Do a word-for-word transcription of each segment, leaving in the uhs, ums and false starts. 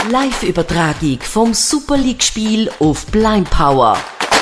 Live-Übertragung vom Super League-Spiel auf Blind Power.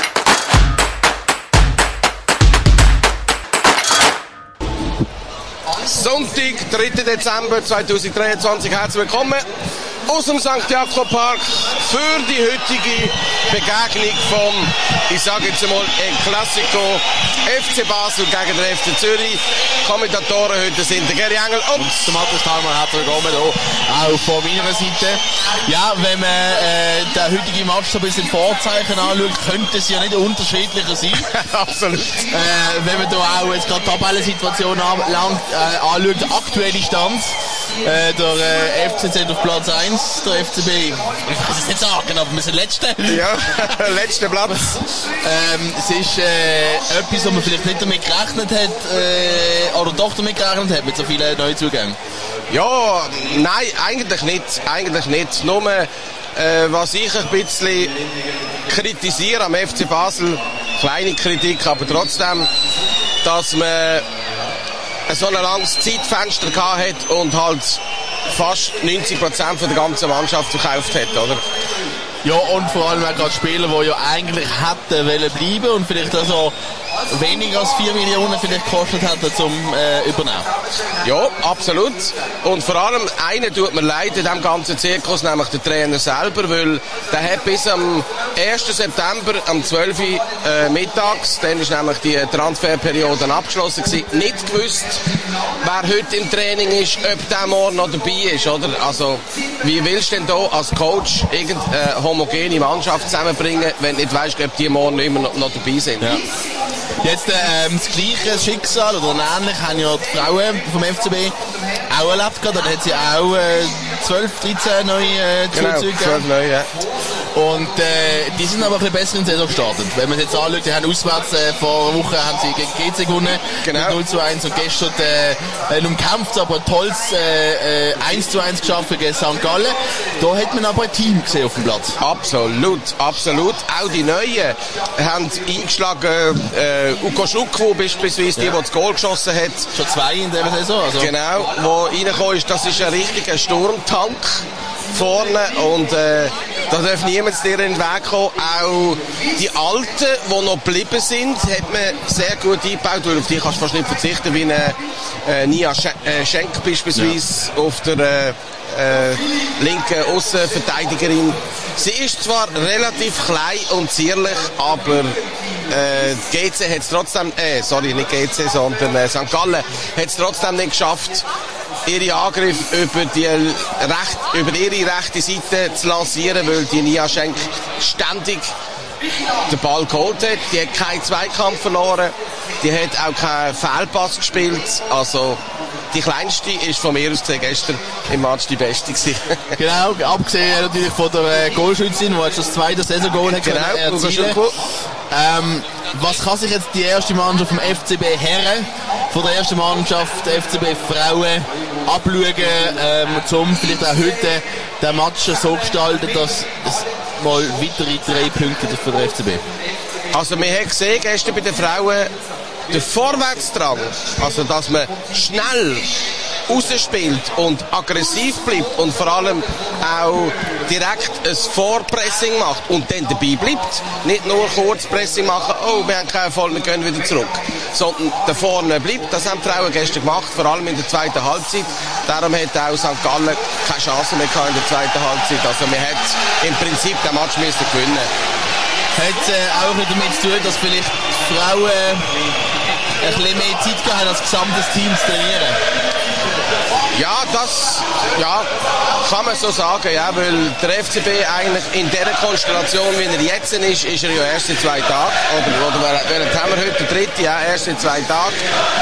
Sonntag, dritter Dezember zweitausenddreiundzwanzig. Herzlich willkommen aus dem Sankt Jakob Park für die heutige Begegnung vom, ich sage jetzt einmal, El Clasico F C Basel gegen den F C Zürich. Kommentatoren heute sind der Gary Engel und, und der Matthias Thalmann. Herzlich willkommen hier, auch von meiner Seite. Ja, wenn man äh, den heutigen Match so ein bisschen Vorzeichen anschaut, könnte es ja nicht unterschiedlicher sein. Absolut. Äh, wenn man da auch jetzt gerade die Tabellensituation anlangt, äh, anschaut, der aktuelle Stand. Äh, der äh, F C Z auf Platz eins, der F C B, ich kann es nicht sagen, aber wir sind Letzte. Ja, letzter Platz. Ähm, es ist äh, etwas, wo man vielleicht nicht damit gerechnet hat, äh, oder doch damit gerechnet hat, mit so vielen neuen Zugängen. Ja, nein, eigentlich nicht, eigentlich nicht. Nur, äh, was ich ein bisschen kritisiere am F C Basel, kleine Kritik, aber trotzdem, dass man so ein langes Zeitfenster gehabt hat und halt fast neunzig Prozent von der ganzen Mannschaft verkauft hat, oder? Ja, und vor allem auch gerade Spieler, die ja eigentlich hätten wollen bleiben und vielleicht also weniger als vier Millionen vielleicht gekostet hätten zum äh, Übernehmen. Ja, absolut. Und vor allem einer tut mir leid in diesem ganzen Zirkus, nämlich der Trainer selber, weil der hat bis am ersten September, am zwölf Uhr äh, mittags, dann ist nämlich die Transferperiode abgeschlossen gewesen, nicht gewusst, wer heute im Training ist, ob der morgen noch dabei ist, oder? Also, wie willst du denn da als Coach irgendeine homogene Mannschaft zusammenbringen, wenn du nicht weißt, ob die morgen immer noch, noch dabei sind? Ja. Jetzt ähm, das gleiche Schicksal oder ähnlich haben ja die Frauen vom F C B auch erlebt. Da hat sie auch äh, zwölf, dreizehn neue äh, genau, Zuzüge. zwölf neue, ja. Und äh, die sind aber ein bisschen besser in der Saison gestartet. Wenn man es jetzt anschaut, die haben auswärts äh, vor einer Woche haben sie gegen G C gewonnen. Genau. null zu eins und gestern äh, äh, umkämpft, aber ein tolles äh, äh, eins zu eins geschafft gegen Sankt Gallen. Da hat man aber ein Team gesehen auf dem Platz. Absolut, absolut. Auch die Neuen haben eingeschlagen, äh, Uko Schukwu beispielsweise, ja. die, die das Goal geschossen hat. Schon zwei in der Saison. Also. Genau, wo reingekommen ist, das ist ein richtiger Sturmtank vorne und äh, da darf niemand dir in den Weg kommen. Auch die Alten, die noch geblieben sind, hat man sehr gut eingebaut, weil auf die kannst du fast nicht verzichten, wie eine äh, Nia Schenk beispielsweise ja. auf der äh, äh, linken Aussenverteidigerin. Sie ist zwar relativ klein und zierlich, aber äh, G C hat es trotzdem, äh, sorry, nicht G C, sondern äh, Sankt Gallen hat es trotzdem nicht geschafft, ihre Angriffe über, die recht, über ihre rechte Seite zu lancieren, weil die Nia Schenk ständig den Ball geholt hat. Die hat keinen Zweikampf verloren. Die hat auch keinen Fehlpass gespielt. Also, die kleinste ist von mir aus gesehen gestern im Match die beste gewesen. Genau, abgesehen natürlich von der äh, Goalschützin, die jetzt das zweite Saison-Goal hat genau, erzielen. Ähm, was kann sich jetzt die erste Mannschaft vom F C B Herren von der ersten Mannschaft der F C B Frauen abschauen, ähm, um vielleicht auch heute den Match so gestalten, dass es mal weitere drei Punkte für den F C B? Also wir haben gesehen gestern bei den Frauen der Vorwärtsdrang, also dass man schnell rausspielt und aggressiv bleibt und vor allem auch direkt ein Vorpressing macht und dann dabei bleibt. Nicht nur Kurzpressing machen, oh, wir haben keinen Erfolg, wir gehen wieder zurück. Sondern da vorne bleibt. Das haben die Frauen gestern gemacht, vor allem in der zweiten Halbzeit. Darum hat auch Sankt Gallen keine Chance mehr gehabt in der zweiten Halbzeit. Also man hat im Prinzip den Match müssen gewinnen. Hat äh, auch nicht damit zu tun, dass vielleicht die Frauen äh, ein bisschen mehr Zeit gehabt haben, als gesamtes Team zu trainieren? Ja, das ja, kann man so sagen, ja, weil der F C B eigentlich in der Konstellation, wie er jetzt ist, ist er ja erst in zwei Tagen. Oder, oder während haben wir heute den dritten, ja, erst in zwei Tagen.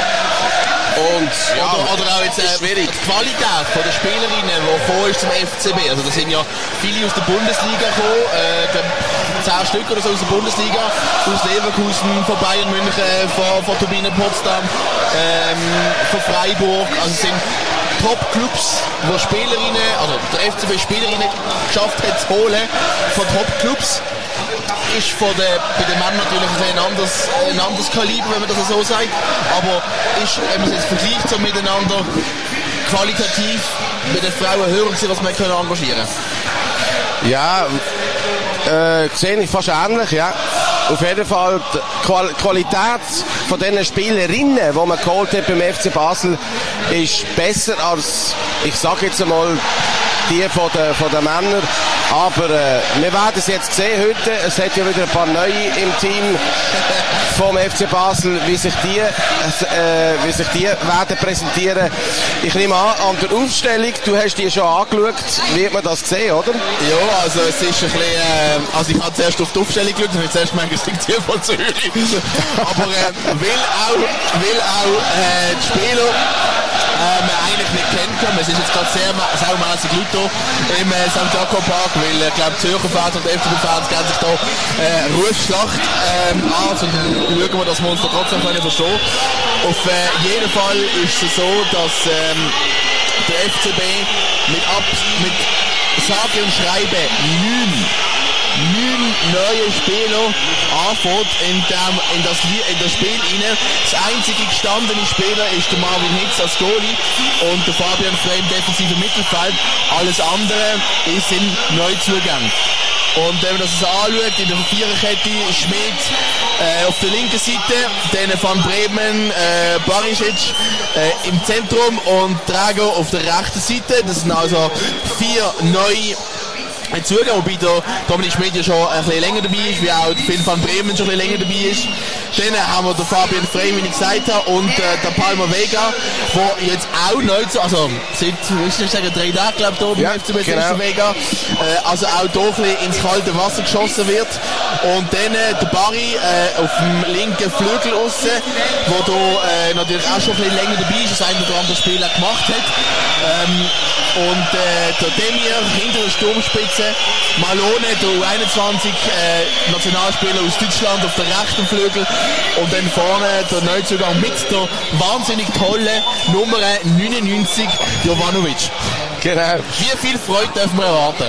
Und, ja, oder, oder auch jetzt äh, schwierig. Die Qualität von der Spielerinnen, die gekommen ist zum F C B. Also da sind ja viele aus der Bundesliga gekommen, äh, zehn Stück oder so aus der Bundesliga, aus Leverkusen, von Bayern München, von, von Turbine Potsdam, ähm, von Freiburg. Also es sind Top-Clubs, wo Spielerinnen, also der F C B Spielerinnen geschafft hat zu holen von Top-Clubs. Ist von der, bei den Männern natürlich ein anderes, ein anderes Kaliber, wenn man das so sagt. Aber ist, wenn man es jetzt vergleicht so miteinander, qualitativ mit den Frauen höher gewesen, was man können engagieren. Ja, äh, sehe ich fast ähnlich, ja. Auf jeden Fall die Qual- Qualität von diesen Spielerinnen, die man geholt hat beim F C Basel, ist besser als, ich sage jetzt einmal, die von den, von den Männern. Aber äh, wir werden es jetzt sehen heute. Es hat ja wieder ein paar neue im Team vom F C Basel, wie sich die, äh, wie sich die werden präsentieren. Ich nehme an, an der Aufstellung, du hast die schon angeschaut, wie hat man das gesehen, oder? Ja, also es ist ein bisschen, äh, also ich habe zuerst auf die Aufstellung geschaut und ich zuerst mein Gesicht hier von Zürich. Aber äh, will auch, will auch äh, die Spieler äh, man eigentlich nicht kennen können. Es ist jetzt gerade sehr saumässig Leute da im äh, Sankt Jakob Park, weil ich äh, glaube Zürcher Fans und F C B-Fans geben sich da äh, Rufschlacht ähm, an und schauen wir, dass wir uns da trotzdem können verstehen. Auf äh, jeden Fall ist es so, dass ähm, der F C B mit, ab, mit sage und schreibe neun neun neue Spieler anfängt in, dem, in, das, in das Spiel rein. Das einzige gestandene Spieler ist der Marvin Hitz als Goalie und der Fabian Frey im defensiven Mittelfeld. Alles andere ist in Neuzugängen. Und wenn man das anschaut, in der Viererkette Schmidt äh, auf der linken Seite, dann Van Bremen, äh, Barisic äh, im Zentrum und Drago auf der rechten Seite. Das sind also vier neue Zugehen, wobei der Dominik Schmidt ja schon ein bisschen länger dabei ist, wie auch der Finn van Bremen schon ein bisschen länger dabei ist. Dann haben wir den Fabian Frey, wie ich gesagt habe, und äh, der Palmer Vega, der jetzt auch neu zu, also seit, wie soll ich sagen, drei Tagen, glaube ich, da beim ja, F C B genau. Vega, äh, also auch da ein bisschen ins kalte Wasser geschossen wird. Und dann äh, der Barry äh, auf dem linken Flügel aussen, der da äh, natürlich auch schon ein bisschen länger dabei ist, das ein oder andere Spiel auch gemacht hat. Ähm, und äh, der Demir hinter der Sturmspitze, Malone, der U einundzwanzig äh, Nationalspieler aus Deutschland auf der rechten Flügel und dann vorne der Neuzugang mit der wahnsinnig tolle Nummer neunundneunzig, Jovanovic. Genau. Wie viel Freude dürfen wir erwarten?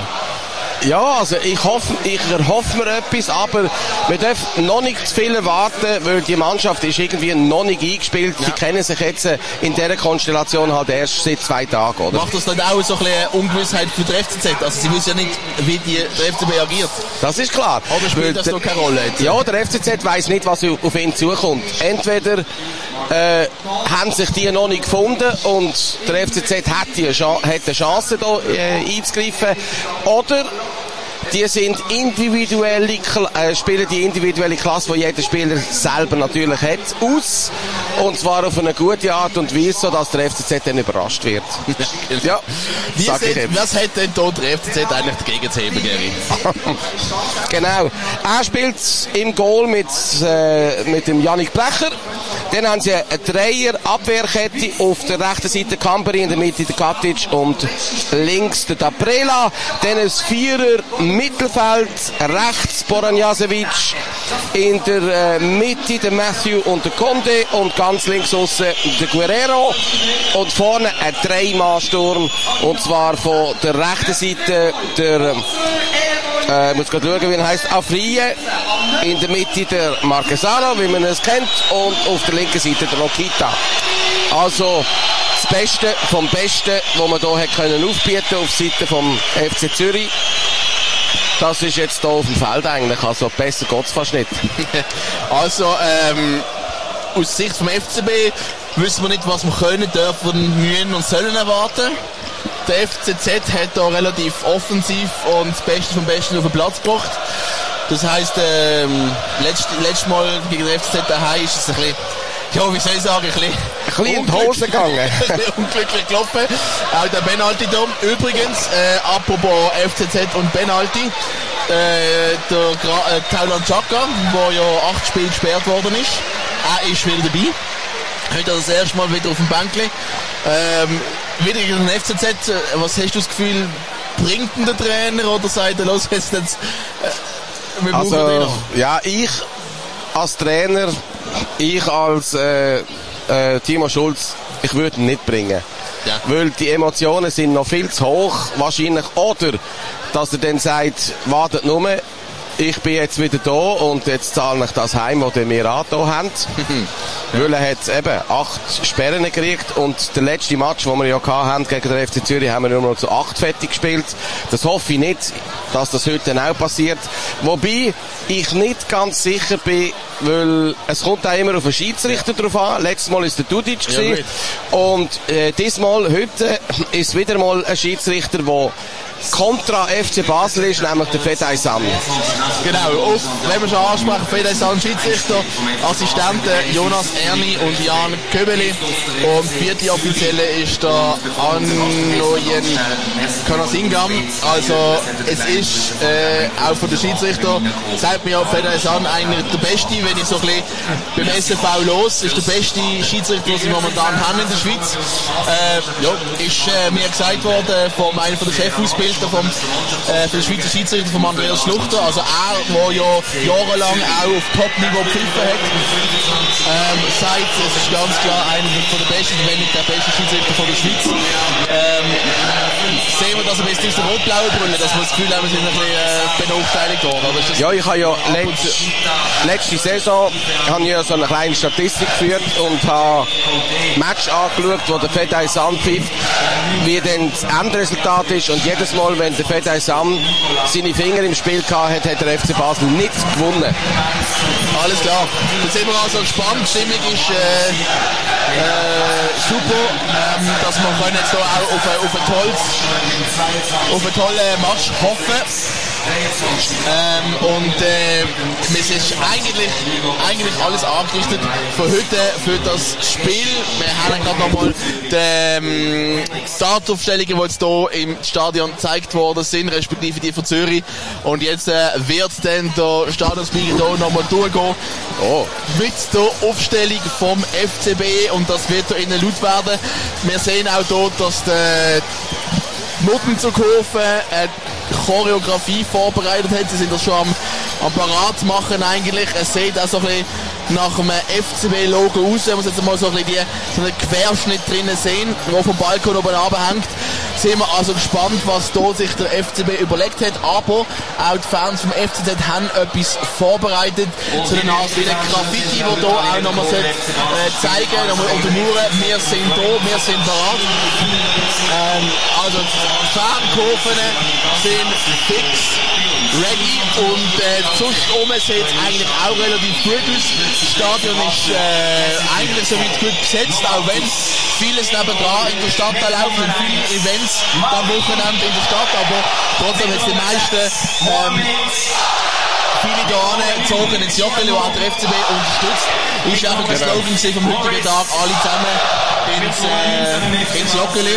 Ja, also ich hoffe, ich erhoffe mir etwas, aber wir dürfen noch nicht zu viel erwarten, weil die Mannschaft ist irgendwie noch nicht eingespielt. Ja. Die kennen sich jetzt in dieser Konstellation halt erst seit zwei Tagen, oder? Macht das dann auch so ein bisschen Ungewissheit für den F C Z? Also sie wissen ja nicht, wie die, der F C B agiert. Das ist klar. Oder spielt das noch keine Rolle jetzt? Ja, der F C Z weiss nicht, was auf ihn zukommt. Entweder äh, haben sich die noch nicht gefunden und der F C Z hat, die, hat eine Chance da äh, einzugreifen, oder die sind individuelle, äh, spielen die individuelle Klasse, die jeder Spieler selber natürlich hat, aus. Und zwar auf eine gute Art und Weise, sodass der F C Z dann überrascht wird. Ja, Wie sind, was hat denn da der F C Z eigentlich dagegen zu heben, Gary? Genau. Er spielt im Goal mit, äh, mit dem Yannick Blecher. Dann haben sie eine Dreier-Abwehrkette auf der rechten Seite Kamberi, in der Mitte der Katic und links der Daprela. Dann ein Vierer-Mittelfeld, rechts Boranjasevic, in der äh, Mitte der Matthew und der Conde und ganz links aussen der Guerrero. Und vorne ein Drei-Mann-Sturm, und zwar von der rechten Seite der Äh, ich muss gerade schauen, wie er heisst. Afriye, in der Mitte der Marquesano, wie man es kennt, und auf der linken Seite der Rokita. Also das Beste vom Besten, was man hier hat können aufbieten auf Seite vom F C Zürich. Das ist jetzt hier auf dem Feld eigentlich, also besser geht's fast nicht. Also, ähm, aus Sicht vom F C B wissen wir nicht, was wir können, dürfen, müssen und sollen erwarten. Der F C Z hat da relativ offensiv und das Beste vom Besten auf den Platz gebracht. Das heisst, ähm, letztes letzt Mal gegen den F C Z daheim ist es ein bisschen, ja, wie soll ich sagen, ein bisschen, ein bisschen in die Hose gegangen. ein bisschen unglücklich gelaufen. Auch der Penalty da. Übrigens, äh, apropos F C Z und Penalty, äh, der Gra- äh, Taulan Chaka, der ja acht Spiele gesperrt worden ist, er ist wieder dabei. Heute das erste Mal wieder auf dem Bänkli. Ähm, wieder gegen den F C Z, was hast du das Gefühl, bringt denn der Trainer oder sagt er, los, jetzt, jetzt äh, wir brauchen also, den noch? Ja, ich als Trainer, ich als äh, äh, Timo Schulz, ich würde ihn nicht bringen. Ja. Weil die Emotionen sind noch viel zu hoch, wahrscheinlich. Oder, dass er dann sagt, wartet nur, ich bin jetzt wieder da und jetzt zahle ich das heim, was wir angetan haben. Weil er hat eben acht Sperren gekriegt und der letzte Match, den wir ja hatten gegen den F C Zürich, haben wir nur noch zu acht fertig gespielt. Das hoffe ich nicht, dass das heute auch passiert. Wobei ich nicht ganz sicher bin, weil es kommt auch immer auf den Schiedsrichter drauf an. Letztes Mal war es der Dudic gewesen. Ja, und äh, diesmal, heute, ist wieder mal ein Schiedsrichter, der kontra F C Basel ist, nämlich der Fedai San. Genau, und wenn wir schon ansprechen, Fedai San Schiedsrichter, Assistenten Jonas Erni und Jan Köbeli und vierte Offizielle ist der Anoyen Kanasingam. Also es ist äh, auch von der Schiedsrichter, sagt mir ja Fedai San eigentlich der Beste, wenn ich so ein bisschen beim S V los, ist der beste Schiedsrichter, den sie momentan haben in der Schweiz. Äh, ja, ist äh, mir gesagt worden von einem von der Chefausbildner vom äh, für den Schweizer Schiedsrichter von Andreas Schluchter, also er, der ja jahrelang auch auf Top-Niveau gepfiffen hat, ähm, sagt, es ist ganz klar einer von der besten, wenn nicht der beste Schiedsrichter von der Schweiz. Ähm, sehen wir, dass er bis diese rot-blaue Brille, dass wir das Gefühl haben, wir sind ein bisschen äh, benachteiligt worden. Oder ist das ja, ich habe ja letzte, letzte Saison habe ich ja so eine kleine Statistik geführt und habe Match angeschaut, wo der Fedai San pfifft, wie dann das Endresultat ist, und jedes Mal, wenn der Fedai San seine Finger im Spiel gehabt hat, hat der F C Basel nicht gewonnen. Alles klar. Jetzt sind wir also gespannt. Die Stimmung ist äh, äh, super, ähm, dass wir können jetzt hier auch auf, auf ein tolles, auf einen tollen Match hoffen. Ähm, und äh, es ist eigentlich, eigentlich alles angerichtet für heute, für das Spiel. Wir haben gerade nochmal die ähm, Startaufstellungen, die jetzt hier im Stadion gezeigt worden sind, respektive die von Zürich. Und jetzt äh, wird dann der Stadionspeaker hier nochmal durchgehen. Oh. Mit der Aufstellung vom F C B, und das wird hier innen laut werden. Wir sehen auch hier, dass der Nutten zu kaufen eine Choreografie vorbereitet hat. Sie sind das schon am, am Parat machen eigentlich. Es sieht auch so ein bisschen nach dem F C B-Logo aus. Wenn wir jetzt mal so ein bisschen die, so einen Querschnitt drinnen sehen, der vom Balkon oben runterhängt, sind wir also gespannt, was da sich der F C B überlegt hat. Aber auch die Fans vom F C Z haben etwas vorbereitet. So eine Art Graffiti, die hier auch nochmal äh, zeigen, nochmal untermauern, wir sind da, wir sind parat. Ähm, also die Fernkurven sind fix, ready, und äh, sonst oben sieht es eigentlich auch relativ gut aus. Das Stadion ist äh, eigentlich so weit gut besetzt, auch wenn vieles nebendran in der Stadt laufen, viele Events am Wochenende in der Stadt, aber trotzdem ist die meisten ähm, viele da gezogen ins Joggeli, die der F C B unterstützt. Ist auch der Slogan vom heutigen Tag, alle zusammen ins, äh, ins Joggeli.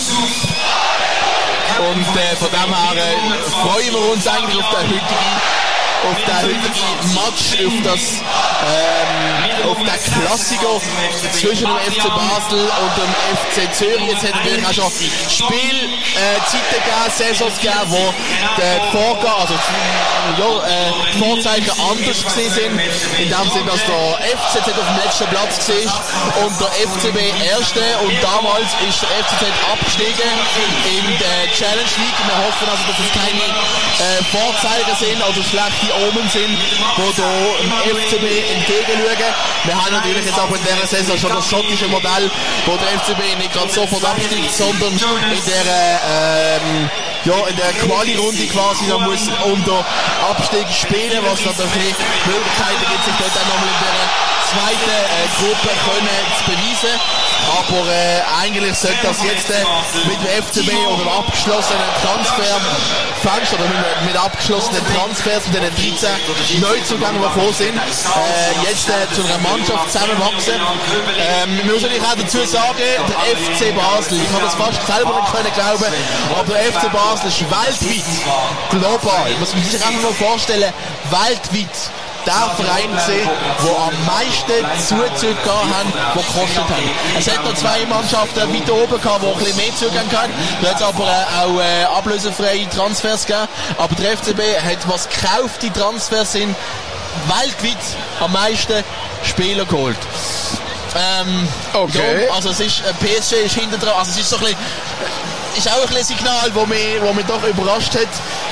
Und äh, von dem her äh, freuen wir uns eigentlich auf den heutigen, auf den heutigen Match, auf das, ähm, auf den Klassiker zwischen dem F C Basel und dem F C Zürich. Jetzt hat natürlich auch schon Spielzeiten äh, gegeben, Saisons gegeben, wo die Vorgaben, also ja, äh, die Vorzeichen anders gewesen sind, in dem Sinne, dass der F C Z auf dem letzten Platz war und der F C B erste, und damals ist der F C Z abgestiegen in der Challenge League. Wir hoffen also, dass es keine äh, Vorzeichen sind oder schlechte Omen sind, die da im F C B entgegenschauen. Wir haben natürlich jetzt aber in dieser Saison schon das schottische Modell, wo der F C B nicht gerade sofort absteigt, sondern in der ähm, ja, in der Quali-Runde quasi noch muss unter Abstieg spielen, was natürlich Möglichkeiten gibt, sich dort auch nochmal in der zweiten äh, Gruppe können zu beweisen. Aber äh, eigentlich sollte das jetzt äh, mit dem F C B oder dem abgeschlossenen Transferfenster oder mit, mit abgeschlossenen Transfers mit den dreizehn Neuzugängen, die gekommen sind, äh, jetzt äh, zu einer Mannschaft zusammenwachsen. Ähm, wir müssen natürlich auch dazu sagen, der F C Basel, ich habe das fast selber nicht können glauben, aber der F C Basel ist weltweit, global, muss man sich einfach mal vorstellen, weltweit der Verein gesehen, der am meisten Zuzüge gehabt haben, die gekostet haben. Es hat noch zwei Mannschaften weiter oben gehabt, die ein bisschen mehr Zugänge hatten. Da hat es aber äh, auch äh, ablösefreie Transfers gegeben. Aber der F C B hat, was gekaufte Transfers sind, weltweit am meisten Spieler geholt. Ähm, okay. Ja, also es ist, äh, P S G ist hinter dran, also es ist so ein bisschen, ist auch ein bisschen Signal, das mich, mich doch überrascht hat.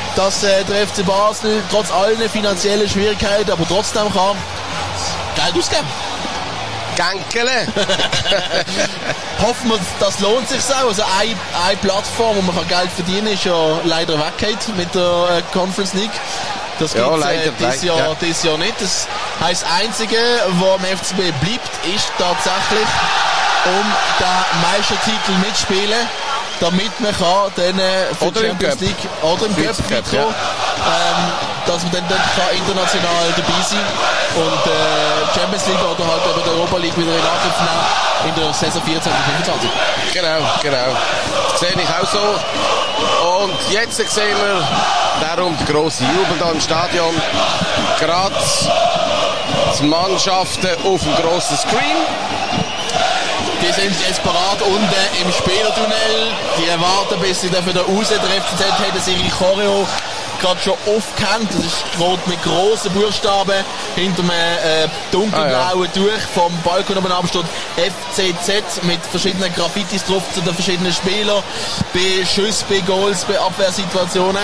dass äh, der F C Basel trotz allen finanziellen Schwierigkeiten aber trotzdem kann Geld ausgeben. Gankele. Hoffen wir, das lohnt sich auch. Also eine, eine Plattform, wo man kann Geld verdienen kann, ist ja leider weggeht mit der äh, Conference League. Das gibt es ja, äh, dieses, Jahr, ja. dieses Jahr nicht. Das heisst, das Einzige, was am F C B bleibt, ist tatsächlich um den Meistertitel mitspielen, damit man kann dann äh, für oder die Champions League oder im Cup mitkommen, ja. ähm, dass man dann dort kann international dabei sein und äh, Champions League oder halt eben der Europa League wieder in Angriff nehmen in der Saison vierzehn fünfundzwanzig. Genau, genau. Das sehe ich auch so. Und jetzt sehen wir darum die grosse Jubel da im Stadion. Gerade die Mannschaften auf dem grossen Screen. Die sind jetzt parat unten im Spielertunnel. Die warten, bis sie dann wieder raus. Der F C Z hat ihre Choreo gerade schon aufgehängt. Das ist rot mit grossen Buchstaben hinter einem äh, dunkelblauen ah, ja. Tuch vom Balkon oben absteht F C Z mit verschiedenen Graffitis drauf zu den verschiedenen Spielern. Bei Schüssen, bei Goals, bei Abwehrsituationen.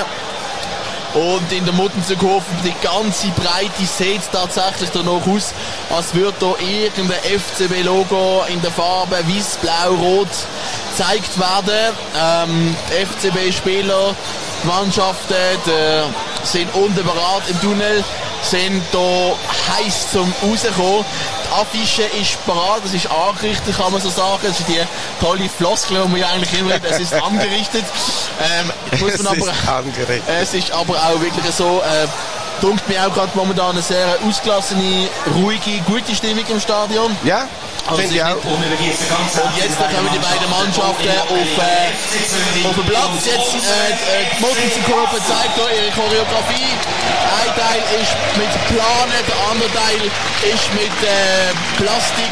Und in der Muttenzukurve die ganze Breite sieht tatsächlich danach aus, als würde da irgendein F C B-Logo in der Farbe weiß, blau, rot gezeigt werden. Ähm, die F C B-Spieler, die Mannschaften die sind unten bereit im Tunnel, sind da heiß zum rauskommen. Die Affische ist bereit, das ist angerichtet, kann man so sagen. Das ist die tolle Floskel, die man ja eigentlich immer redet, es ist angerichtet. Ähm, muss man es, aber, ist angerichtet. es ist aber auch wirklich so, äh, dunkt mir auch gerade momentan eine sehr ausgelassene, ruhige, gute Stimmung im Stadion. Ja, also finde ich auch. Und jetzt kommen die beiden Mannschaften auf, äh, auf den Platz. Jetzt äh, die Muttenzukurve zeigt hier ihre Choreografie. Ein Teil ist mit Planen, der andere Teil ist mit äh, Plastik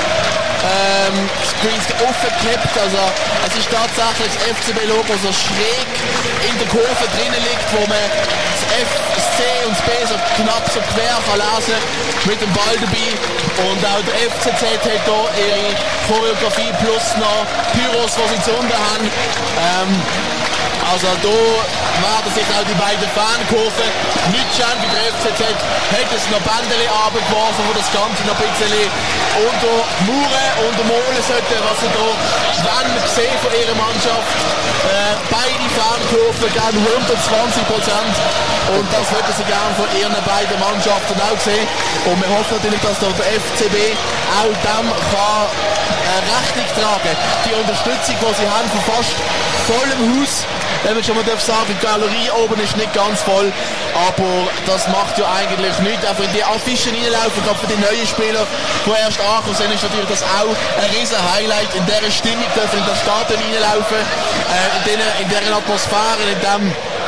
ähm, Screens aufgeklebt. Also es ist tatsächlich das F C B-Logo so schräg in der Kurve drinnen liegt, wo man das F, das C und das B so knapp so quer kann lesen mit dem Ball dabei. Und auch der F C Z hat hier ihre Choreografie plus noch Pyros, die sie zu unten haben. Ähm, also da werden sich auch die beiden Fankurven nicht schön. Bei der F C Z hat es noch Bändeli runtergeworfen, wo das Ganze noch ein bisschen unter Mauern, unter Molen sollte, was sie da wollen sehen von ihrer Mannschaft. Äh, beide Fankurven geben hundertzwanzig Prozent und das wollten sie gerne von ihren beiden Mannschaften auch sehen. Und wir hoffen natürlich, dass der F C B auch dem kann äh, Rechnung tragen. Die Unterstützung, die sie haben von fast vollem Haus. Wenn man schon mal darf sagen, die Galerie oben ist nicht ganz voll, aber das macht ja eigentlich nichts. Auch in die Affischen reinlaufen, gerade für die neuen Spieler, die erst angekommen sind, ist natürlich das auch ein riesen Highlight. In dieser Stimmung dürfen in das Stadion reinlaufen, äh, in, den, in dieser Atmosphäre, in dem,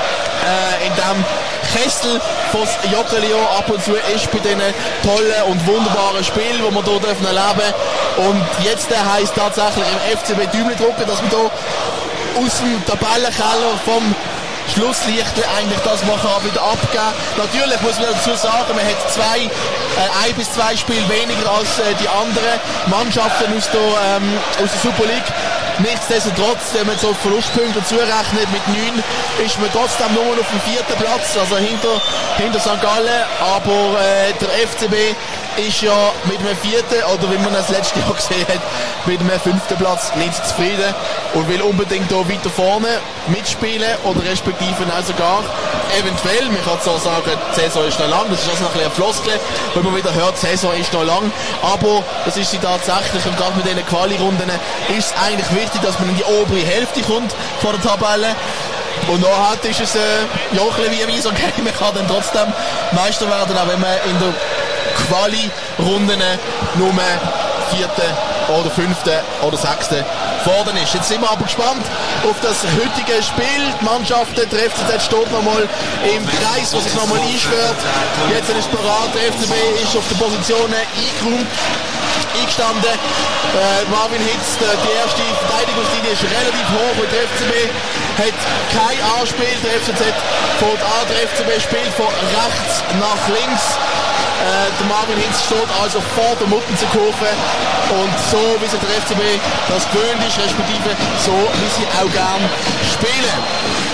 äh, in dem Kessel, was Joggeli ab und zu ist bei diesen tollen und wunderbaren Spielen, die wir hier dürfen erleben. Und jetzt heisst tatsächlich im F C B Däumchen drücken, dass wir hier aus dem Tabellenkeller vom Schlusslicht eigentlich das man kann wieder abgeben. Natürlich muss man dazu sagen, man hat zwei, äh, ein bis zwei Spiele weniger als äh, die anderen Mannschaften aus der, ähm, aus der Super League. Nichtsdestotrotz, wenn man so Verlustpunkte zurechnet, mit neun ist man trotzdem nur auf dem vierten Platz, also hinter, hinter Sankt Gallen. Aber äh, der F C B ist ja mit einem vierten, oder wie man das letzte Jahr gesehen hat, mit einem fünften Platz nicht zufrieden und will unbedingt hier weiter vorne mitspielen oder respektive auch sogar eventuell, man kann so sagen, die Saison ist noch lang, das ist also noch ein bisschen ein Floskel, wenn man wieder hört, die Saison ist noch lang, aber das ist sie tatsächlich und gerade mit diesen Quali-Runden ist es eigentlich wichtig, dass man in die obere Hälfte kommt von der Tabelle. Und nachher ist es äh, ja ein bisschen wie ein Eishockey, man kann dann trotzdem Meister werden, auch wenn man in der Quali-Runden nur vierte oder fünfte oder sechste vorne ist. Jetzt sind wir aber gespannt auf das heutige Spiel. Die Mannschaft, der F C Z steht nochmal im Kreis, was sich nochmal einschwört. Jetzt ist parat, der F C B ist auf der Position eingeräumt. eingestanden. Äh, Marvin Hitz, der, die erste Verteidigungslinie ist relativ hoch und der F C B hat kein Anspiel. Der F C Z fährt an, der F C B spielt von rechts nach links. Äh, der Marvin Hitz steht also vor der Muttenzukurve und so wie sich der F C B das gewöhnt ist, respektive so wie sie auch gern spielen.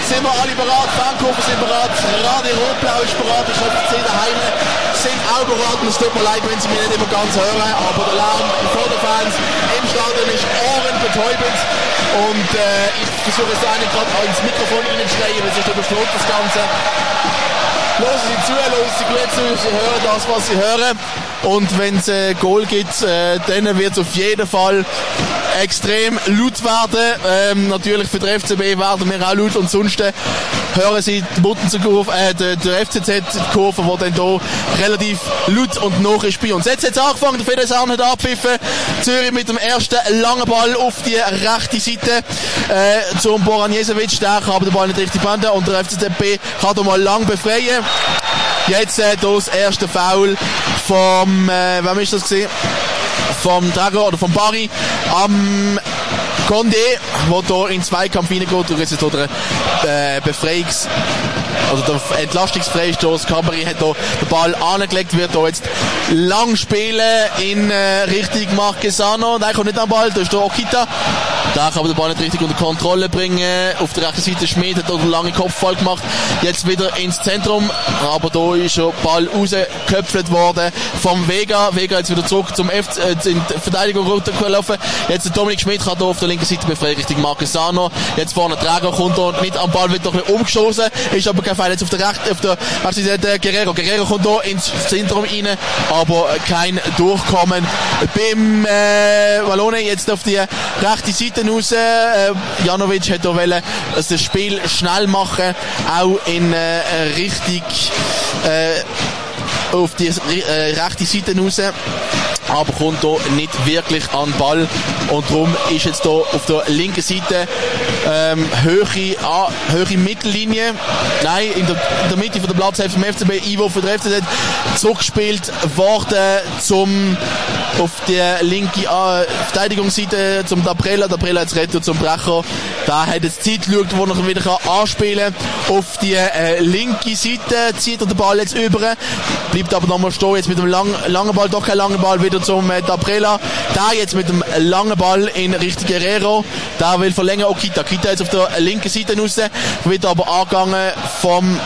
sind wir alle bereit, Fankurven sind bereit, Radio Rot-Blau ist bereit, ich hoffe, Sie daheim sind auch bereit. Und es tut mir leid, wenn Sie mich nicht immer ganz hören, aber der Lärm vor den Fans im Stadion ist ohrenbetäubend. Und äh, ich versuche jetzt eigentlich gerade ins Mikrofon reinzuschreien, weil sonst überstört das Ganze. Hören Sie zu, hören Sie gut zu, Sie hören das, was Sie hören. Und wenn es ein Goal gibt, äh, dann wird es auf jeden Fall extrem laut werden. Ähm, natürlich für den F C B werden wir auch laut und sonst äh, hören Sie die Muttenzer-Kurve, äh, der, der F C Z-Kurve, die dann hier relativ laut und noch ist bei uns. Jetzt hat es angefangen, der Fedesarn hat abgepfiffen. Zürich mit dem ersten langen Ball auf die rechte Seite äh, zum Boran Jesevic. Der kann aber den Ball nicht richtig wenden und der F C Z B kann hier mal lang befreien. Jetzt äh, das erste Foul vom, äh, wem ist das gesehen? Vom Drago oder vom Bari am Condé, der hier in Zweikampf reingeht. Und jetzt ist hier der äh, Befreiungs- also der Entlastungsfreistoß. Cambari hat hier den Ball angelegt, wird hier jetzt lang spielen in äh, Richtung Marquesano. Nein, kommt nicht am Ball, da ist der Okita. Der kann aber den Ball nicht richtig unter Kontrolle bringen. Auf der rechten Seite Schmid hat hier einen langen Kopfball gemacht. Jetzt wieder ins Zentrum, aber da ist schon Ball rausgeköpft worden vom Vega. Vega jetzt wieder zurück zum F C, äh, in die Verteidigung runtergelaufen. Jetzt der Dominik Schmid kann hier auf der linken Seite befreien Richtung Marquesano. Jetzt vorne Träger kommt hier nicht am Ball, wird doch ein bisschen umgestoßen. Ist aber kein Fall. Jetzt auf der rechten, auf der rechten Seite Guerrero. Guerrero kommt hier ins Zentrum rein, aber kein Durchkommen beim äh, Malone. Jetzt auf die rechte Seite raus. Äh, Janovic hat hier wollen, also das Spiel schnell machen, auch in äh, Richtung äh, auf die äh, rechte Seite raus. Aber kommt hier nicht wirklich an den Ball und darum ist jetzt hier auf der linken Seite ähm, höhere, ah, höhere Mittellinie, nein, in der, in der Mitte von der Platzhälfte vom F C B, Ivo für den F C Z zurückgespielt worden zum auf die linke äh, Verteidigungsseite zum Dabrella, Dabrella jetzt rettet zum Brecher, da hat jetzt Zeit geschaut, wo er wieder kann anspielen kann. Auf die äh, linke Seite zieht er den Ball jetzt über, bleibt aber nochmal stehen, jetzt mit dem lang, langen Ball, doch kein langer Ball, wieder zum äh, Dabrella, da jetzt mit dem langen Ball in Richtung Guerrero, da will verlängern Okita, Okita jetzt auf der linken Seite raus, wird aber angegangen vom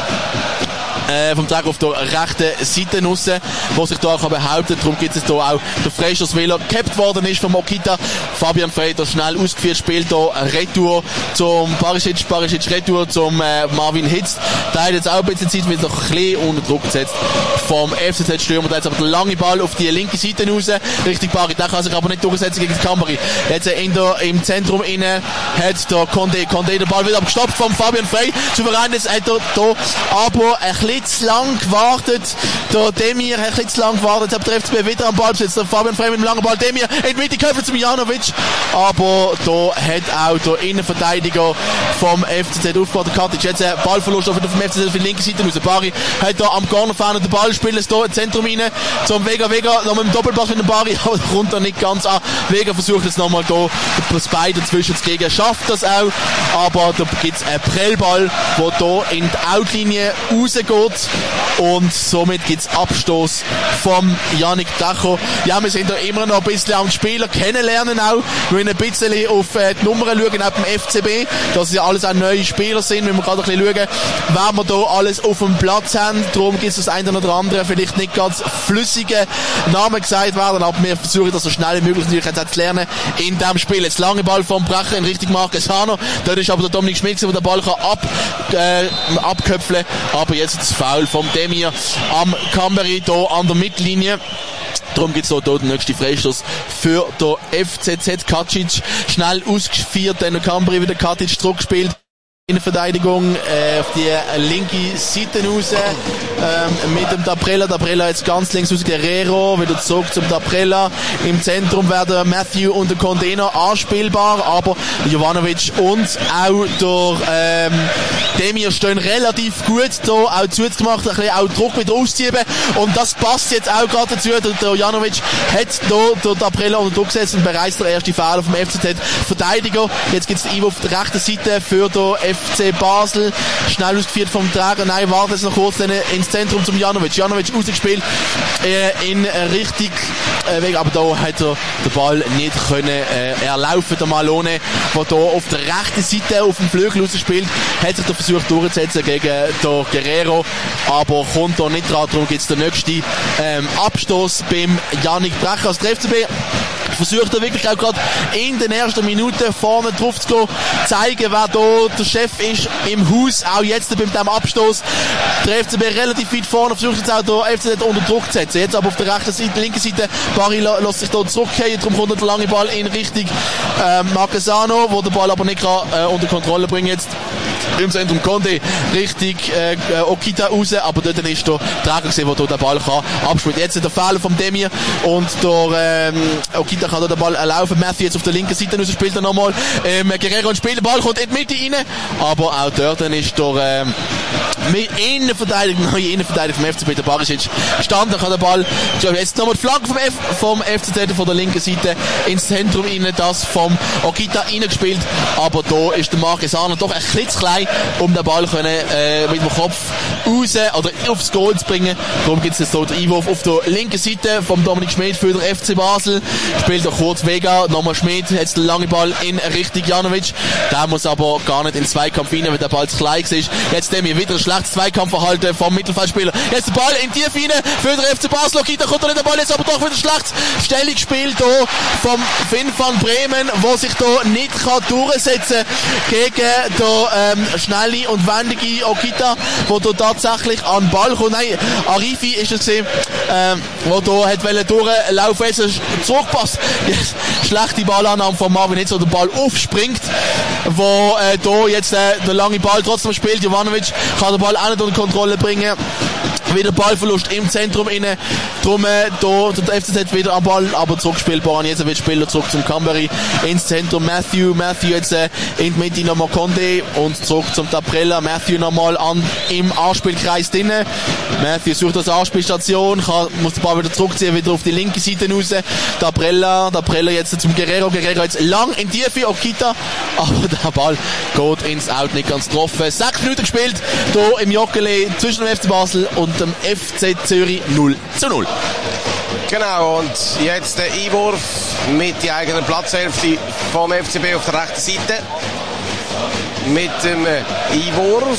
Äh, vom Tag auf der rechten Seite raus, wo sich da behaupten kann. Darum gibt es hier auch der Freistoß, weil er gehabt worden ist von Okita. Fabian Frey, das schnell ausgeführt, spielt hier Retour zum Barisic, Barisic Retour zum äh, Marvin Hitz. Der hat jetzt auch ein bisschen Zeit, wird noch ein bisschen unter Druck gesetzt vom F C Z-Stürmer. Da jetzt aber der lange Ball auf die linke Seite raus, Richtung Bari. Der kann sich aber nicht durchsetzen gegen das Cambari. Jetzt äh, in der, im Zentrum innen hat der Condé, Condé den Ball wieder abgestopft vom Fabian Frey. Souverän jetzt hat er hier aber ein bisschen zu lang gewartet. Der Demir hat ein bisschen zu lang gewartet. Jetzt hat der F C B wieder am Ball besetzt. Der Fabian Frey mit dem langen Ball. Demir in die Mitte geköpft zum Janovic. Aber da hat auch der Innenverteidiger vom F C Z aufgehört. Der Katic jetzt ein Ballverlust auf vom F C Z auf die linke Seite raus. Bari hat da am Corner fahren und den Ball spielt es da ins Zentrum rein zum Vega. Vega noch mit dem Doppelpass mit dem Bari, aber der kommt da nicht ganz an. Vega versucht jetzt nochmal da das Bein dazwischen zu kriegen. Schafft das auch, aber da gibt es einen Prellball, der da in die Outlinie rausgeht. Und somit gibt es Abstoß vom Yannick Dacho. Ja, wir sind da immer noch ein bisschen am Spieler kennenlernen auch. Wir wollen ein bisschen auf äh, die Nummern schauen, auch beim F C B. Dass ja alles auch neue Spieler sind. Wir müssen gerade ein bisschen schauen, wer wir da alles auf dem Platz haben. Darum gibt es das eine oder andere vielleicht nicht ganz flüssige Namen gesagt werden, aber wir versuchen das so schnell wie möglich natürlich jetzt zu lernen in diesem Spiel. Jetzt lange Ball vom Brecher in Richtung Marquesano. Dort ist aber der Dominik Schmid, der den Ball kann ab, äh, abköpfeln. Aber jetzt das Foul vom Demir am Cambari hier an der Mittellinie. Darum gibt es hier den nächsten Freistoß für den F C Z. Kacic schnell ausgeführt, dann der Cambari wieder Kacic zurückgespielt. In der Verteidigung äh, auf die linke Seite raus ähm, mit dem Dabrella. Dabrella jetzt ganz links raus, Guerrero wieder zurück zum Dabrella. Im Zentrum werden Matthew und der Container anspielbar, aber Jovanovic und auch der ähm, Demir stehen relativ gut da, auch zugemacht, ein bisschen auch Druck wieder ausziehen und das passt jetzt auch gerade dazu. Der, der Janovic hat da der Dabrella unter Druck gesetzt und bereits der erste Fehler vom F C Z Verteidiger. Jetzt gibt es Ivo auf der rechten Seite für den F C Basel. Schnell ausgeführt vom Träger. Nein, wartet jetzt noch kurz ins Zentrum zum Janovic. Janovic rausgespielt äh, in Richtung äh, Weg, aber da hat er den Ball nicht können äh, erlaufen. Der Malone, der da auf der rechten Seite auf dem Flügel rausspielt, hat sich da versucht durchzusetzen gegen den Guerrero, aber kommt da nicht dran. Darum gibt es den nächsten ähm, Abstoß beim Yannick Brecher als der F C B. Versucht er wirklich auch gerade in den ersten Minuten vorne drauf zu gehen, zeigen, wer da der Chef ist im Haus, auch jetzt bei diesem Abstoß. Der F C B relativ weit vorne, versucht jetzt auch der F C Z unter Druck zu setzen. Jetzt aber auf der rechten Seite, linken Seite, Barry lässt sich da zurückgehen, darum kommt der lange Ball in Richtung äh, Marquesano, wo der Ball aber nicht kann, äh, unter Kontrolle bringen jetzt. Im Zentrum Conde Richtung äh, Okita raus, aber dort ist der Träger gesehen, der den Ball kann abspielen. Jetzt der Fehler vom Demir und der ähm, Okita kann den Ball laufen. Matthew jetzt auf der linken Seite raus, spielt er nochmal. Ähm, Guerrero und spielt den Ball, kommt in die Mitte rein, aber auch dort ist der ähm, Innenverteidiger, neue Innenverteidiger vom F C B, der Barisic, stand, dann kann der Ball, jetzt nochmal die Flanke vom, F, vom F C Z von der linken Seite ins Zentrum rein, das vom Okita reingespielt, aber da ist der Marquesano doch ein bisschen klein, um den Ball können, äh, mit dem Kopf raus oder aufs Goal zu bringen. Darum gibt es jetzt hier den Einwurf auf der linken Seite vom Dominik Schmid für den F C Basel. Spielt auch kurz Vega, nochmal Schmid, jetzt der lange Ball in Richtung Janovic. Der muss aber gar nicht in den Zweikampf rein, weil der Ball zu klein ist. Jetzt dem hier wieder ein schlechtes Zweikampfverhalten vom Mittelfeldspieler. Jetzt der Ball in die Tief rein für den F C Basel. Okay, da kommt er nicht der Ball, jetzt aber doch wieder schlecht Stellungsspiel hier vom Finn van Bremen, der sich da nicht kann durchsetzen gegen den ähm, schnelle und wendige Okita, der da tatsächlich an den Ball kommt. Nein, Arifi ist es gesehen, ähm, der da hat wollen durchlaufen, jetzt ein Zurückpass. Jetzt schlechte Ballannahme von Marvin Hitz, wo der Ball aufspringt, wo äh, da jetzt äh, der lange Ball trotzdem spielt. Jovanovic kann den Ball auch nicht unter Kontrolle bringen. Wieder Ballverlust im Zentrum inne. Drum äh, da, der F C Z wieder am Ball, aber zurückspielbar. Und jetzt wird Spieler zurück zum Camberi ins Zentrum. Matthew, Matthew jetzt äh, in die Mitte nochmal Conde und zurück zum Taprella. Matthew nochmal an im Anspielkreis drinnen. Matthew sucht das Anspielstation, kann, muss den Ball wieder zurückziehen, wieder auf die linke Seite raus. Taprella, Taprella jetzt zum Guerrero. Guerrero jetzt lang in die Tiefe, Okita, aber der Ball geht ins Out, nicht ganz getroffen. Sechs Minuten gespielt, hier im Joggeli zwischen dem F C Basel und dem F C Zürich null zu null. Genau, und jetzt der Einwurf mit der eigenen Platzhälfte vom F C B auf der rechten Seite. Mit dem Einwurf.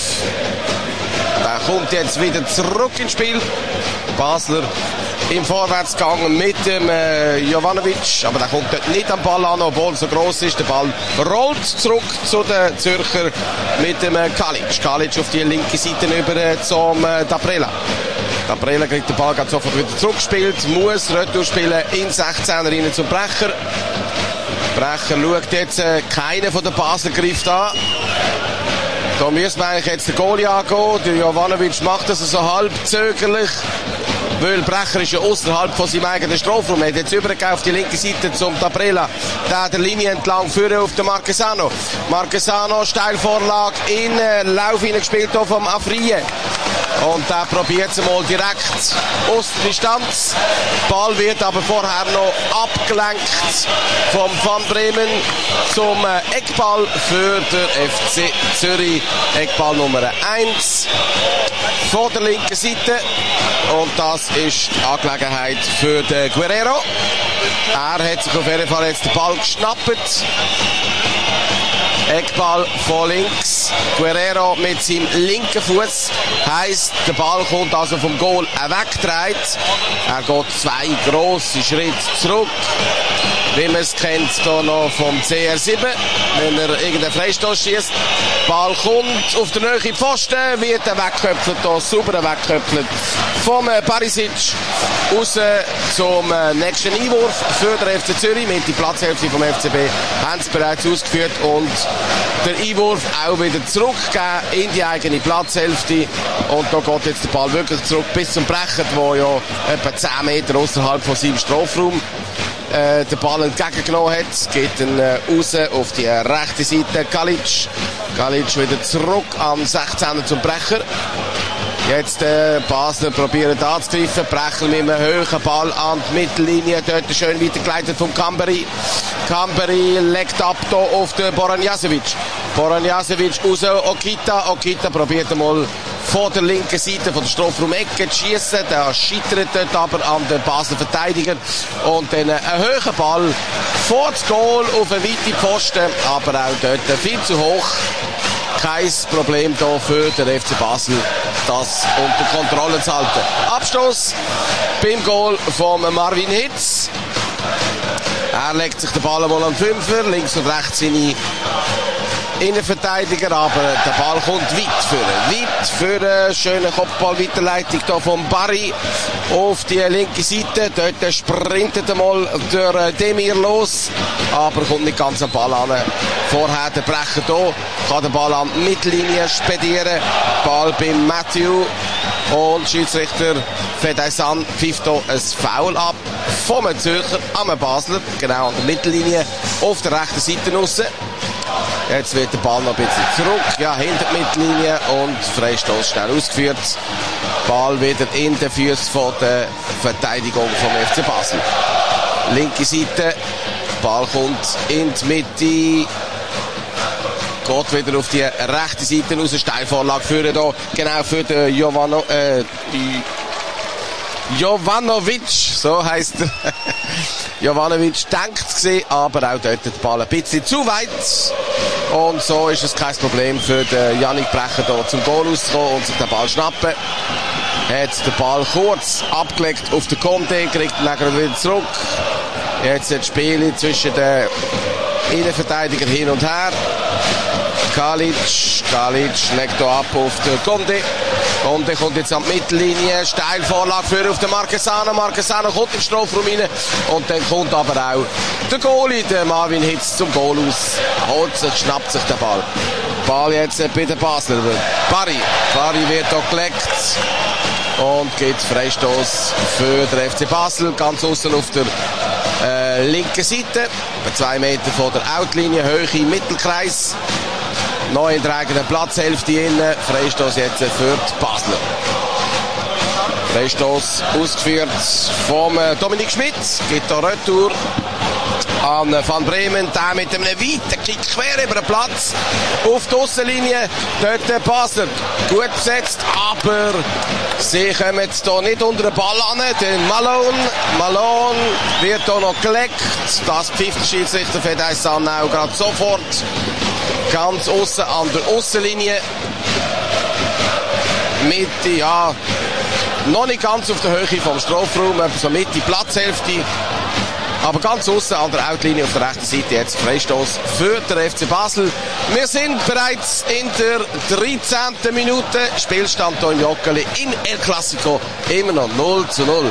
Der kommt jetzt wieder zurück ins Spiel. Basler im Vorwärtsgang mit dem äh, Jovanovic, aber der kommt dort nicht am Ball an, obwohl er so gross ist. Der Ball rollt zurück zu den Zürcher mit dem äh, Kalic. Kalic auf die linke Seite über äh, zum äh, Taprella. Taprella kriegt den Ball sofort wieder zurückgespielt, muss Retour spielen in sechzehner rein zum Brecher. Brecher schaut jetzt, äh, keiner von den Basler greift an. Da müssen wir eigentlich jetzt den Goalie angehen. Der Jovanovic macht das so halb zögerlich, weil Brecher ist ja außerhalb von seinem eigenen Strafraum. Er hat jetzt übergegeben auf die linke Seite zum Taprella. Da der Linie entlang führen auf den Marquesano. Marquesano, Steilvorlage in äh, Lauf hineingespielt vom Afriye. Und der probiert es mal direkt aus der Distanz. Ball wird aber vorher noch abgelenkt vom Van Bremen zum äh, Eckball für den F C Zürich. Eckball Nummer eins von der linken Seite. Und das ist die Angelegenheit für den Guerrero. Er hat sich auf jeden Fall jetzt den Ball geschnappt. Eckball von links. Guerrero mit seinem linken Fuß. Heisst, der Ball kommt also vom Goal weggedreht. Er geht zwei grosse Schritte zurück. Wie man es kennt, hier noch vom C R sieben, wenn er irgendeinen Freistoß schießt. Ball kommt auf der Nähe Pfosten, wird er weggeköpfelt, hier sauber weggeköpfelt vom Barisic raus zum nächsten Einwurf für den F C Zürich. Mit der Platzhälfte vom F C B haben sie bereits ausgeführt und der Einwurf auch wieder zurückgegeben in die eigene Platzhälfte. Und da geht jetzt der Ball wirklich zurück bis zum Brecher, der ja etwa zehn Meter außerhalb von seinem Strafraum äh, den Ball entgegengenommen hat. Geht dann äh, raus auf die äh, rechte Seite. Kalic. Kalic wieder zurück am sechzehner zum Brecher. Jetzt äh, Basler probieren anzugreifen. Brecher mit einem hohen Ball an die Mittellinie. Dort schön weitergeleitet vom Camberi. Camberi legt ab hier auf den Boran Jasevic. Boranjasevic raus, Okita. Okita probiert mal von der linken Seite, von der Strafraum-Ecke zu schiessen. Der scheitert dort aber an den Basler Verteidiger. Und dann ein hoher Ball vor das Goal auf einen weiten Pfosten, aber auch dort viel zu hoch. Kein Problem da für den F C Basel, das unter Kontrolle zu halten. Abstoß beim Goal von Marvin Hitz. Er legt sich den Ball mal an den Fünfer, links und rechts seine Innenverteidiger, aber der Ball kommt weit für weit für eine schöne Kopfball-Weiterleitung hier von Barry auf die linke Seite. Dort sprintet er mal durch Demir los, aber kommt nicht ganz am Ball an. Vorher der Brecher hier, kann den Ball an die Mittellinie spedieren. Ball beim Matthew und Schiedsrichter Fedaysan pfeift hier ein Foul ab vom Zürcher am Basler, genau an der Mittellinie auf der rechten Seite aussen. Jetzt wird der Ball noch ein bisschen zurück, ja, hinter die Mittellinie und Freistoß schnell ausgeführt. Ball wieder in den Füßen von der Verteidigung vom F C Basel. Linke Seite, Ball kommt in die Mitte, geht wieder auf die rechte Seite raus, Steilvorlage führen hier, genau für den Jovano, äh, Jovanovic, so heisst er. Jovanovic denkt es gesehen, aber auch dort der Ball ein bisschen zu weit. Und so ist es kein Problem für den Yannick Brecher hier zum Goal auszukommen und sich den Ball schnappen. Hat den Ball kurz abgelegt auf den Conte, kriegt ihn nachher wieder zurück. Jetzt das Spiel zwischen den Innenverteidigern hin und her. Kalic, Kalic legt hier ab auf den Conte. Conte kommt jetzt an die Mittellinie, Steilvorlage für auf den Marquesano. Marquesano kommt im Strafraum rein und dann kommt aber auch der Goalie, der Marvin Hitz, zum Goal aus. Holt sich, schnappt sich den Ball. Ball jetzt bei den Basler. Barry, Barry wird hier gelegt und gibt Freistoß für den F C Basel, ganz außen auf der äh, linken Seite, bei zwei Meter von der Outlinie, Höhe im Mittelkreis. Neu in der eigenen Platzhälfte innen. Freistoß jetzt für die Basler. Freistoß ausgeführt vom Dominik Schmidt. Gibt da Retour an Van Bremen. Der mit einem weiten Kick quer über den Platz auf die Aussenlinie. Dort der Basler. Gut besetzt, aber sie kommen jetzt hier nicht unter den Ball an. Den Malone. Malone wird hier noch gelegt. Das pfeift der Schiedsrichter Fedaysan auch gerade sofort. Ganz aussen an der Aussenlinie. Mitte, ja, noch nicht ganz auf der Höhe vom Strafraum, so Mitte Platzhälfte. Aber ganz aussen an der Outlinie auf der rechten Seite jetzt Freistoß für den F C Basel. Wir sind bereits in der dreizehnten Minute. Spielstand hier im Joggeli in El Clasico. Immer noch null zu null.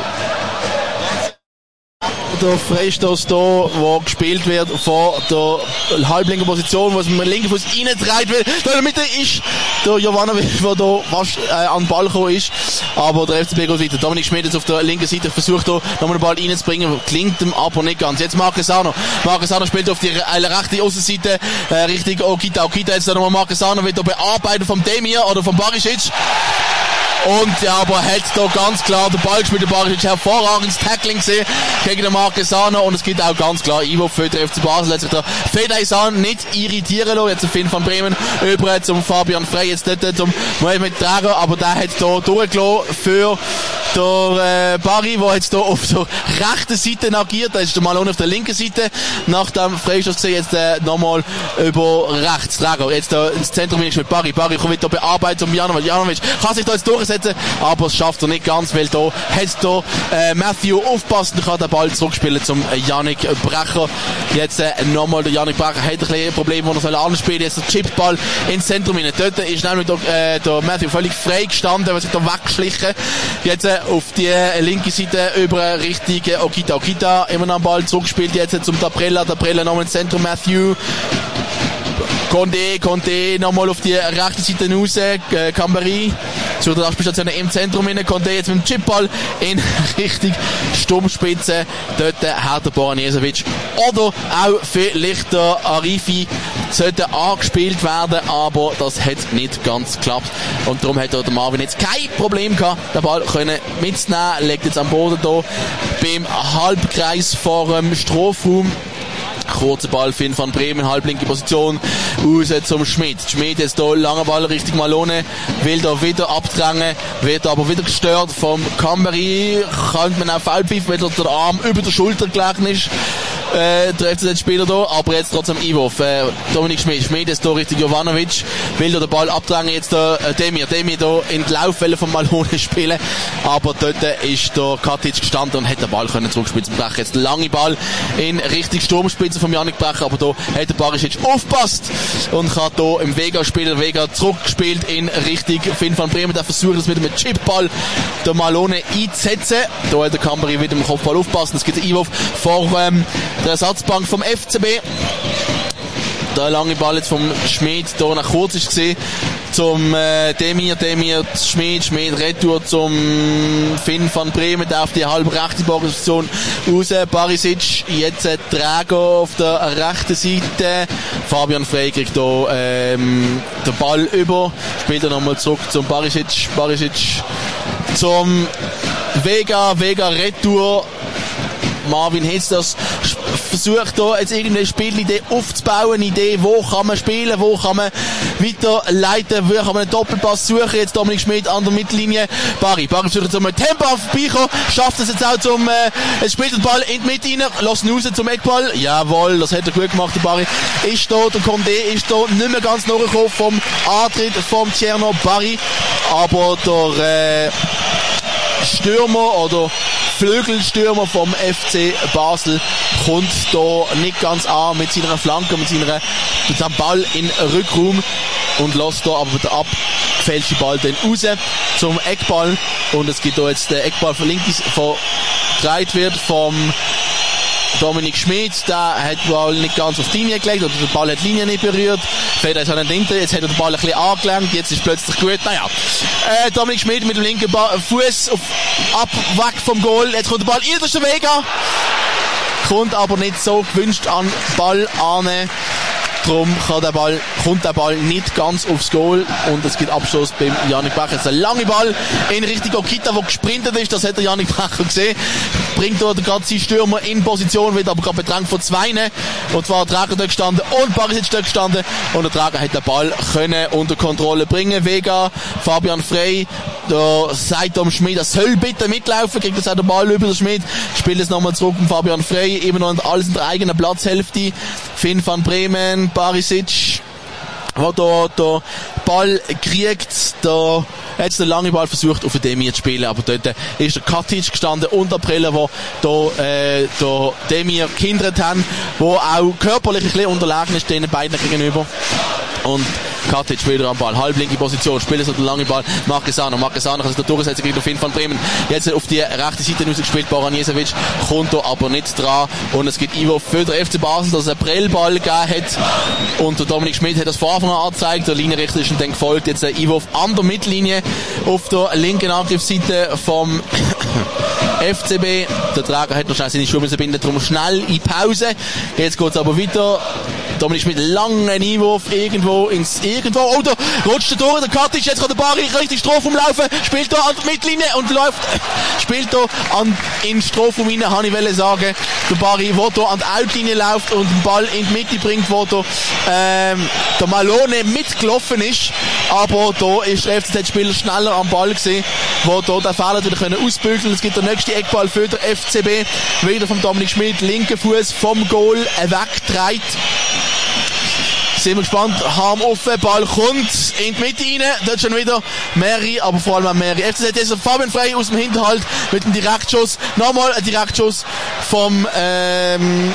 Der Freistoß hier, der gespielt wird von der halblinken Position, wo es mit dem linken Fuß reintreibt wird. Da in der Mitte ist der Jovanovic, der hier fast äh, an den Ball gekommen ist. Aber der F C B geht weiter. Dominik Schmidt jetzt auf der linken Seite versucht hier nochmal den Ball reinzubringen. Klingt ihm aber nicht ganz. Jetzt Marquesano. Marquesano spielt auf die rechte Außenseite äh, Richtung Okita. Okita jetzt nochmal Marquesano wird hier bearbeitet vom Demir oder vom Barisic. Und ja, aber hat da ganz klar den Ball gespielt, der Barisic hervorragendes Tackling gesehen gegen den Marquesano und es gibt auch ganz klar Einwurf für den F C Basel. Hat sich der Fedaysan nicht irritieren lassen. Jetzt der Finn van Bremen über zum Fabian Frey, jetzt dort zum Mohamed Drago, aber der hat da durchgelassen für der äh, Barry, der jetzt da auf der rechten Seite agiert. Da ist der Malone auf der linken Seite. Nach dem Freistoß gesehen jetzt äh, nochmal über rechts. Drago, jetzt da ins Zentrum mit Barry. Barry kommt wieder bearbeitet um Janovic. Janovic kann sich da jetzt durchsetzen, aber es schafft er nicht ganz, weil da hat da äh, Matthew aufpasst und kann den Ball zurückspielen zum äh, Yannick Brecher. Jetzt äh, nochmal der Yannick Brecher hat ein bisschen Problem, wo er soll anspielen. Jetzt der Chipball ins Zentrum hinein. Dort ist nämlich der, äh, der Matthew völlig frei gestanden, weil sich da weggeschlichen. Jetzt äh, auf die äh, linke Seite über Richtung äh, Okita. Okita immer noch am Ball zurückgespielt jetzt äh, zum Taprella. Taprella nochmal ins Zentrum. Matthew. Conte, Conte nochmal auf die rechte Seite raus, äh, Cambari zu der Abspielstation im Zentrum hin, Conte jetzt mit dem Chipball in Richtung Sturmspitze, dort hat der Boranjesevic oder auch vielleicht der Arifi sollte angespielt werden, aber das hat nicht ganz geklappt und darum hat der Marvin jetzt kein Problem gehabt, den Ball können mitzunehmen, legt jetzt am Boden da beim Halbkreis vor dem Strafraum. kurzer Ball, Finn van Bremen, halblinke Position, raus zum Schmidt. Schmidt jetzt hier, langer Ball Richtung Malone, will da wieder abdrängen, wird aber wieder gestört vom Cambery, kann man auch Foulpfiff, weil der Arm über der Schulter gelegen ist. Äh, der F C Z-Spieler da, aber jetzt trotzdem Einwurf. Äh, Dominik Schmidt, Schmidt ist da Richtung Jovanovic, will da den Ball abdrängen, jetzt da äh, Demir, Demir da in die Laufwelle von Malone spielen, aber dort ist der Katic gestanden und hätte den Ball können zurückspielen zum Brecher. Jetzt der lange Ball in Richtung Sturmspitze von Yannick Brecher, aber da hat der Barisic aufgepasst und kann da im Vega-Spieler Vega zurückgespielt in Richtung Finn van Bremen, der versucht das wieder mit Chipball der Malone einzusetzen. Da hat der Cambery wieder im Kopfball aufpassen, es gibt einen Einwurf vor ähm, der Ersatzbank vom F C B. Der lange Ball jetzt vom Schmidt, hier nach kurz ist gesehen, zum äh, Demir, Demir, Schmidt, Schmidt, Retour zum Finn van Bremen, der auf die halbe rechte Position raus, Barisic, jetzt äh, Träger auf der rechten Seite, Fabian Frey kriegt hier ähm, den Ball über, spielt er nochmal zurück zum Barisic, Barisic zum Vega, Vega Retour, Marvin Hitz, das versucht da jetzt irgendeine Spielidee aufzubauen, eine Idee, wo kann man spielen, wo kann man weiterleiten, wo kann man einen Doppelpass suchen, jetzt Dominik Schmidt an der Mittellinie, Barry, Barry versucht jetzt einmal Tempo vorbeikommen, schafft es jetzt auch zum, äh, jetzt spielt der Ball in die Mitte rein, lässt ihn raus zum Eckball, jawohl, das hat er gut gemacht, der Barry, ist da, der Condé ist da nicht mehr ganz nachgekommen vom Antritt vom Tierno Barry, aber der, äh, Stürmer oder Flügelstürmer vom F C Basel kommt da nicht ganz an mit seiner Flanke, mit seiner, mit seinem Ball in Rückraum und lässt da aber den abgefälschten Ball dann raus zum Eckball und es gibt da jetzt den Eckball von links vertreibt wird vom Dominik Schmidt, der hat den Ball nicht ganz auf die Linie gelegt, oder der Ball hat die Linie nicht berührt. Feder ist an den Hinter, jetzt hat er den Ball ein bisschen angelenkt, jetzt ist plötzlich gut. Naja, äh, Dominik Schmidt mit dem linken Fuß ab, weg vom Goal, jetzt kommt der Ball in der Vega, kommt aber nicht so gewünscht an den Ball an. Darum kann der Ball, kommt der Ball nicht ganz aufs Goal und es gibt Abschluss beim Yannick Brecher. Jetzt ein langer Ball in Richtung Okita, der gesprintet ist, das hat der Yannick Brecher gesehen. Bringt dort gerade seinen Stürmer in Position, wird aber gerade bedrängt von zwei. Und zwar der Träger dort gestanden und Barisic dort gestanden und der Träger hat den Ball können unter Kontrolle bringen. Vega, Fabian Frey, da sagt am Schmidt, er soll bitte mitlaufen, kriegt jetzt auch den Ball über den Schmidt, spielt es nochmal zurück von Fabian Frey, immer noch alles in der eigenen Platzhälfte. Finn van Bremen, Barisic, der da den Ball kriegt, da hat jetzt der lange Ball versucht, auf den Demir zu spielen, aber dort ist der Katic gestanden und der Brille, wo da, äh, der Demir gehindert haben, wo auch körperlich ein bisschen unterlegen ist, denen beiden gegenüber. Und Katic wieder am Ball, halblinke Position, spielt so den langen Ball, Marquesano, Marquesano kann sich da durchsetzen gegen den Finn van Bremen, jetzt auf die rechte Seite rausgespielt, Baranjesevic kommt da aber nicht dran und es gibt Einwurf für den F C Basel, dass es einen Prellball gegeben hat und der Dominik Schmidt hat das von Anfang an angezeigt, der Linienrichter ist dann gefolgt, jetzt ein Einwurf an der Mittellinie auf der linken Angriffsseite vom F C B, der Träger hat noch schnell seine Schuhe binden, darum schnell in Pause, jetzt geht es aber weiter, Dominik Schmidt, langen Einwurf irgendwo ins irgendwo, oh, da rutscht er durch, der Katic, jetzt kann der Bari richtig Strafraum laufen, spielt da an der Mittellinie und läuft, spielt da an, in Strafraum rein, kann ich wollen sagen, der Bari, der da an die Outlinie läuft und den Ball in die Mitte bringt, wo da, ähm, der Malone mitgelaufen ist, aber da ist der F C Z-Spieler schneller am Ball gesehen, wo da den Fehler wieder können ausbügeln, es gibt der nächste Eckball für den F C B, wieder vom Dominik Schmidt, linker Fuß vom Goal weggetragen. Sind wir gespannt, Harm offen, Ball kommt in die Mitte rein, dort schon wieder Mary, aber vor allem auch Mary. F C Z ist Fabian Frey aus dem Hinterhalt mit dem Direktschuss, nochmal ein Direktschuss vom, ähm,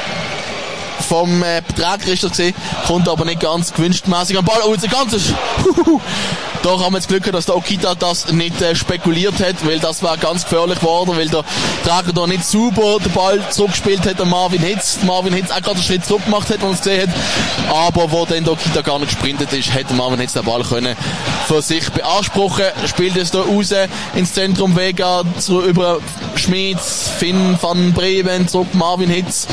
vom äh, Träger gesehen, kommt aber nicht ganz gewünschtmäßig am Ball. Oh, jetzt ein ganzes da haben wir jetzt Glück, dass der Okita das nicht äh, spekuliert hat, weil das war ganz gefährlich geworden, weil der Träger da nicht super den Ball zurückgespielt hat an Marvin Hitz. Marvin Hitz auch gerade einen Schritt zurück gemacht hat, wenn man es gesehen hat. Aber wo dann der Okita gar nicht gesprintet ist, hätte Marvin Hitz den Ball können für sich beanspruchen. Spielt es da raus ins Zentrum Vega, zu, über Schmidt, Finn van Bremen, zurück Marvin Hitz.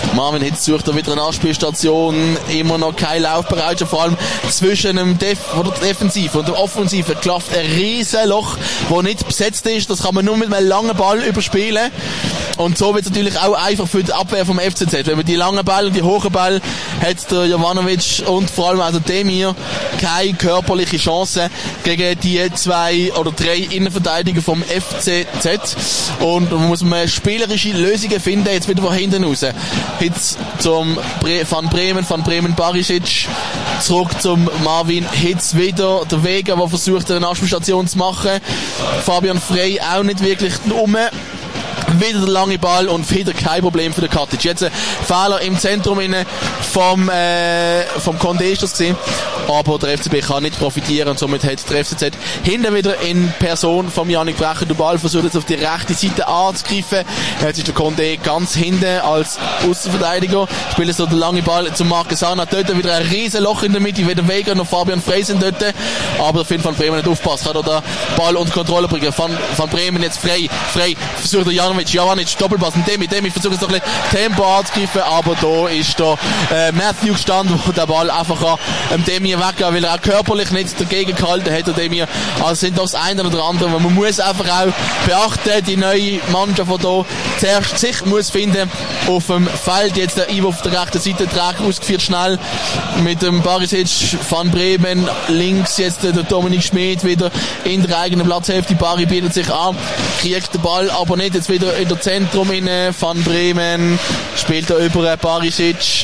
Marvin Hitz sucht da wieder eine Anspielstation, immer noch keine Laufbereitschaft, vor allem zwischen dem Def oder der Defensive und dem Offensive klafft ein riesen Loch, das nicht besetzt ist. Das kann man nur mit einem langen Ball überspielen. Und so wird es natürlich auch einfach für die Abwehr vom F C Z. Wenn man die langen Bälle, die hohen Bälle, hat der Jovanovic und vor allem also Demir keine körperliche Chance gegen die zwei oder drei Innenverteidiger vom F C Z. Und da muss man spielerische Lösungen finden, jetzt wieder von hinten raus. Hitz zum Bre- Van Bremen, Van Bremen Barisic, zurück zum Marvin Hitz wieder, der Vega, der versucht, eine Anspielstation zu machen. Fabian Frey auch nicht wirklich um. Wieder der lange Ball und wieder kein Problem für den Katic. Jetzt ein Fehler im Zentrum inne vom, äh, vom Condé ist das gewesen. Aber der F C B kann nicht profitieren und somit hat der F C Z hinten wieder in Person von Yannick Brecher den Ball versucht jetzt auf die rechte Seite anzugreifen. Jetzt ist der Condé ganz hinten als Außenverteidiger. Spielt so den lange Ball zum Marcus Sana. Dort wieder ein riesen Loch in der Mitte. Weder Vega noch Fabian Frey sind dort. Aber der Finn van Bremen nicht aufpasst. Kann er den Ball unter Kontrolle bringen. Van, van Bremen jetzt frei. Frei versucht der Janovic. Jovanovic Doppelpass. Und Demi. Demi versucht jetzt noch ein bisschen Tempo anzugreifen. Aber da ist der äh, Matthew gestanden, wo der Ball einfach am Demi weggehen, weil er auch körperlich nicht dagegen gehalten hat. Und Demi, also sind das eine oder andere. Man muss einfach auch beachten, die neue Mannschaft, die hier zuerst sich muss finden auf dem Feld. Jetzt der Ivo auf der rechten Seite, Träger ausgeführt schnell mit dem Barisic, Van Bremen links, jetzt der Dominik Schmid wieder in der eigenen Platzhälfte. Bari bietet sich an, kriegt den Ball aber nicht, jetzt wieder in der Zentrum inne. Van Bremen spielt er über Barisic.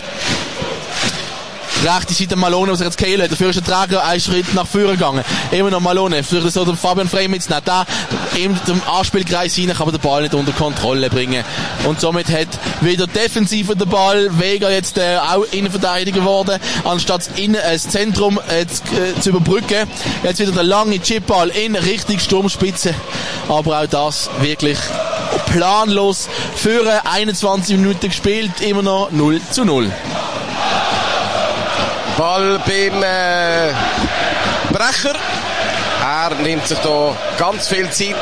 Rechte Seite Malone, was er jetzt geheilt hat. Dafür ist der Träger einen Schritt nach vorne gegangen. Immer noch Malone. Versucht so den Fabian Frey mitzunehmen. Da in dem Anspielkreis hinein kann man den Ball nicht unter Kontrolle bringen. Und somit hat wieder defensiver den Ball. Vega jetzt äh, auch Innenverteidiger geworden. Anstatt innen äh, das Zentrum äh, zu, äh, zu überbrücken. Jetzt wieder der lange Chipball in Richtung Sturmspitze. Aber auch das wirklich planlos. Für einundzwanzig Minuten gespielt. Immer noch null zu null. Ball beim äh, Brecher. Er nimmt sich da ganz viel Zeit,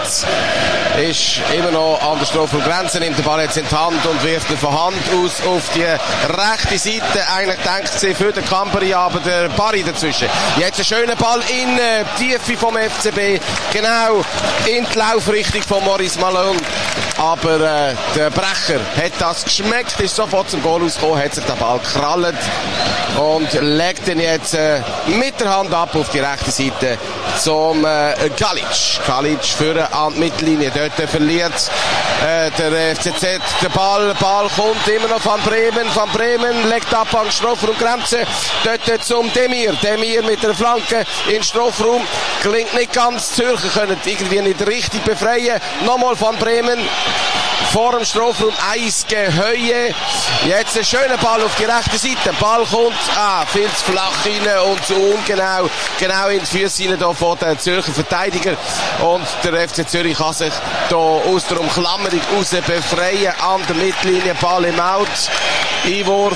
ist immer noch an der Strafraumgrenze, nimmt den Ball jetzt in die Hand und wirft ihn von Hand aus auf die rechte Seite. Eigentlich denkt sie für den Camperi, aber der Barry dazwischen. Jetzt ein schöner Ball in äh, die Tiefe vom F C B, genau in die Laufrichtung von Maurice Malone. Aber äh, der Brecher hat das geschmeckt, ist sofort zum Goal ausgekommen, hat sich den Ball gekrallt und legt ihn jetzt äh, mit der Hand ab auf die rechte Seite zum äh, Kalic. Kalic für an die Mittellinie. Dort verliert äh, der F C Z den Ball. Ball kommt immer noch von Bremen. Van Bremen legt ab an die Strafraumgrenze. Dort zum Demir. Demir mit der Flanke in den Strafraum. Klingt nicht ganz. Zürcher können irgendwie nicht richtig befreien. Nochmal Van Bremen. Vor dem Strafraum eins Gehöhe. Jetzt ein schöner Ball auf die rechte Seite. Der Ball kommt ah, viel zu flach rein und zu ungenau. Genau in die Füße rein da von den Zürcher Verteidiger. Und der F C Zürich kann sich da aus der Umklammerung raus befreien. An der Mittellinie, Ball im Out. Einwurf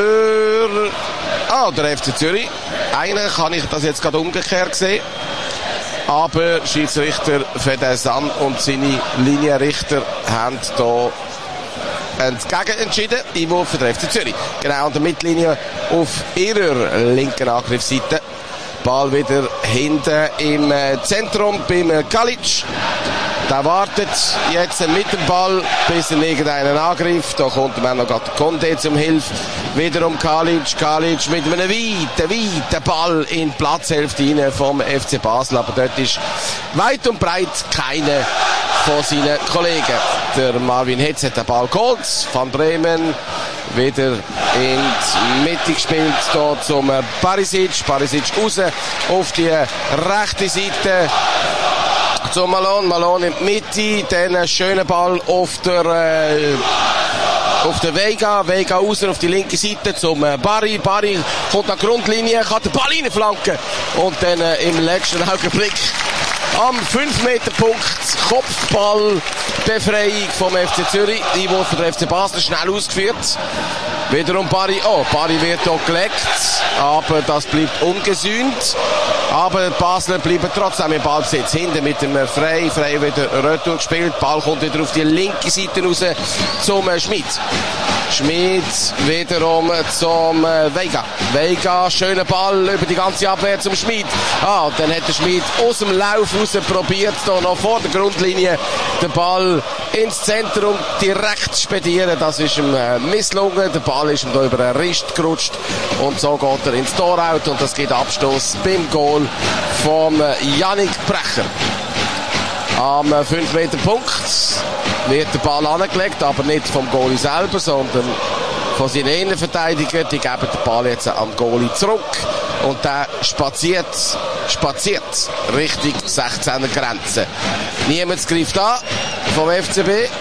für ah, der F C Zürich. Eigentlich kann ich das jetzt gerade umgekehrt sehen. Aber Schiedsrichter Fedesan und seine Linienrichter haben hier entgegen entschieden. Einwurf für den F C Zürich. Genau an der Mittellinie auf ihrer linken Angriffsseite. Ball wieder hinten im Zentrum beim Kalic. Der wartet jetzt mit dem Ball, bis er irgendeinen angreift. Da kommt ihm auch noch der Condé zum Hilfe. Wiederum Kalic. Kalic mit einem weiten, weiten Ball in die Platzhälfte rein vom F C Basel. Aber dort ist weit und breit keiner von seinen Kollegen. Der Marvin Hitz hat den Ball geholt. Van Bremen wieder in die Mitte gespielt. Hier zum Barisic. Barisic raus auf die rechte Seite. Zum Malone, Malone in die Mitte, dann einen schönen Ball auf der, äh, auf der Vega, Vega raus auf die linke Seite zum äh, Barry, Barry kommt an die Grundlinie, kann den Ball reinflanken und dann äh, im letzten Augenblick am fünf Meter Punkt Kopfball Befreiung vom F C Zürich, Einwurf für den F C Basel, schnell ausgeführt. Wiederum Barry, oh, Barry wird hier gelegt, aber das bleibt ungesühnt. Aber die Basler bleiben trotzdem im Ballbesitz. Hinten mit dem Frey. Frey wieder Retour gespielt. Ball kommt wieder auf die linke Seite raus zum Schmid. Schmid wiederum zum Veiga. Veiga, schöner Ball über die ganze Abwehr zum Schmid. Ah, und dann hat der Schmid aus dem Lauf raus probiert, da noch vor der Grundlinie den Ball ins Zentrum direkt spedieren. Das ist ihm äh, misslungen. Der Ball ist ihm da über den Rist gerutscht und so geht er ins Tor out und das gibt Abstoß beim Goal von äh, Yannick Brecher. Am äh, fünf Meter Punkt wird der Ball angelegt, aber nicht vom Goalie selber, sondern von seinen Innenverteidigern. Die geben den Ball jetzt am Goalie zurück und der spaziert, spaziert Richtung sechzehner Grenze. Niemand greift an vom F C B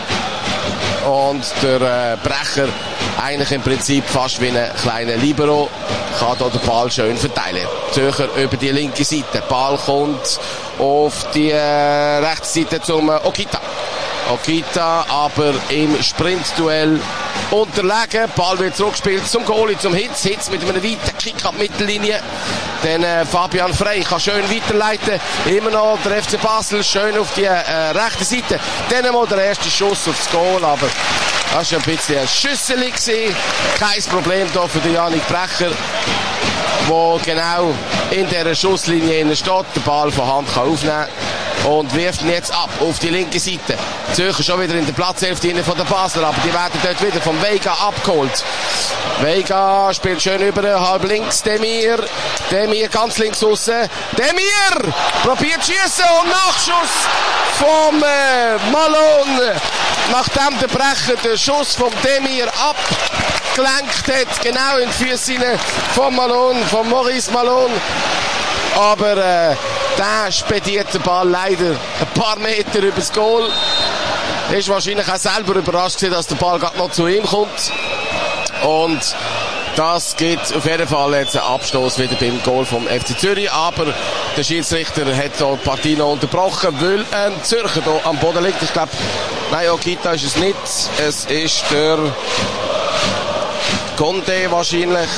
und der äh, Brecher eigentlich im Prinzip fast wie ein kleiner Libero kann hier den Ball schön verteilen. Zürcher über die linke Seite. Der Ball kommt auf die äh, rechte Seite zum äh, Okita. Okita aber im Sprintduell unterlegen. Ball wird zurückgespielt zum Goalie, zum Hitz. Hitz mit einem weiten Kick ab Mittellinie. Dann äh, Fabian Frey kann schön weiterleiten. Immer noch der F C Basel schön auf die äh, rechte Seite. Dann mal der erste Schuss aufs Goal, aber das war ein bisschen ein Schüsseli gewesen. Kein Problem hier für den Yannick Brecher, der genau in dieser Schusslinie steht, den Ball von Hand kann aufnehmen und wirft ihn jetzt ab auf die linke Seite. Zürcher schon wieder in der Platzhälfte von der Basler, aber die werden dort wieder vom Veiga abgeholt. Veiga spielt schön über halb links, Demir. Demir ganz links aussen. Demir probiert schießen und Nachschuss vom äh, Malone. Nachdem der Brecher den Schuss vom Demir abgelenkt hat, genau in die Füße von Malone, von Maurice Malone. Aber äh, der spediert den Ball leider ein paar Meter übers Goal. Ist wahrscheinlich auch selber überrascht gewesen, dass der Ball gerade noch zu ihm kommt. Und das gibt auf jeden Fall jetzt einen Abstoß wieder beim Goal vom F C Zürich. Aber der Schiedsrichter hat hier die Partie noch unterbrochen, weil ein Zürcher hier am Boden liegt. Ich glaube, nein, Okita ist es nicht. Es ist der Conde wahrscheinlich.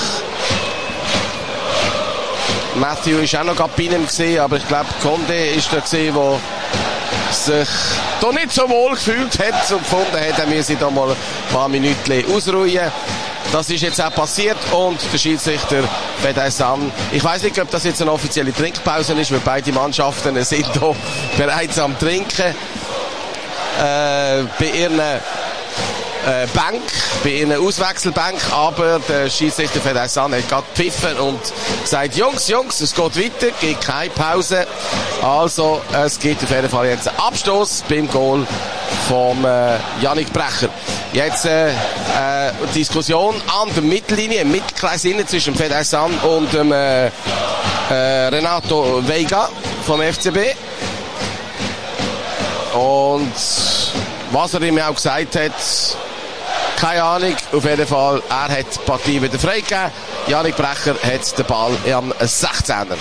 Matthew ist auch noch gerade bei ihm gesehen, aber ich glaube, Conde ist der gesehen, der sich da nicht so wohl gefühlt hat und gefunden hat, er müsse da mal ein paar Minuten ausruhen. Das ist jetzt auch passiert und der Schiedsrichter Fedaysan, ich weiss nicht, ob das jetzt eine offizielle Trinkpause ist, weil beide Mannschaften sind hier bereits am Trinken. Äh, bei ihren äh, Bank, bei ihren Auswechselbank, aber der Schiedsrichter Fedaysan hat gerade gepfiffen und sagt, Jungs, Jungs, es geht weiter, gibt keine Pause. Also, es gibt auf jeden Fall jetzt einen Abstoß beim Goal vom äh, Yannick Brecher. Jetzt äh, äh, Diskussion an der Mittellinie, im Mittelkreis innen zwischen Fedaysan und dem äh, äh, Renato Veiga vom F C B. Und was er ihm auch gesagt hat, keine Ahnung, auf jeden Fall, er hat die Partie wieder freigegeben. Yannick Brecher hat den Ball am sechzehner.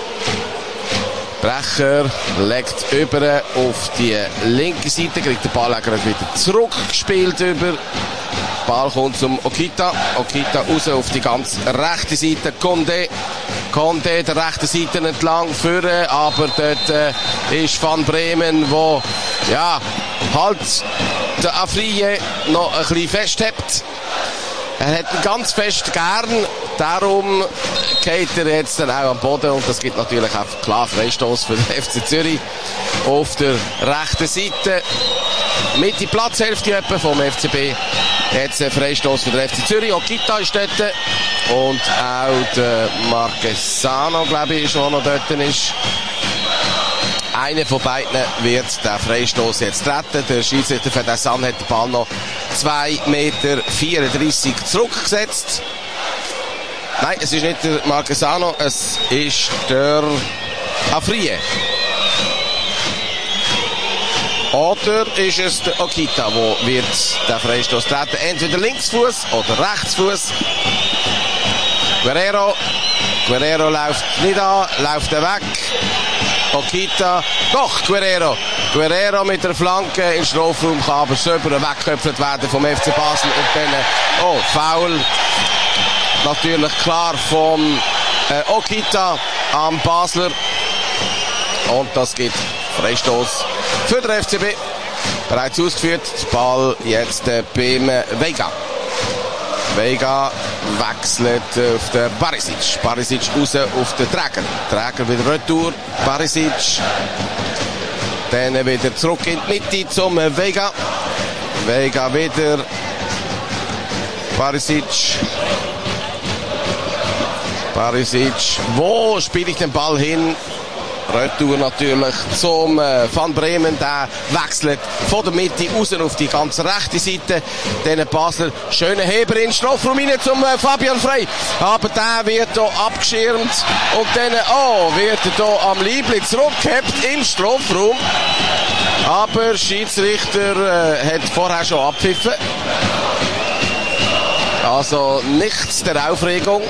Brecher legt über auf die linke Seite, kriegt den Ball gerade wieder zurückgespielt über. Ball kommt zum Okita. Okita raus auf die ganz rechte Seite. Conde. Conde der rechten Seite entlang führen, aber dort äh, ist Van Bremen, wo ja halt der Afriye noch ein bisschen festhebt. Er hat ihn ganz fest gern, darum geht er jetzt dann auch am Boden und das gibt natürlich auch klar Freistoß für den F C Zürich auf der rechten Seite. Mitte Platzhälfte etwa vom F C B. Jetzt ein Freistoß für den F C Zürich. Okita ist dort und auch der Marquesano, glaube ich, ist auch noch dort ist. Einer von beiden wird den Freistoß jetzt treten. Der Schiedsrichter Fedaysan hat den Ball noch zwei Meter vierunddreissig zurückgesetzt. Nein, es ist nicht der Marquesano, es ist der Afriye. Oder ist es der Okita, wo wird der Freistoß treten? Entweder Linksfuß oder Rechtsfuß. Guerrero. Guerrero läuft nicht an, läuft er weg. Okita, doch, Guerrero. Guerrero mit der Flanke in den Strafraum kann aber selber weggeköpft werden vom F C Basel und dann, oh, Foul. Natürlich klar vom äh, Okita. am Basler. Und das gibt Freistoß für den F C B. Bereits ausgeführt. Ball jetzt äh, beim Vega. Vega wechselt auf den Barisic. Barisic raus auf den Träger. Träger wieder retour. Barisic. Dann wieder zurück in die Mitte zum Vega. Vega wieder. Barisic. Barisic. Wo spiele ich den Ball hin? Retour natürlich zum äh, Van Bremen, der wechselt von der Mitte raus auf die ganz rechte Seite. Dann Basler, schöner Heber in den Strafraum rein zum äh, Fabian Frey. Aber der wird hier abgeschirmt und dann, oh, wird er hier am Liebling zurückgehabt im Strafraum. Aber Schiedsrichter äh, hat vorher schon abgepfiffen. Also nichts der Aufregung.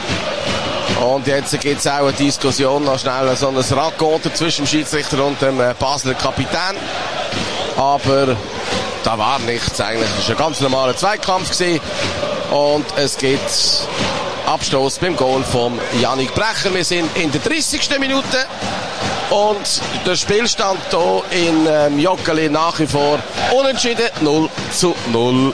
Und jetzt gibt es auch eine Diskussion, noch schnell so ein Radgoten zwischen dem Schiedsrichter und dem Basler Kapitän. Aber da war nichts eigentlich. Es war ein ganz normaler Zweikampf gewesen. Und es gibt Abstoß beim Goal von Yannick Brecher. Wir sind in der dreißigsten Minute. Und der Spielstand hier in ähm, Joggeli nach wie vor unentschieden, null zu null.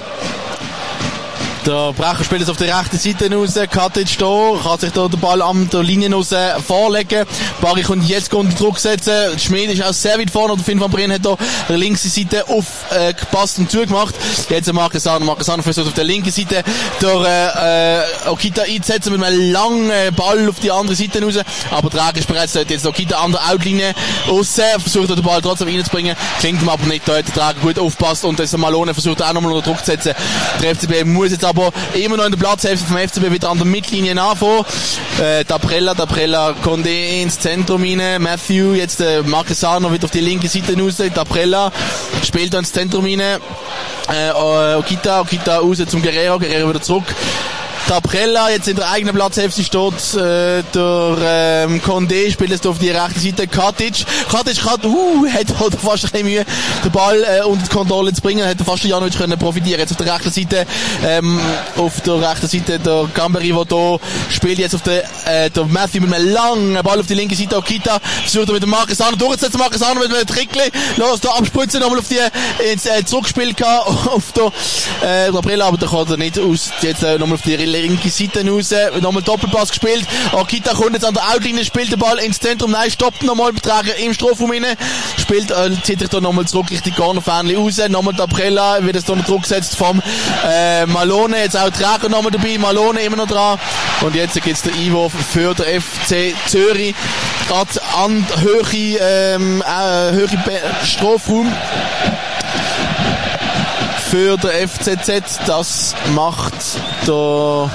Der Brecher spielt jetzt auf der rechten Seite raus. Katic da, kann sich da den Ball an der Linie raus vorlegen. Bari kommt jetzt unter Druck setzen. Schmid ist auch sehr weit vorne. Der Finn van Breen hat da der linke Seite aufgepasst äh, und zugemacht. Jetzt Marquesano. Marquesano versucht auf der linken Seite der äh, Okita einzusetzen mit einem langen Ball auf die andere Seite raus. Aber der Träger ist bereits dort. Jetzt Okita an der Outlinie aussen. Versucht den Ball trotzdem reinzubringen. Klingt ihm aber nicht. Da hat der Träger gut aufpasst. Und das Malone versucht auch nochmal unter Druck zu setzen. Der F C B muss jetzt aber immer noch in der Platzhälfte vom F C B wieder an der Mittellinie anfangen. Äh, Dabrella, Dabrella Condé ins Zentrum rein. Matthew, jetzt äh, Marquesano wieder auf die linke Seite raus. Dabrella spielt da ins Zentrum rein. Äh, Okita, Okita raus zum Guerrero, Guerrero wieder zurück. Dabrella, jetzt in der eigenen Platzhälfte steht äh, der ähm, Condé, spielt jetzt auf die rechte Seite. Katic, Katic hat, uh, hat halt fast ein bisschen Mühe, den Ball äh, unter die Kontrolle zu bringen, hätte fast Janovic können profitieren. Jetzt auf der rechten Seite, ähm, auf der rechten Seite der Gamberi, der da spielt jetzt auf der, äh, der Matthew mit einem langen Ball auf die linke Seite. Okita versucht er mit dem Marquesano durchzusetzen. Marquesano mit einem Trickli, los da abspritzen, nochmal auf die, ins äh, Zurückspiel gehabt, auf der, äh, Dabrella, aber da kann er nicht aus, jetzt äh, nochmal auf die linke Seite raus, nochmal Doppelpass gespielt. Okita kommt jetzt an der Outlinie, spielt den Ball ins Zentrum, nein, stoppt nochmal, Beträger im Strafraum rein, spielt, äh, zieht sich da nochmal zurück, richtig Cornerfähnchen raus, nochmal Dabrella, wird jetzt da unter Druck gesetzt vom, äh, Malone, jetzt auch Träger nochmal dabei, Malone immer noch dran, und jetzt gibt's den Einwurf für den F C Zürich, gerade an Höhe, ähm, äh, Höhe Strafraum für den F C Z. Das macht der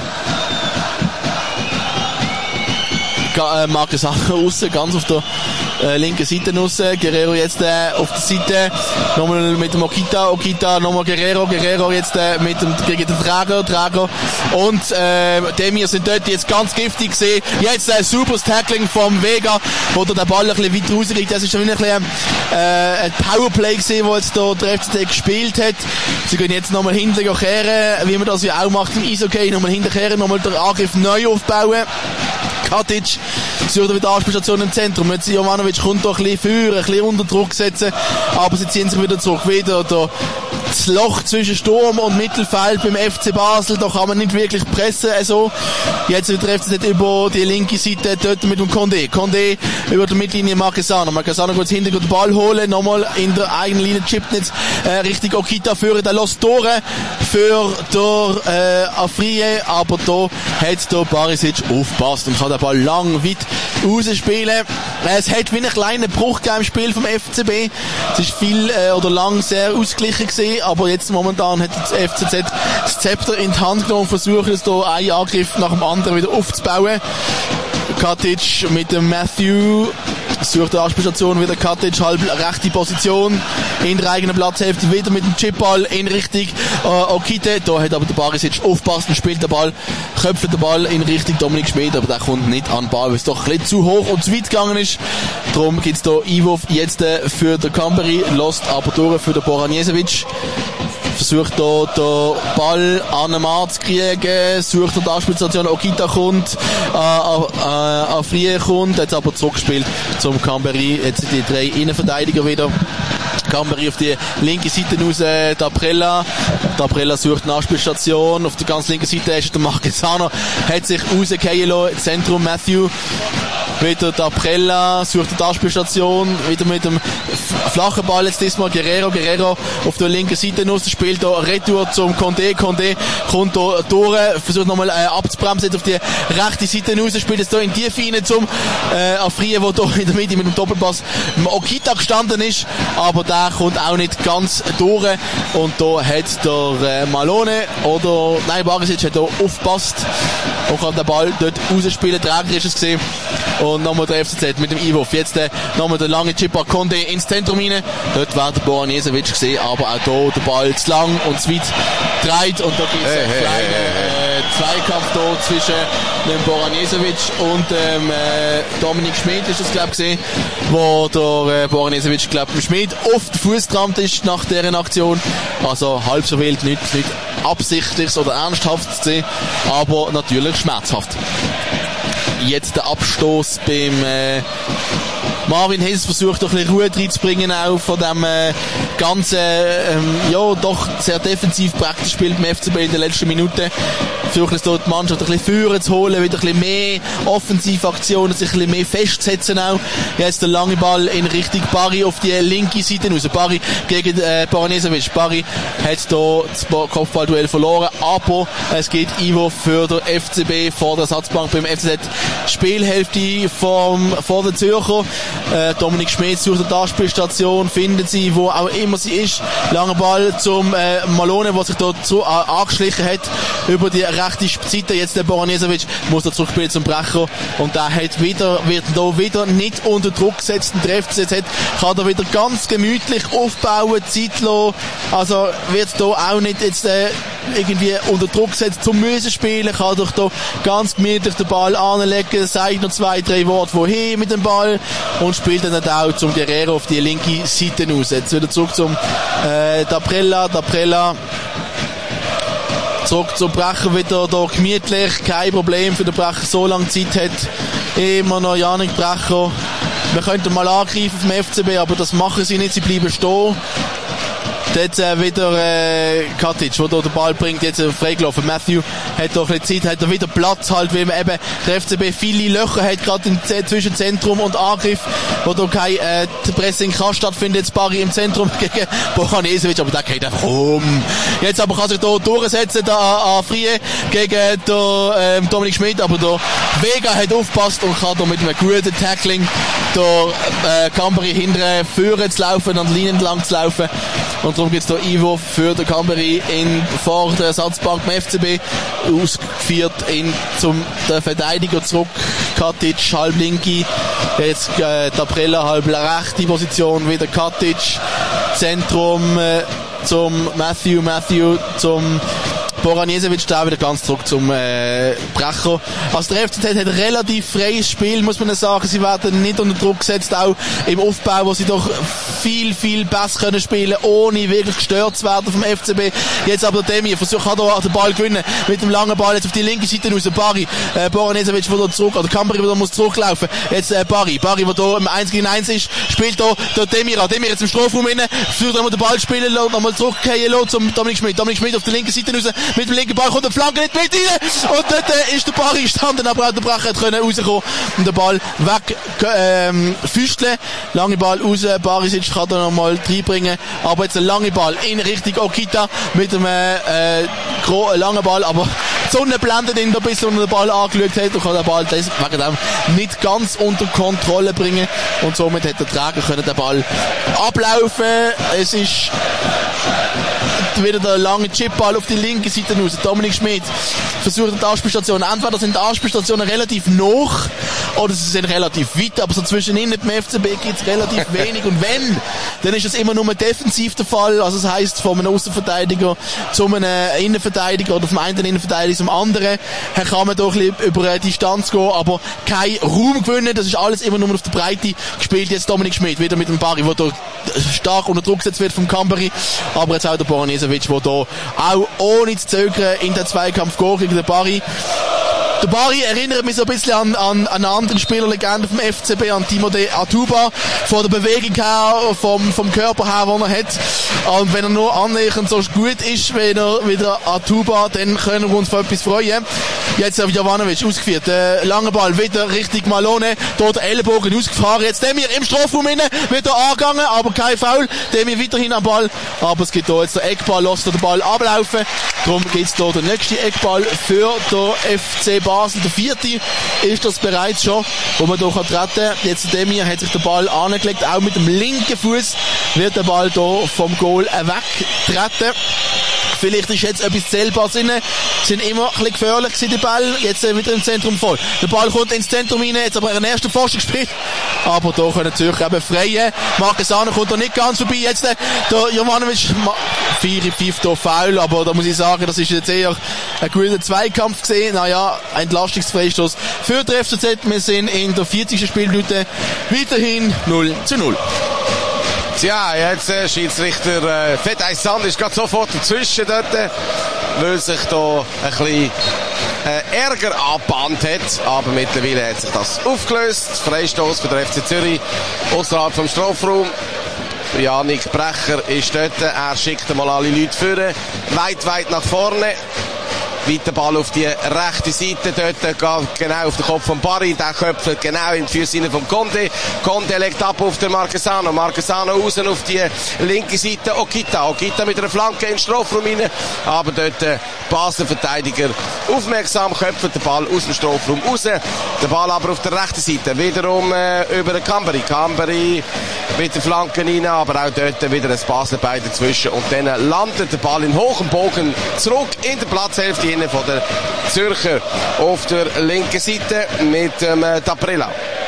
äh, Marquesano aussen, ganz auf der äh, linken Seite aussen. Guerrero jetzt äh, auf der Seite, nochmal mit dem Okita, Okita nochmal Guerrero, Guerrero jetzt äh, mit dem, gegen den Träger, Träger und äh, Demir sind dort jetzt ganz giftig gesehen. Jetzt ein äh, super Tackling vom Vega, wo der Ball ein bisschen weit rausliegt. Das ist schon ein bisschen äh, ein Powerplay gesehen, wo jetzt da der F C Z gespielt hat. Sie können jetzt nochmal hinterher kehren, wie man das ja auch macht im Eishockey, nochmal hinterher, nochmal den Angriff neu aufbauen. Katic sucht wieder Anspielstation im Zentrum. Jetzt Jovanovic kommt doch ein bisschen für, ein bisschen unter Druck setzen, aber sie ziehen sich wieder zurück. Wieder da das Loch zwischen Sturm und Mittelfeld beim F C Basel, da kann man nicht wirklich pressen. Also, jetzt wird der F C Z über die linke Seite dort mit dem Condé. Condé über die Mittellinie Marquesano. Marquesano geht hinter den Ball holen, nochmal in der eigenen Linie chippt jetzt äh, richtig Okita führen. Der lässt Tore für der äh, Afriye, aber da hat der Barisic aufgepasst und kann den Ball lang weit rausspielen. Es hat wie einen kleinen Bruch gegeben im Spiel vom F C B. Es ist viel äh, oder lang sehr ausgeglichen gewesen, aber jetzt momentan hat das F C Z das Zepter in die Hand genommen und versucht jetzt hier einen Angriff nach dem anderen wieder aufzubauen. Katic mit dem Matthew sucht die Anspielstation, wieder Katic, halb rechte Position in der eigenen Platzhälfte, wieder mit dem Chipball in Richtung äh, Okite. Da hat aber der Barisic aufpasst und spielt den Ball, köpft den Ball in Richtung Dominik Schmid, aber der kommt nicht an den Ball, weil es doch ein bisschen zu hoch und zu weit gegangen ist. Darum gibt es hier Einwurf jetzt äh, für den Kamberi, lost aber durch für den Boranjesevic. versucht hier den Ball an den Mann zu kriegen, sucht die Anspielstation, Okita kommt, äh, äh, an Frie kommt, jetzt aber zurückgespielt zum Camberi, jetzt sind die drei Innenverteidiger wieder. Camberi auf die linke Seite raus, D'Aprella. D'Aprella sucht eine Anspielstation. Auf der ganz linken Seite ist der Marquesano. Hat sich rausgehen lassen. Zentrum Matthew. Wieder D'Aprella sucht die Anspielstation. Wieder mit dem flachen Ball jetzt diesmal Guerrero. Guerrero auf der linken Seite raus. Spielt hier Retour zum Condé. Condé kommt hier durch. Versucht nochmal äh, abzubremsen. Jetzt auf die rechte Seite raus. Spielt jetzt hier in die Tiefe zum äh, Afrie, der hier in der Mitte mit dem Doppelpass im Okita gestanden ist. Aber der kommt auch nicht ganz durch. Und da hat der äh, Malone oder, nein, Barisic hat hier aufgepasst und kann den Ball dort rausspielen. Träger ist es gesehen. Und nochmal der F C Z mit dem Einwurf. Jetzt äh, nochmal der lange Chip an Condé ins Zentrum rein. Dort wäre der Boranesevic gesehen, aber auch hier der Ball zu lang und zu weit dreht. Und da gibt es hey, einen hey, kleinen hey, äh, Zweikampf hier zwischen dem Boranesevic und dem äh, Dominik Schmid, ist das, glaube ich, gesehen, wo der äh, Boranesevic, glaube ich, Schmid auf den Fuß gerammt ist nach deren Aktion. Also halb so wild, nicht, nicht absichtlich oder ernsthaft zu sehen, aber natürlich schmerzhaft. Jetzt der Abstoß beim äh, Marvin Hess versucht doch ein bisschen Ruhe reinzubringen auch von dem äh, ganzen ähm, ja doch sehr defensiv praktisch Spiel beim F C B in der letzten Minute. Versucht es dort die Mannschaft ein bisschen führen zu holen, wieder ein bisschen mehr Offensivaktionen, sich ein bisschen mehr festsetzen auch. Jetzt der lange Ball in Richtung Barry auf die linke Seite raus. Barry gegen äh, Boranesevic. Barry hat hier das Kopfballduell verloren, aber es geht Einwurf für den F C B vor der Ersatzbank beim F C Z. Spielhälfte vom, vor der Zürcher. Äh, Dominik Schmid sucht die Anspielstation, findet sie, wo auch immer sie ist. Langer Ball zum äh, Malone, der sich dort zu, äh, angeschlichen hat über die rechte Seite. Jetzt der Boranesevic muss er zurückspielen zum Brecher und der hat wieder, wird da wieder nicht unter Druck gesetzt. Und der F C Z kann da wieder ganz gemütlich aufbauen, Zeit lassen. Also wird da auch nicht jetzt äh, irgendwie unter Druck gesetzt zum müssen spielen, kann doch da ganz gemütlich den Ball anlegen, sagt noch zwei, drei Worte wohin mit dem Ball und spielt dann auch zum Guerrero auf die linke Seite raus. Jetzt wieder zurück zum äh, D'Aprella, D'Aprella zurück zum Brecher, wieder da gemütlich, kein Problem für den Brecher, so lange Zeit hat immer noch Janik Brecher. Wir könnten mal angreifen vom F C B, aber das machen sie nicht, sie bleiben stehen. Jetzt äh, wieder äh, Katic, der hier den Ball bringt, jetzt äh, freigelaufen. Matthew hat doch ein bisschen Zeit, hat er wieder Platz halt, weil man eben der F C B viele Löcher hat, gerade zwischen Zentrum und Angriff, wo da kein äh, Pressing kann stattfinden. Jetzt Barry im Zentrum gegen Boranesevic, aber der geht einfach um. Jetzt aber kann sich da durchsetzen, da an, an Frie gegen der, ähm, Dominik Schmid, aber der Vega hat aufgepasst und kann da mit einem guten Tackling der äh, Camberi hinterher führen zu laufen, an der Linie entlang zu laufen. Und darum gibt es hier Einwurf für den Camberi in vor der Ersatzbank beim F C B, ausgeführt in zum der Verteidiger zurück. Katic, halb linke, jetzt äh, D'Aprella, halb rechte Position, wieder Katic, Zentrum äh, zum Matthew, Matthew zum Boranesevic, da wieder ganz zurück zum äh, Brecher. Also der F C Z hat ein relativ freies Spiel, muss man sagen. Sie werden nicht unter Druck gesetzt, auch im Aufbau, wo sie doch viel, viel besser können spielen, ohne wirklich gestört zu werden vom F C B. Jetzt aber der Demir versucht, hat auch den Ball gewinnen, mit dem langen Ball jetzt auf die linke Seite raus. Barry, äh, Boranesevic, der da zurück, oder Camberi, der muss zurücklaufen. Jetzt äh, Barry, Barry, der da im eins gegen eins ist, spielt da der Demir an. Demir jetzt im Strafraum rein, versucht einmal den Ball spielen lassen, nochmal zurückgehen lassen zum Dominik Schmid. Dominik Schmid auf der linken Seite raus, mit dem linken Ball kommt der Flanke nicht mit rein und dort äh, ist der Barry gestanden, aber auch der Brecher hat können rauskommen und den Ball weg ähm, füsteln. Lange Ball raus, Barisic kann da nochmal reinbringen, aber jetzt ein langer Ball in Richtung Okita mit einem äh, gro- langen Ball, aber die Sonne blendet ihn da ein bisschen, wenn er den Ball angeschaut hat und kann den Ball wegen dem nicht ganz unter Kontrolle bringen und somit hat der Träger können den Ball ablaufen. Es ist wieder der lange Chipball auf die linke Seite raus. Dominik Schmid versucht die Anspielstation. Entweder sind die Anspielstationen relativ nah oder sie sind relativ weit, aber so zwischen ihnen beim F C B gibt es relativ wenig. Und wenn, dann ist es immer nur defensiv der Fall. Also das heisst, von einem Außenverteidiger zu einem Innenverteidiger oder vom einen Innenverteidiger zum anderen. Hier kann man doch ein bisschen über eine Distanz gehen, aber kein Raum gewinnen. Das ist alles immer nur auf der Breite gespielt. Jetzt Dominik Schmid wieder mit dem Barry, der da stark unter Druck gesetzt wird vom Camberi. Aber jetzt auch der Boranesevic Ibisevic, der hier auch ohne zu zögern in den Zweikampf geht gegen den Barry. Der Barry erinnert mich so ein bisschen an, an, an eine andere Spielerlegende vom F C B, an Timothée Atuba, von der Bewegung her, vom, vom Körper her, den er hat. Und wenn er nur annähernd so gut ist, wie er, wie der Atuba, dann können wir uns für etwas freuen. Jetzt hat Jovanovic ausgeführt, äh, langer Ball, wieder Richtung Malone, dort der Ellenbogen ausgefahren. Jetzt Demir im Strafraum innen, wird er angegangen, aber kein Foul. Demir weiterhin am Ball, aber es gibt hier jetzt den Eckball, lässt er den Ball ablaufen. Darum gibt es hier den nächsten Eckball für den F C Basel. Der vierte ist das bereits schon, wo man hier treten kann. Jetzt Demir hat sich den Ball angelegt, auch mit dem linken Fuß wird der Ball hier vom Goal wegtreten. Vielleicht ist jetzt etwas Zählbares drin. Sind immer ein bisschen gefährlich gewesen, die Ball. Jetzt äh, wieder im Zentrum voll. Der Ball kommt ins Zentrum rein, jetzt aber einen ersten Pfosten gespielt. Aber da können die Zürcher eben freien. Marquesano kommt da nicht ganz vorbei. Jetzt äh, der Jovanovic, vier pfeift hier Foul, aber da muss ich sagen, das ist jetzt eher ein guter Zweikampf gesehen. Naja, ein Entlastungsfreistoß für die F C Z. Wir sind in der vierzigsten Spielminute weiterhin null zu null. Tja, jetzt äh, Schiedsrichter äh, Fedai Sand ist gerade sofort dazwischen dort, äh, weil sich da ein bisschen äh, Ärger angebahnt hat, aber mittlerweile hat sich das aufgelöst. Freistoß für den F C Zürich außerhalb vom Strafraum. Janik Brecher ist dort, er schickt einmal alle Leute führen, weit, weit nach vorne. Weiter Ball auf die rechte Seite, dort geht genau auf den Kopf von Barry, der köpft genau in die Füße von Conde. Conde legt ab auf den Marquesano, Marquesano raus auf die linke Seite, Okita, Okita mit einer Flanke in den Strafraum rein, aber dort der Basler Verteidiger aufmerksam, köpft den Ball aus dem Strafraum raus, der Ball aber auf der rechten Seite, wiederum äh, über den Camberi, Camberi mit den Flanken rein, aber auch dort wieder ein Basler Bein dazwischen und dann landet der Ball in hohem Bogen zurück in der Platzhälfte von der Zürcher auf der linken Seite mit ähm, Daprela.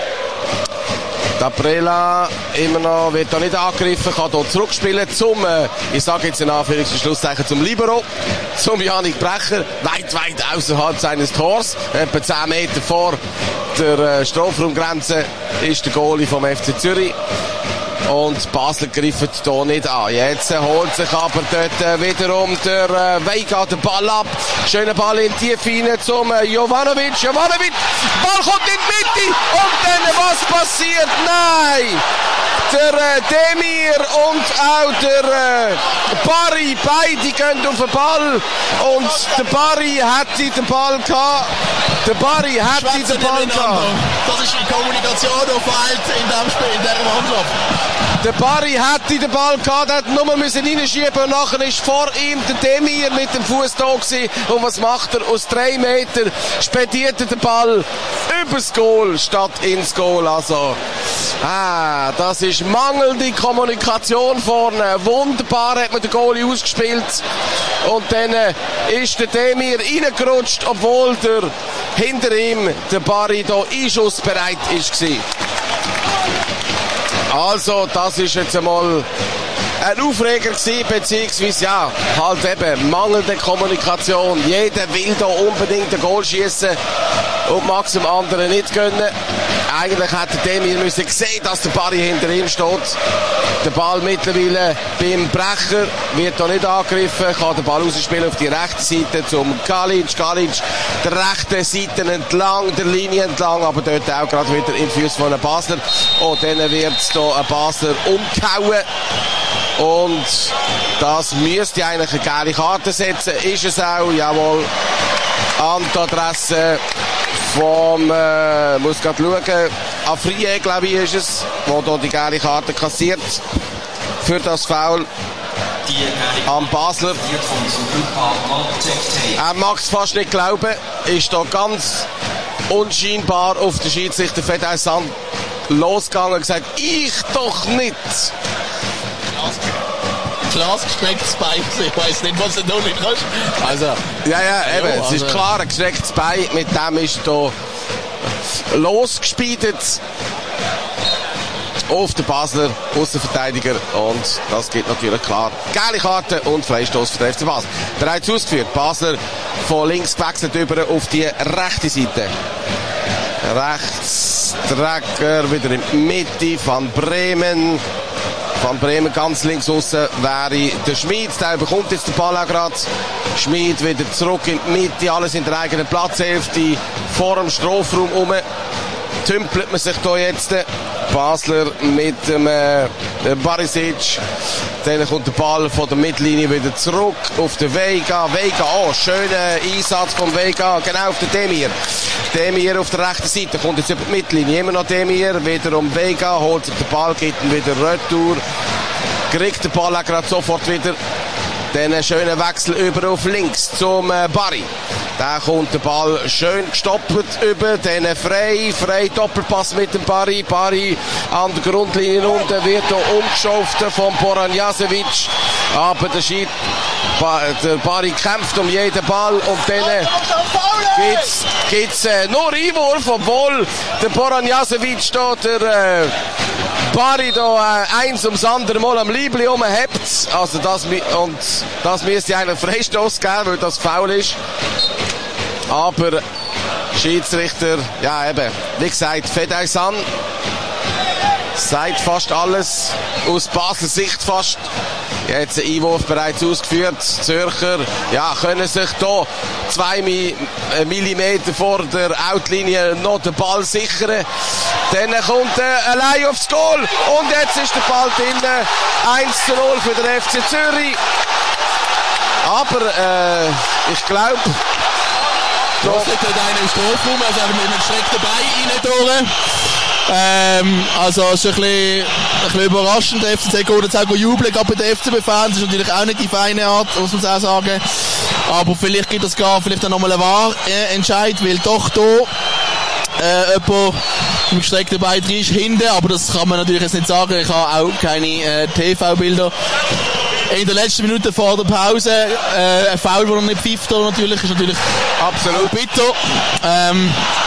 Daprela immer noch, wird da nicht angegriffen, kann hier zurückspielen zum, äh, ich sage jetzt in Anführungs- und Schlusszeichen, zum Libero, zum Janik Brecher, weit, weit außerhalb seines Tors, etwa zehn Meter vor der äh, Strafraumgrenze ist der Goalie vom F C Zürich. Und Basel greift hier nicht an. Jetzt äh, holt sich aber dort äh, wiederum der äh, Veiga den Ball ab. Schöner Ball in die Tiefe rein zum äh, Jovanovic. Jovanovic, Ball kommt in die Mitte. Und dann, was passiert? Nein! Der äh, Demir und auch der äh, Barry, beide gehen auf den Ball. Und der Barry hätte den Ball gehabt. Der Barry hätte den Ball gehabt. Das ist die Kommunikation, die fehlt in diesem Spiel, in dieser Mannschaft. Der Barry hätte den Ball gehabt, hat nur müssen reinschieben und nachher ist vor ihm der Demir mit dem Fuß da gewesen. Und was macht er? Aus drei Metern spediert er den Ball übers Goal statt ins Goal. Also, ah, das ist mangelnde Kommunikation vorne. Wunderbar hat man den Goalie ausgespielt. Und dann äh, ist der Demir reingerutscht, obwohl der hinter ihm, der Barry, da einschussbereit ist gewesen. Also, das ist jetzt einmal ein Aufreger gewesen, beziehungsweise, ja, halt eben, mangelnde Kommunikation. Jeder will da unbedingt ein Goal schießen und mag es dem anderen nicht gönnen. Eigentlich hätte Demir müssen sehen, dass der Barry hinter ihm steht. Der Ball mittlerweile beim Brecher wird da nicht angegriffen, kann den Ball rausspielen auf die rechte Seite zum Kalic. Kalic der rechten Seite entlang, der Linie entlang, aber dort auch gerade wieder in die Füße von einem Basler. Und dann wird hier ein Basler umgehauen. Und das müsste eigentlich eine geile Karte setzen. Ist es auch, jawohl, an die Adresse vom, äh, muss gerade schauen, Afriye, glaube ich, ist es, wo da die geile Karte kassiert für das Foul am Basler. Er mag es fast nicht glauben, ist da ganz unscheinbar auf den Schiedsrichter Fedai Sand losgegangen und gesagt, ich doch nicht. Krass gestrecktes Bein, ich weiss nicht, was du noch nicht kannst. Also, ja, ja, eben, jo, es ist also klar ein gestrecktes Bein, mit dem ist da losgespeidet auf den Basler Aussenverteidiger und das geht natürlich klar. Geile Karte und Freistoß für den F C Basel. Bereits ausgeführt, Basler von links gewechselt über auf die rechte Seite. Rechts, Trecker, wieder in die Mitte, Van Bremen. Van Bremen ganz links aussen wäre der Schmid. Der bekommt jetzt den Ball auch gerade. Schmid wieder zurück in die Mitte, alles in der eigenen Platzhälfte, vor dem Strafraum rum. Tümpelt man sich da jetzt. Basler mit dem äh, Barisic. Dann kommt der Ball von der Mittellinie wieder zurück auf den Vega. Vega, oh, schöner Einsatz vom Vega, genau auf den Demir. Demir auf der rechten Seite, kommt jetzt über die Mittellinie. Immer noch Demir, wieder um Vega, holt sich den Ball, gibt ihn wieder retour. Kriegt den Ball auch gerade sofort wieder. Dann einen schönen Wechsel über auf links zum äh, Barry. Da kommt der Ball schön gestoppt über, dann frei, frei Doppelpass mit dem Barry. Barry an der Grundlinie unten, wird hier umgeschaut von Boranjasevic. Aber der Schied, der Barry kämpft um jeden Ball und dann gibt's, gibt's äh, nur Einwurf, obwohl der Boranjasevic da der äh, Barry da äh, eins ums andere Mal am Liebli rumhebt. Also das, und das müsste einen Freistoß geben, weil das faul ist. Aber Schiedsrichter, ja eben, wie gesagt, Fedaysan sagt fast alles, aus Basler Sicht fast. Jetzt ein Einwurf bereits ausgeführt. Zürcher, ja, können sich da zwei Millimeter vor der Outlinie noch den Ball sichern. Dann kommt er allein aufs Goal und jetzt ist der Ball drinnen. eins zu null für den F C Zürich. Aber äh, ich glaube, das hat einer im Strafraum, also mit einem gestreckten Bein rein durch. Ähm, also es ist ein bisschen, ein bisschen überraschend. Der F C Z geht jetzt auch jubeln, gerade bei den F C B-Fans. Das ist natürlich auch nicht die feine Art, muss man auch sagen. Aber vielleicht gibt es gar vielleicht auch nochmal einen Wahrentscheid, weil doch da äh, jemand im gestreckten Bein drin ist hinten. Aber das kann man natürlich jetzt nicht sagen. Ich habe auch keine äh, T V-Bilder. In der letzten Minute vor der Pause äh, ein Foul, der noch nicht pfifft, natürlich, ist natürlich absolut bitter. Ähm,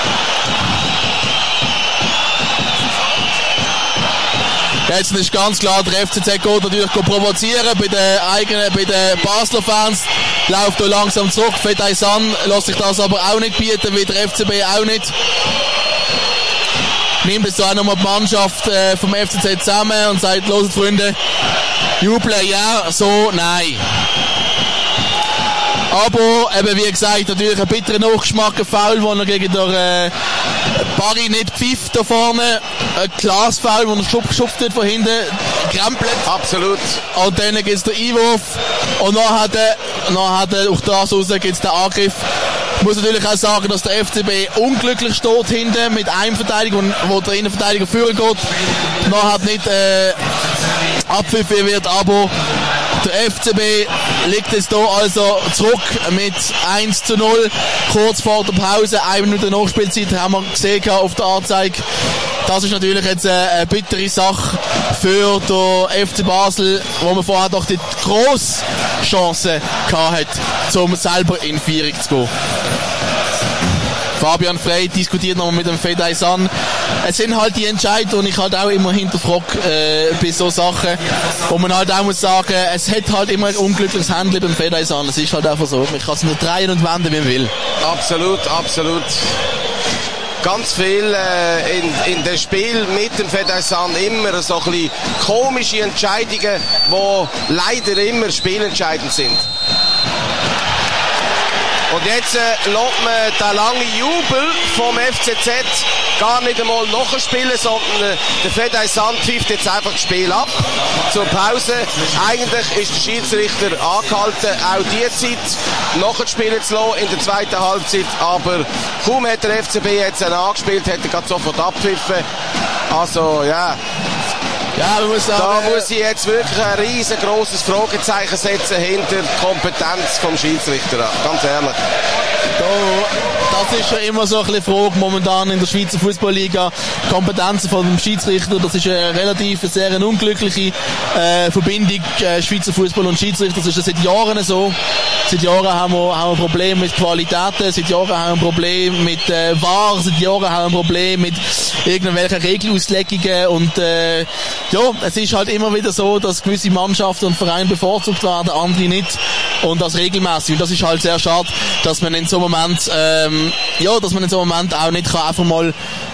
Jetzt ist ganz klar, der F C Z geht natürlich provozieren bei den eigenen, bei den Basler Fans. Läuft hier langsam zurück. Fedaysan lässt sich das aber auch nicht bieten, wie der F C B auch nicht. Nimmt jetzt auch nochmal die Mannschaft äh, vom F C Z zusammen und sagt, los Freunde, jubeln ja, so, nein. Aber, eben wie gesagt, natürlich ein bitterer Nachgeschmack, ein Foul, wo er gegen den äh, Barry nicht pfifft da vorne. Ein Glasfoul, wo er geschupft wird von hinten, krempelt. Absolut. Und dann gibt es den Einwurf. Und dann hat er, dann hat er, auch das raus gibt es den Angriff. Ich muss natürlich auch sagen, dass der F C B unglücklich steht hinten mit einem Verteidiger, wo der Innenverteidiger führen geht. Dann hat nicht äh, abpfiffen wird, aber der F C B liegt jetzt hier also zurück mit eins zu null. Kurz vor der Pause, eine Minute Nachspielzeit, haben wir gesehen auf der Anzeige. Das ist natürlich jetzt eine bittere Sache für den F C Basel, wo man vorher doch die grosse Chance gehabt hat, um selber in Führung zu gehen. Fabian Frey diskutiert nochmal mit dem Fedaysan. Es sind halt die Entscheidungen, die ich halt auch immer hinterfrage äh, bei so Sachen, wo man halt auch muss sagen, es hat halt immer ein unglückliches Handling beim Fedaysan. Es ist halt einfach so, man kann es nicht drehen und wenden, wie man will. Absolut, absolut. Ganz viel äh, in, in dem Spiel mit dem Fedaysan immer so ein bisschen komische Entscheidungen, die leider immer spielentscheidend sind. Und jetzt äh, lässt man den langen Jubel vom F C Z gar nicht einmal nachspielen, sondern äh, der Fedaysan pfeift jetzt einfach das Spiel ab zur Pause. Eigentlich ist der Schiedsrichter angehalten, auch die Zeit nachzuspielen zu lassen in der zweiten Halbzeit. Aber kaum hat der F C B jetzt einen angespielt, hat er gerade sofort abpfiffen. Also ja... Ja, man muss sagen, da muss ich jetzt wirklich ein riesengroßes Fragezeichen setzen hinter die Kompetenz vom Schiedsrichter. Ganz ehrlich. Da, das ist ja immer so ein bisschen Frage momentan in der Schweizer Fußballliga. Kompetenzen von dem Schiedsrichter, das ist eine relativ sehr eine unglückliche äh, Verbindung äh, Schweizer Fußball und Schiedsrichter. Das ist ja seit Jahren so. Seit Jahren haben wir, haben wir Probleme mit Qualitäten, seit Jahren haben wir ein Problem mit äh, V A R, seit Jahren haben wir ein Problem mit irgendwelchen Regelauslegungen und äh, ja, es ist halt immer wieder so, dass gewisse Mannschaften und Vereine bevorzugt werden, andere nicht und das regelmäßig. Und das ist halt sehr schade, dass man in so einem Moment, ähm, ja, dass man in so einem Moment auch nicht kann einfach mal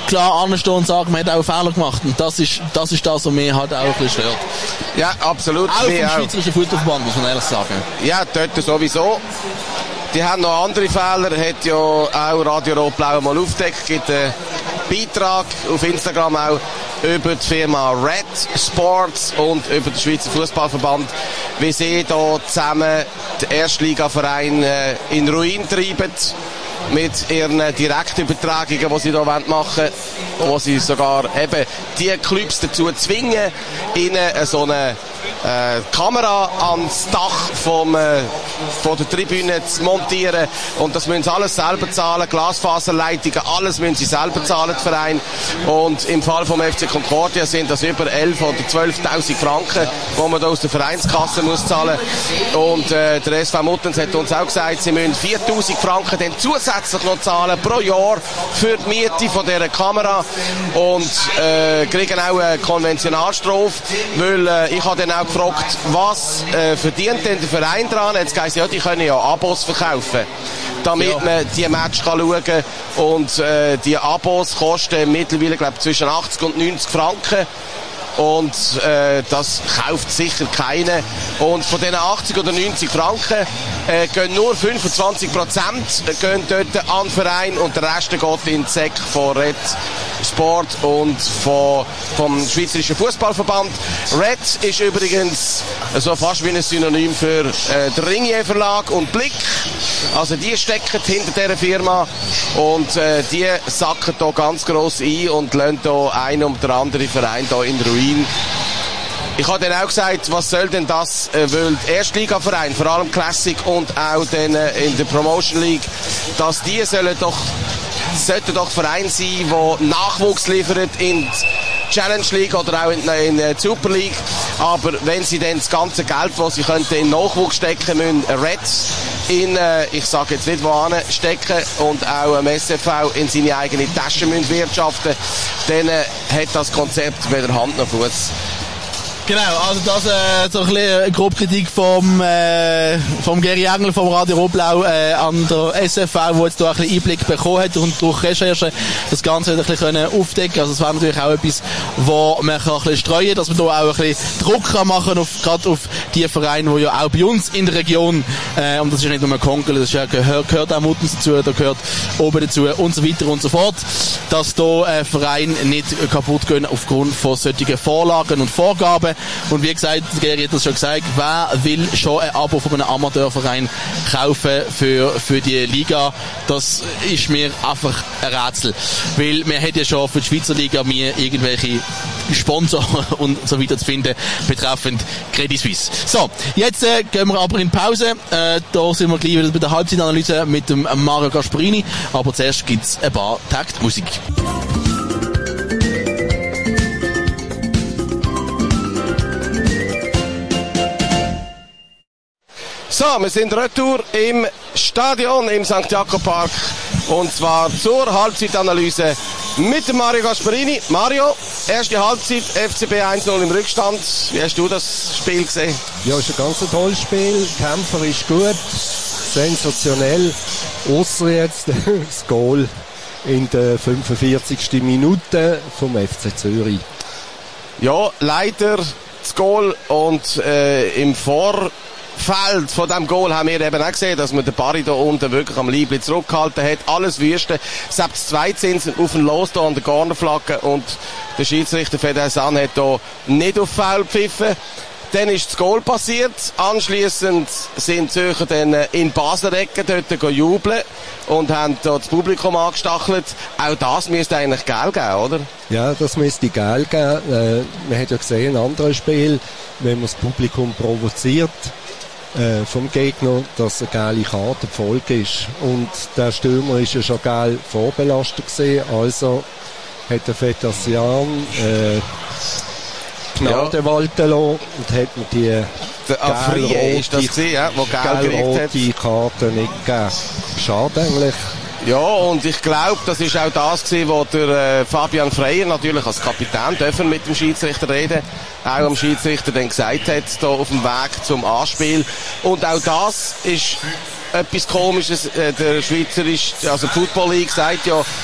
klar anstehen und sagen, man hat auch Fehler gemacht. Und das ist das, ist das was mich halt auch ein bisschen stört. Ja, absolut. Auch vom Schweizerischen Fußballverband, muss man ehrlich sagen. Ja, dort sowieso. Die haben noch andere Fehler, hat ja auch Radio Rot-Blau mal aufgedeckt, es gibt einen Beitrag auf Instagram auch über die Firma Red Sports und über den Schweizer Fußballverband, wie sie da zusammen den Erstligaverein in Ruin treiben mit ihren Direktübertragungen, die sie da machen wollen, wo sie sogar eben die Clubs dazu zwingen, ihnen so eine äh, Kamera ans Dach vom, äh, von der Tribüne zu montieren, und das müssen sie alles selber zahlen, Glasfaserleitungen, alles müssen sie selber zahlen, der Verein. Und im Fall vom F C Concordia sind das über elf oder zwölftausend Franken, die man da aus der Vereinskasse muss zahlen. Und äh, der S V Muttens hat uns auch gesagt, sie müssen viertausend Franken dann zusätzlich noch zahlen pro Jahr für die Miete von dieser Kamera, und äh, kriegen auch eine Konventionalstrafe, weil äh, ich habe dann auch gefragt, was äh, verdient denn der Verein dran? Jetzt heisst, ja, die können ja Abos verkaufen, damit ja. man die Match kann schauen kann, und äh, die Abos kosten mittlerweile, glaube ich, zwischen achtzig und neunzig Franken. Und äh, das kauft sicher keiner. Und von diesen achtzig oder neunzig Franken äh, gehen nur fünfundzwanzig Prozent gehen dort an den Verein, und der Rest geht in den Säck von Red Sport und von, vom Schweizerischen Fußballverband. Red ist übrigens so fast wie ein Synonym für äh, den Ringier Verlag und Blick. Also die stecken hinter dieser Firma, und äh, die sacken da ganz gross ein und lassen da einen um den anderen Verein da in Ruin. Ich habe dann auch gesagt, was soll denn das, äh, weil der Erstligaverein, vor allem Classic und auch dann, äh, in der Promotion League, dass die sollen doch, sollten doch Vereine sein, die Nachwuchs liefern in die Challenge League oder auch in, in der Super League. Aber wenn sie dann das ganze Geld, das sie könnten in Nachwuchs stecken, müssen Reds in, äh, ich sage jetzt nicht wohin, stecken, und auch im S F V in seine eigene Tasche müssen wirtschaften, dann äh, hat das Konzept weder Hand noch Fuß. Genau, also das äh, so ein bisschen eine Grobkritik vom äh, vom Geri Engel vom Radio Rot-Blau äh, an der S F V, wo jetzt da ein bisschen Einblick bekommen hat und durch Recherche das Ganze ein bisschen können aufdecken. Also es wäre natürlich auch etwas, wo man kann ein bisschen streuen, dass man da auch ein bisschen Druck kann machen auf gerade auf die Vereine, die ja auch bei uns in der Region, äh, und das ist ja nicht nur Konkel, das ist ja, gehört, gehört auch Muttens dazu, da gehört oben dazu und so weiter und so fort, dass da äh, Vereine nicht kaputt gehen aufgrund von solchen Vorlagen und Vorgaben. Und wie gesagt, Geri hat das schon gesagt, wer will schon ein Abo von einem Amateurverein kaufen für, für die Liga? Das ist mir einfach ein Rätsel. Weil man hat ja schon für die Schweizer Liga mir irgendwelche Sponsoren und so weiter zu finden, betreffend Credit Suisse. So, jetzt äh, gehen wir aber in Pause. Äh, da sind wir gleich wieder bei der Halbzeitanalyse mit dem Mario Gasparini. Aber zuerst gibt's ein paar Taktmusik. So, wir sind retour im Stadion im Sankt Jakob Park, und zwar zur Halbzeitanalyse mit dem Mario Gasparini. Mario, erste Halbzeit, F C B eins null im Rückstand. Wie hast du das Spiel gesehen? Ja, es ist ein ganz tolles Spiel. Kämpfer ist gut, sensationell. Ausser jetzt das Goal in der fünfundvierzigsten Minute vom F C Zürich. Ja, leider das Goal, und äh, im Vor Feld von diesem Goal haben wir eben auch gesehen, dass man den Barry da unten wirklich am Liebling zurückgehalten hat. Alles Wüste. Selbst zwei Zinsen auf den Los da an der Cornerflagge, und der Schiedsrichter Federsan hat da nicht auf Foul gepfiffen. Dann ist das Goal passiert. Anschliessend sind die Zürcher dann in Basel-Ecke dort jubeln und haben da das Publikum angestachelt. Auch das müsste eigentlich Geld geben, oder? Ja, das müsste Geld geben. Äh, man hat ja gesehen, in anderen Spielen, wenn man das Publikum provoziert, Äh, vom Gegner, dass eine geile Karte die Folge ist. Und der Stürmer ist ja schon geil vorbelastet gewesen, also hat der Fetasian äh, Gnade ja. walten lassen und hat mir die gelb-rote Karte nicht gegeben. Schade eigentlich. Ja, und ich glaube, das ist auch das gewesen, wo der äh, Fabian Freier natürlich als Kapitän dürfen mit dem Schiedsrichter reden, auch am Schiedsrichter dann gesagt hat, da auf dem Weg zum Anspiel. Und auch das ist etwas Komisches. Äh, der Schweizerische, also Football League sagt ja,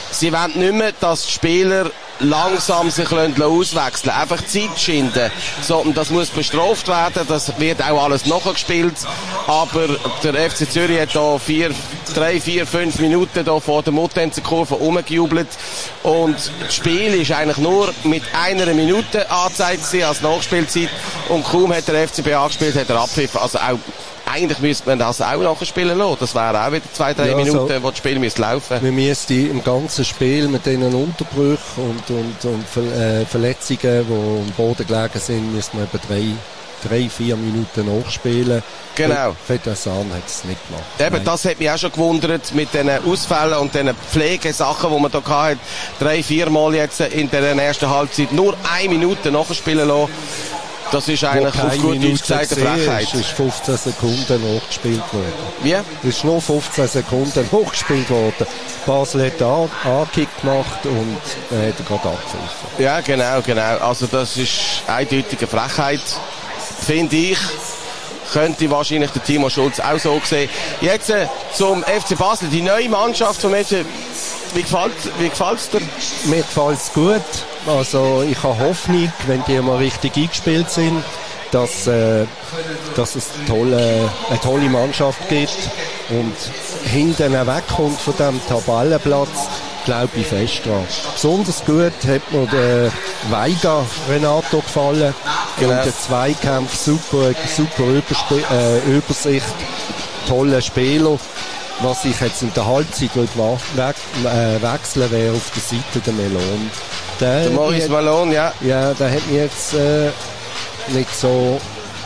sie wollen nicht mehr, dass die Spieler langsam sich auswechseln, einfach Zeit schinden, sondern das muss bestraft werden, das wird auch alles nachgespielt, aber der F C Zürich hat da vier, drei, vier, fünf Minuten da vor der Muttenzer-Kurve rumgejubelt und das Spiel ist eigentlich nur mit einer Minute angezeigt als Nachspielzeit und kaum hat der F C B angespielt, hat er abpfiffen, also auch eigentlich müsste man das auch nachspielen lassen. Das wäre auch wieder zwei, drei ja, Minuten, also, wo das Spiel müsste laufen. Wir müssten im ganzen Spiel mit diesen Unterbrüchen und, und, und Ver, äh, Verletzungen, die am Boden gelegen sind, müssten wir etwa drei, drei, vier Minuten nachspielen. Genau. Feddersan hat es nicht gemacht. Eben, Nein. Das hat mich auch schon gewundert mit diesen Ausfällen und diesen Pflegesachen, die man da hatte. Drei, vier Mal jetzt in der ersten Halbzeit nur eine Minute nachspielen lassen. Das ist eigentlich auf gut ausgesagte Frechheit. Es ist fünfzehn Sekunden nachgespielt worden. Wie? Es ist nur fünfzehn Sekunden nachgespielt worden. Basel hat einen Ankick gemacht und er hat gerade abgepfiffen. Ja, genau, genau. Also das ist eindeutige Frechheit, finde ich. Könnte wahrscheinlich der Timo Schulz auch so sehen. Jetzt äh, zum F C Basel, die neue Mannschaft vom F C. Wie gefällt wie gefällt's dir? Mir gefällt es gut. Also ich habe Hoffnung, wenn die mal richtig eingespielt sind, dass, äh, dass es tolle, eine tolle Mannschaft gibt und hinten wegkommt von diesem Tabellenplatz, glaube ich fest dran. Besonders gut hat mir der Weiger Renato gefallen. Genau. Und der Zweikampf super, super Übersp- äh, Übersicht, tolle Spieler. Was ich jetzt in der Halbzeit we- äh, wechseln wäre auf der Seite der Melon. Der, der Maurice Malone, ja. Ja, der hat mich jetzt äh, nicht so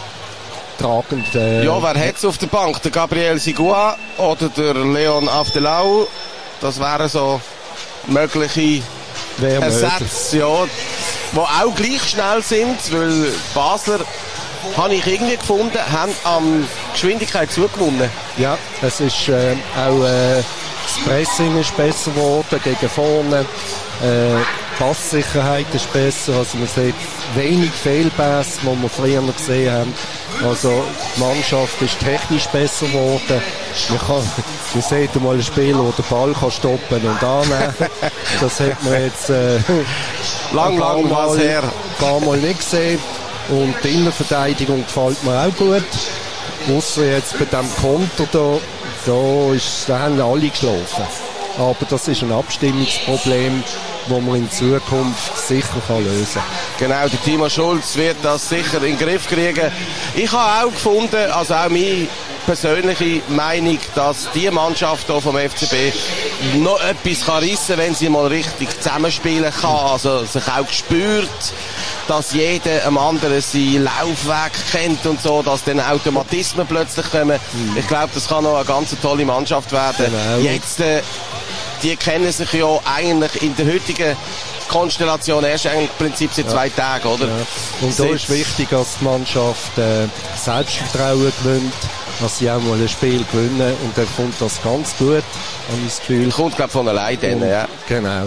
tragend... Äh, ja, wer hat es auf der Bank? Der Gabriel Sigua oder der Leon Afdelau? Das wären so mögliche Ersätze, ja, die auch gleich schnell sind, weil Basler, habe ich irgendwie gefunden, haben an Geschwindigkeit zugewonnen. Ja, es ist äh, auch äh, das Pressing ist besser geworden gegen vorne. Äh, Passsicherheit ist besser, also man sieht wenig Fehlpässe, die wir früher noch gesehen haben. Also die Mannschaft ist technisch besser geworden. Man, kann, man sieht mal ein Spiel, wo der Ball kann stoppen und annehmen. Das hat man jetzt äh, lang, lang was her. Ein paar Mal nicht gesehen. Und die Innenverteidigung gefällt mir auch gut. Ausser jetzt bei diesem Konter da, da, ist, da haben alle geschlafen. Aber das ist ein Abstimmungsproblem, das man in Zukunft sicher kann lösen kann. Genau, der Timo Schulz wird das sicher in den Griff kriegen. Ich habe auch gefunden, also auch meine persönliche Meinung, dass die Mannschaft hier vom F C B noch etwas kann rissen, wenn sie mal richtig zusammenspielen kann. Also sich auch spürt, dass jeder am anderen seinen Laufweg kennt und so, dass dann Automatismen plötzlich kommen. Mhm. Ich glaube, das kann noch eine ganz tolle Mannschaft werden. Genau. Jetzt, äh, die kennen sich ja eigentlich in der heutigen Konstellation erst eigentlich im Prinzip seit ja. zwei Tagen, oder? Ja. Und da ist wichtig, dass die Mannschaft äh, Selbstvertrauen gewinnt, dass sie auch mal ein Spiel gewinnen und dann kommt das ganz gut, habe ich das Gefühl. Kommt, glaube ich, von allein dann, ja. Genau.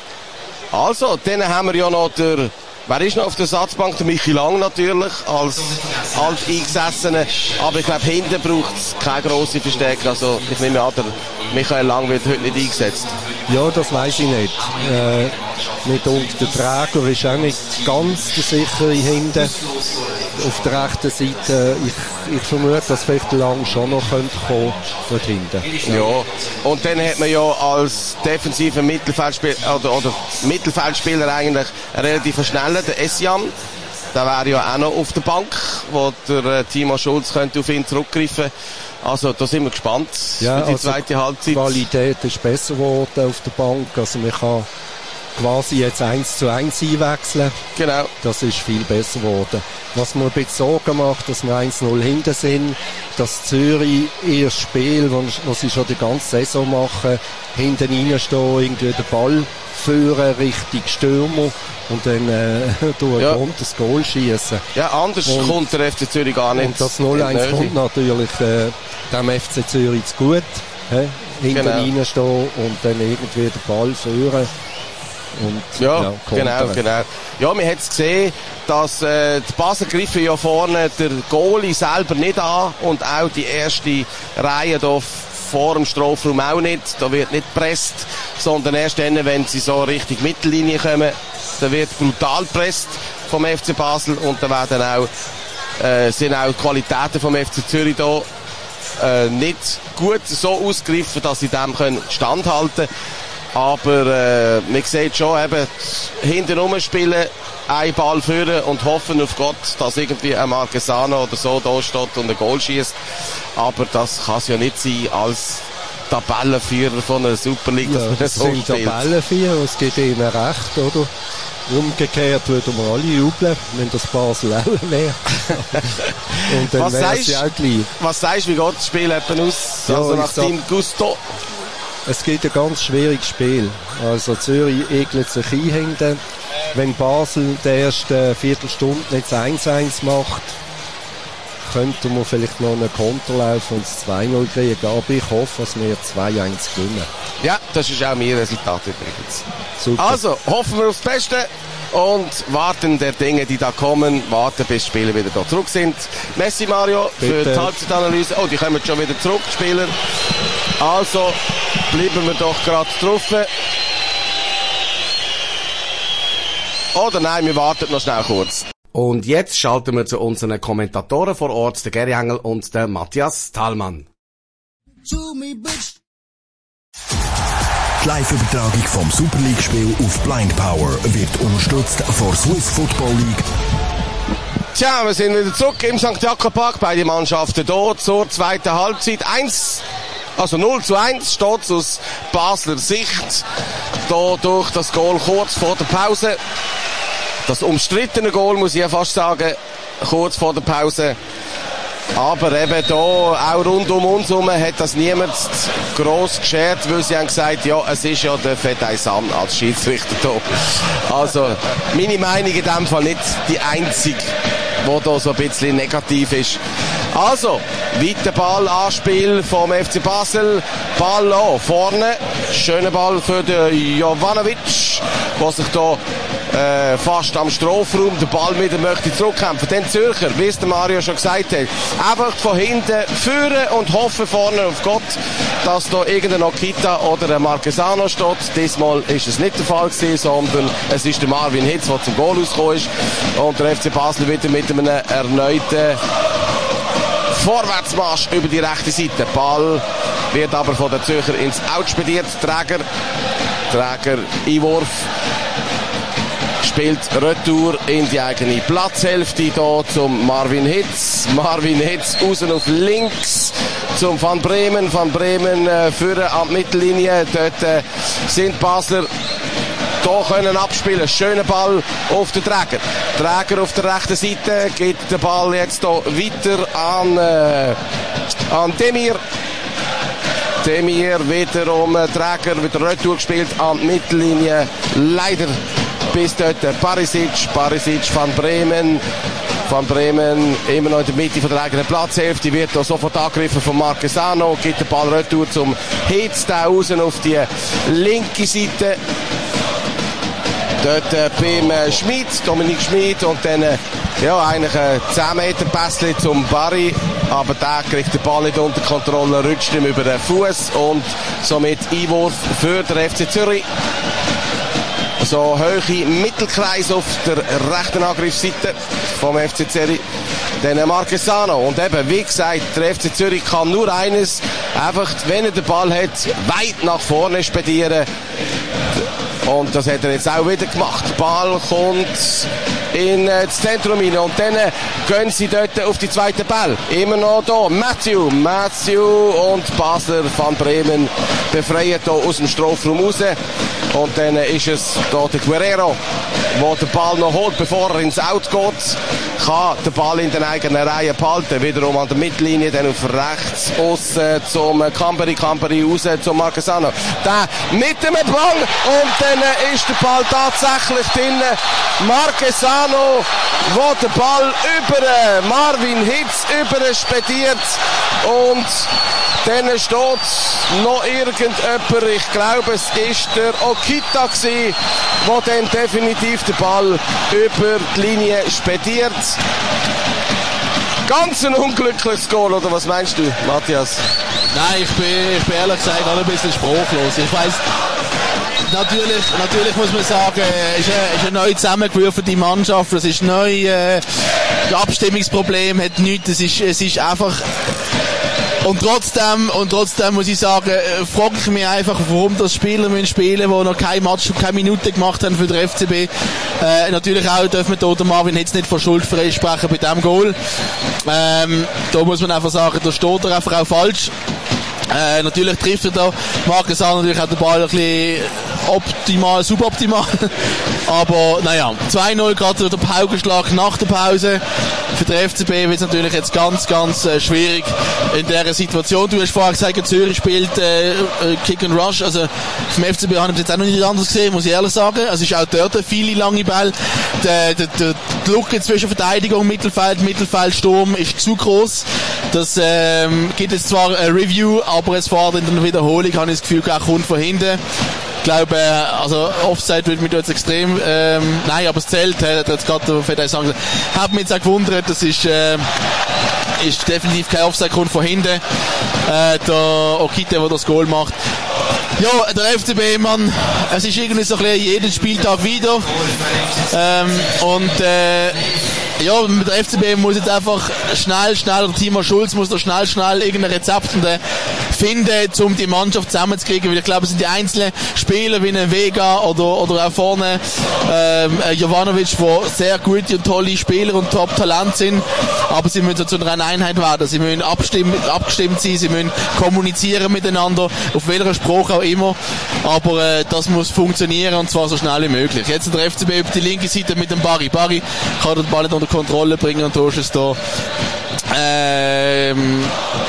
Also, dann haben wir ja noch der, wer ist noch auf der Satzbank? Der Michi Lang natürlich, als Alteingesessener. Aber ich glaube, hinten braucht es keine grosse Verstärkung. Also, ich nehme an, der Michael Lang wird heute nicht eingesetzt. Ja, das weiss ich nicht. Äh, nicht unter der Träger ist auch nicht ganz der sichere hinten. Auf der rechten Seite, ich, ich vermute, dass vielleicht Lang schon noch kommen könnte, dort hinten. Ja, und dann hat man ja als defensiver Mittelfeldspieler, oder, oder Mittelfeldspieler eigentlich einen relativ schnellen, der Essian. Der wäre ja auch noch auf der Bank, wo der äh, Timo Schulz könnte auf ihn zurückgreifen. Also da sind wir gespannt ja, für die also zweite Halbzeit. Die Qualität ist besser geworden auf der Bank. Also man kann quasi jetzt eins zu eins einwechseln. Genau. Das ist viel besser geworden. Was mir ein bisschen Sorgen macht, dass wir eins null hinten sind, dass Zürich ihr Spiel, das sie schon die ganze Saison machen, hinten reinstehen, irgendwie den Ball führen, richtig Stürmer und dann äh, durch ja. Grund das Goal schießen. Ja, anders und, kommt der F C Zürich gar nicht. Und das null eins kommt natürlich äh, dem F C Zürich zu gut. He? Hinten genau. reinstehen und dann irgendwie den Ball führen. Und, ja, ja genau, genau. Ja, man hat es gesehen, dass äh, die Basel griffen ja vorne der Goalie selber nicht an und auch die erste Reihe da vor dem Strafraum auch nicht. Da wird nicht gepresst, sondern erst dann, wenn sie so Richtung Mittellinie kommen, da wird brutal gepresst vom F C Basel und da werden auch, äh, sind auch die Qualitäten vom F C Zürich da äh, nicht gut so ausgegriffen, dass sie dem können standhalten können. Aber äh, man sieht schon, eben, hinten rumspielen, einen Ball führen und hoffen auf Gott, dass irgendwie ein Marquesano oder so da steht und ein Goal schießt. Aber das kann es ja nicht sein als Tabellenführer von einer Super League, Ja, dass man das so sind spielt. Tabellenführer, es gibt ihnen recht, oder? Umgekehrt würden wir alle jubeln, wenn das Basel auch wäre. Und dann Was wäre sagst- sie auch gleich. Was sagst du, wie geht das Spiel etwa aus? Ja, also ich nach sag- deinem Gusto? Es gibt ein ganz schwieriges Spiel. Also Zürich egelt sich ein hinten. Wenn Basel die erste Viertelstunde nicht das eins eins macht, könnte man vielleicht noch einen Konterlauf und das zwei null kriegen. Aber ich hoffe, dass wir zwei eins gewinnen. Ja, das ist auch mein Resultat übrigens. Super. Also, hoffen wir aufs Beste und warten der Dinge, die da kommen, warten bis die Spieler wieder da zurück sind. Merci Mario für Bitte. die Halbzeitanalyse. Oh, die kommen schon wieder zurück, die Spieler. Also, bleiben wir doch gerade drauf. Oder nein, wir warten noch schnell kurz. Und jetzt schalten wir zu unseren Kommentatoren vor Ort, der Gary Engel und der Matthias Thalmann. Die Live-Übertragung vom Super League-Spiel auf Blind Power wird unterstützt von Swiss Football League. Tja, wir sind wieder zurück im Sankt Jakob Park. Beide Mannschaften hier zur zweiten Halbzeit. Eins, also null zu eins steht es aus Basler Sicht. Da durch das Goal kurz vor der Pause. Das umstrittene Goal, muss ich ja fast sagen, kurz vor der Pause. Aber eben da, auch rund um uns herum, hat das niemand gross geschert, weil sie haben gesagt, ja, es ist ja der Fedai Sam als Schiedsrichter da. Also, meine Meinung in dem Fall nicht die einzige, die da so ein bisschen negativ ist. Also, weiter Ball, Anspiel vom F C Basel. Ball auch vorne. Schöner Ball für den Jovanovic, der sich da äh, fast am Strafraum den Ball wieder möchte zurückkämpfen. Dann Zürcher, wie es der Mario schon gesagt hat, einfach von hinten führen und hoffen vorne auf Gott, dass da irgendein Okita oder ein Marquesano steht. Diesmal ist es nicht der Fall gewesen, sondern es ist der Marvin Hitz, der zum Goal ausgekommen ist. Und der F C Basel wieder mit einem erneuten Vorwärtsmarsch über die rechte Seite. Ball wird aber von den Zürcher ins Out spediert. Träger, Träger, Einwurf. Spielt Retour in die eigene Platzhälfte hier zum Marvin Hitz. Marvin Hitz außen auf links zum Van Bremen. Van Bremen äh, führen an die Mittellinie. Dort äh, sind Basler da können abspielen. Schöner Ball auf den Träger. Träger auf der rechten Seite geht der Ball jetzt hier weiter an, äh, an Demir. Demir wiederum äh, Träger, wieder Retour gespielt an die Mittellinie. Leider bis dort Barisic, Barisic van Bremen. Van Bremen immer noch in der Mitte von der eigenen Platzhälfte, wird da sofort angegriffen von Marquesano, gibt den Ball Retour zum Hitz, da außen auf die linke Seite. Dort äh, beim äh, Schmid, Dominik Schmid und dann äh, ja, eigentlich ein zehn Meter Pässli zum Barry, aber der kriegt den Ball nicht unter Kontrolle, rutscht ihm über den Fuß und somit Einwurf für den F C Zürich. So hohe Mittelkreis auf der rechten Angriffsseite vom F C Zürich. Dann Marquesano. Und eben, wie gesagt, der F C Zürich kann nur eines, einfach, wenn er den Ball hat, weit nach vorne spedieren. Und das hat er jetzt auch wieder gemacht. Der Ball kommt in äh, das Zentrum rein. Und dann äh, gehen sie dort auf die zweite Ball. Immer noch da. Matthew. Matthew und Basler van Bremen befreien hier aus dem Strafraum raus. Und dann äh, ist es da der Guerrero, der den Ball noch holt, bevor er ins Out geht. Kann den Ball in den eigenen Reihen behalten. Wiederum an der Mittellinie, dann auf rechts aussen zum Camperi, Camperi raus zum Marquesano. Der mit dem Ball und dann ist der Ball tatsächlich drin. Marquesano, wo der Ball über Marvin Hitz über spediert und dann steht noch irgendjemand, ich glaube es ist der Okita gsi, wo dann definitiv den Ball über die Linie spediert. Ganz ein unglückliches Goal, oder was meinst du, Matthias? Nein, ich bin, ich bin ehrlich gesagt auch ein bisschen sprachlos. Ich weiss, natürlich, natürlich muss man sagen, es ist eine, ist eine neu zusammengewürfelte Mannschaft, es ist neu, äh, das Abstimmungsproblem hat nichts, es ist, es ist einfach, und trotzdem, und trotzdem muss ich sagen, äh, frage ich mich einfach, warum das Spieler müssen spielen, die noch kein Match, keine Minute gemacht haben für den F C B. Äh, natürlich auch dürfen wir da Marvin jetzt nicht von Schuld freisprechen bei diesem Goal. Ähm, da muss man einfach sagen, da steht er einfach auch falsch. Äh, natürlich trifft er da Marcus an, natürlich hat der Ball ein bisschen optimal, suboptimal. Aber naja, zwei null gerade der Paukenschlag nach der Pause. Für den F C B wird es natürlich jetzt ganz, ganz äh, schwierig in dieser Situation. Du hast vorher gesagt, Zürich spielt äh, Kick and Rush. Also vom F C B habe ich jetzt auch noch nicht anders gesehen, muss ich ehrlich sagen. Also es ist auch dort viele lange Bälle. Der, der, der, die Lücke zwischen Verteidigung, Mittelfeld, Mittelfeld, Sturm ist zu groß. Das ähm, gibt jetzt zwar ein Review, aber es fährt in der Wiederholung, habe ich das Gefühl, auch kommt von hinten. Ich glaube, also Offside wird mich jetzt extrem, ähm, nein, aber es zählt, hat jetzt gerade der Fedai sagen, hat mich jetzt auch gewundert, das ist, äh, ist definitiv kein Offside, kommt von hinten, äh, der Okite, der das Goal macht. Ja, der F C B, Mann, es ist irgendwie so ein bisschen jeden Spieltag wieder, ähm, und, äh, ja, mit der F C B muss jetzt einfach schnell, schnell, oder Timo Schulz muss da schnell, schnell irgendein Rezept finden, um die Mannschaft zusammenzukriegen, weil ich glaube, es sind die einzelnen Spieler wie ein Vega oder, oder auch vorne ähm, Jovanovic, die sehr gute und tolle Spieler und Top-Talent sind, aber sie müssen zu einer Einheit werden, sie müssen abstimmen, abgestimmt sein, sie müssen kommunizieren miteinander, auf welcher Sprache auch immer, aber äh, das muss funktionieren und zwar so schnell wie möglich. Jetzt der F C B über die linke Seite mit dem Barry. Barry kann den Ball nicht unter Kontrolle bringen und da ist es da ähm,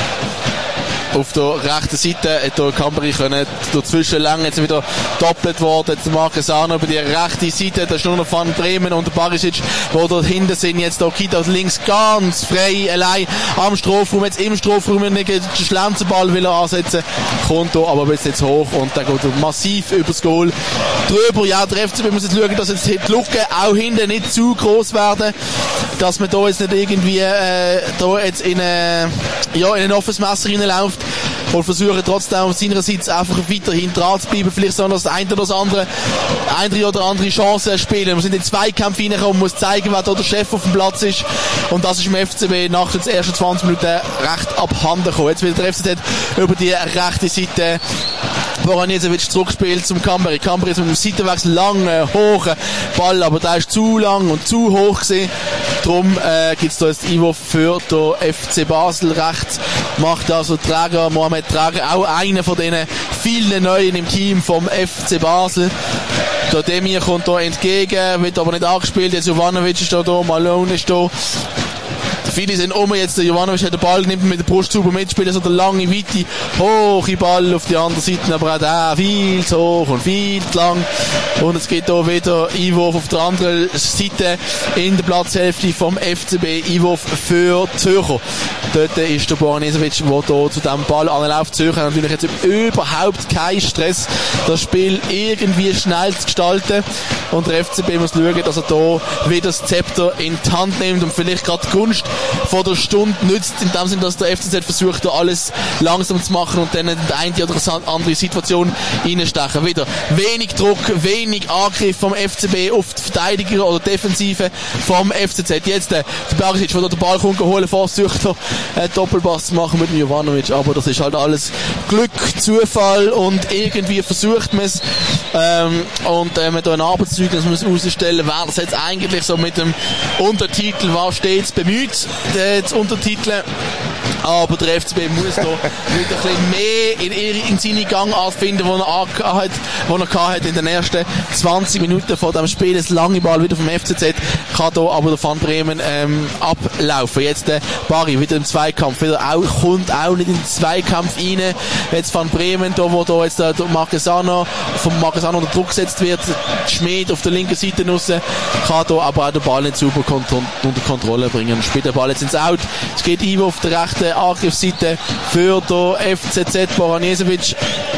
auf der rechten Seite hat der Cambrai können dazwischen lang jetzt wieder doppelt worden, jetzt Marcus Arno über die rechte Seite, da ist nur noch Van Bremen und der Barisic, wo dort hinten sind, jetzt der Kita links ganz frei, allein am Strafraum, jetzt im Strafraum den Schlenzenball will er ansetzen, kommt da aber bis jetzt hoch und dann geht er massiv übers Goal drüber. Ja, der F C B muss jetzt schauen, dass jetzt die Lücke auch hinten nicht zu groß werden, dass man da jetzt nicht irgendwie äh, da jetzt in, äh, ja, in ein offenes Messer reinläuft und versuchen trotzdem auf seinerseits einfach weiterhin dran zu bleiben, vielleicht so das eine oder das andere, eine oder andere Chance spielen. Wir sind in Zweikämpfe reingekommen, muss zeigen, wer da der Chef auf dem Platz ist und das ist im F C B nach den ersten zwanzig Minuten recht abhanden gekommen. Jetzt will der F C Z über die rechte Seite Boranjevic zurückspielt zum Cambrai. Cambrai ist mit dem Seitenwechsel langen, hohen Ball, aber der ist zu lang und zu hoch gewesen. Darum äh, gibt es da jetzt Einwurf für den F C Basel. Rechts macht also Träger, Mohamed Träger, auch einer von diesen vielen Neuen im Team vom F C Basel. Der Demir kommt da entgegen, wird aber nicht angespielt. Jetzt Jovanovic ist da, da Malone ist da. Viele sind um, jetzt der Jovanovic hat den Ball, nimmt mit der Brust super mitspielen, so der lange, weite, hohe Ball auf die andere Seite, aber auch der viel zu hoch und viel zu lang. Und es geht da wieder Einwurf auf der anderen Seite in der Platzhälfte vom F C B, Einwurf für Zürcher. Dort ist der Boranjevic, der hier zu diesem Ball anläuft. Zürcher hat natürlich jetzt überhaupt keinen Stress, das Spiel irgendwie schnell zu gestalten. Und der F C B muss schauen, dass er hier wieder das Zepter in die Hand nimmt und vielleicht gerade die Gunst vor der Stunde nützt, in dem Sinne, dass der F C Z versucht, da alles langsam zu machen und dann in die eine oder andere Situation reinstechen. Wieder wenig Druck, wenig Angriff vom F C B auf die Verteidiger oder Defensive vom F C Z. Jetzt der Bergsic, der den Ball kommt holen, versucht er einen Doppelpass zu machen mit Jovanovic, aber das ist halt alles Glück, Zufall und irgendwie versucht man es. Ähm, und wenn äh, man da ein Arbeitszeugnis muss rausstellen, wäre das jetzt eigentlich so mit dem Untertitel «War stets bemüht», äh, zu untertiteln. Aber der F C B muss da wieder ein bisschen mehr in, in seine Gangart finden, die er hat, wo er hat in den ersten zwanzig Minuten vor dem Spiel. Das lange Ball wieder vom F C Z kann da aber der Van Bremen ähm, ablaufen. Jetzt der Barry wieder im Zweikampf, wieder auch, kommt auch nicht in den Zweikampf rein. Jetzt Van Bremen, da wo da jetzt der Marquesano, vom Marquesano unter Druck gesetzt wird, Schmied auf der linken Seite raus, kann da aber auch den Ball nicht super kont- unter Kontrolle bringen. Spielt der Ball jetzt ins Out. Es geht Einwurf auf der rechten Angriffsseite für den F C Z. Boranjevic.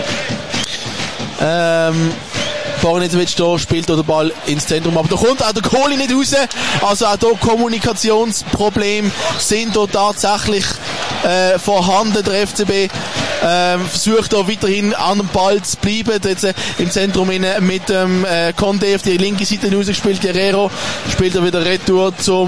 Ähm, Boranjevic da spielt da den Ball ins Zentrum, aber da kommt auch der Kohli nicht raus. Also auch da Kommunikationsprobleme sind da tatsächlich äh, vorhanden. Der F C B ähm, versucht da weiterhin an dem Ball zu bleiben. Jetzt äh, im Zentrum in, mit dem äh, Conde auf die linke Seite rausgespielt. Guerrero spielt er wieder Retour zum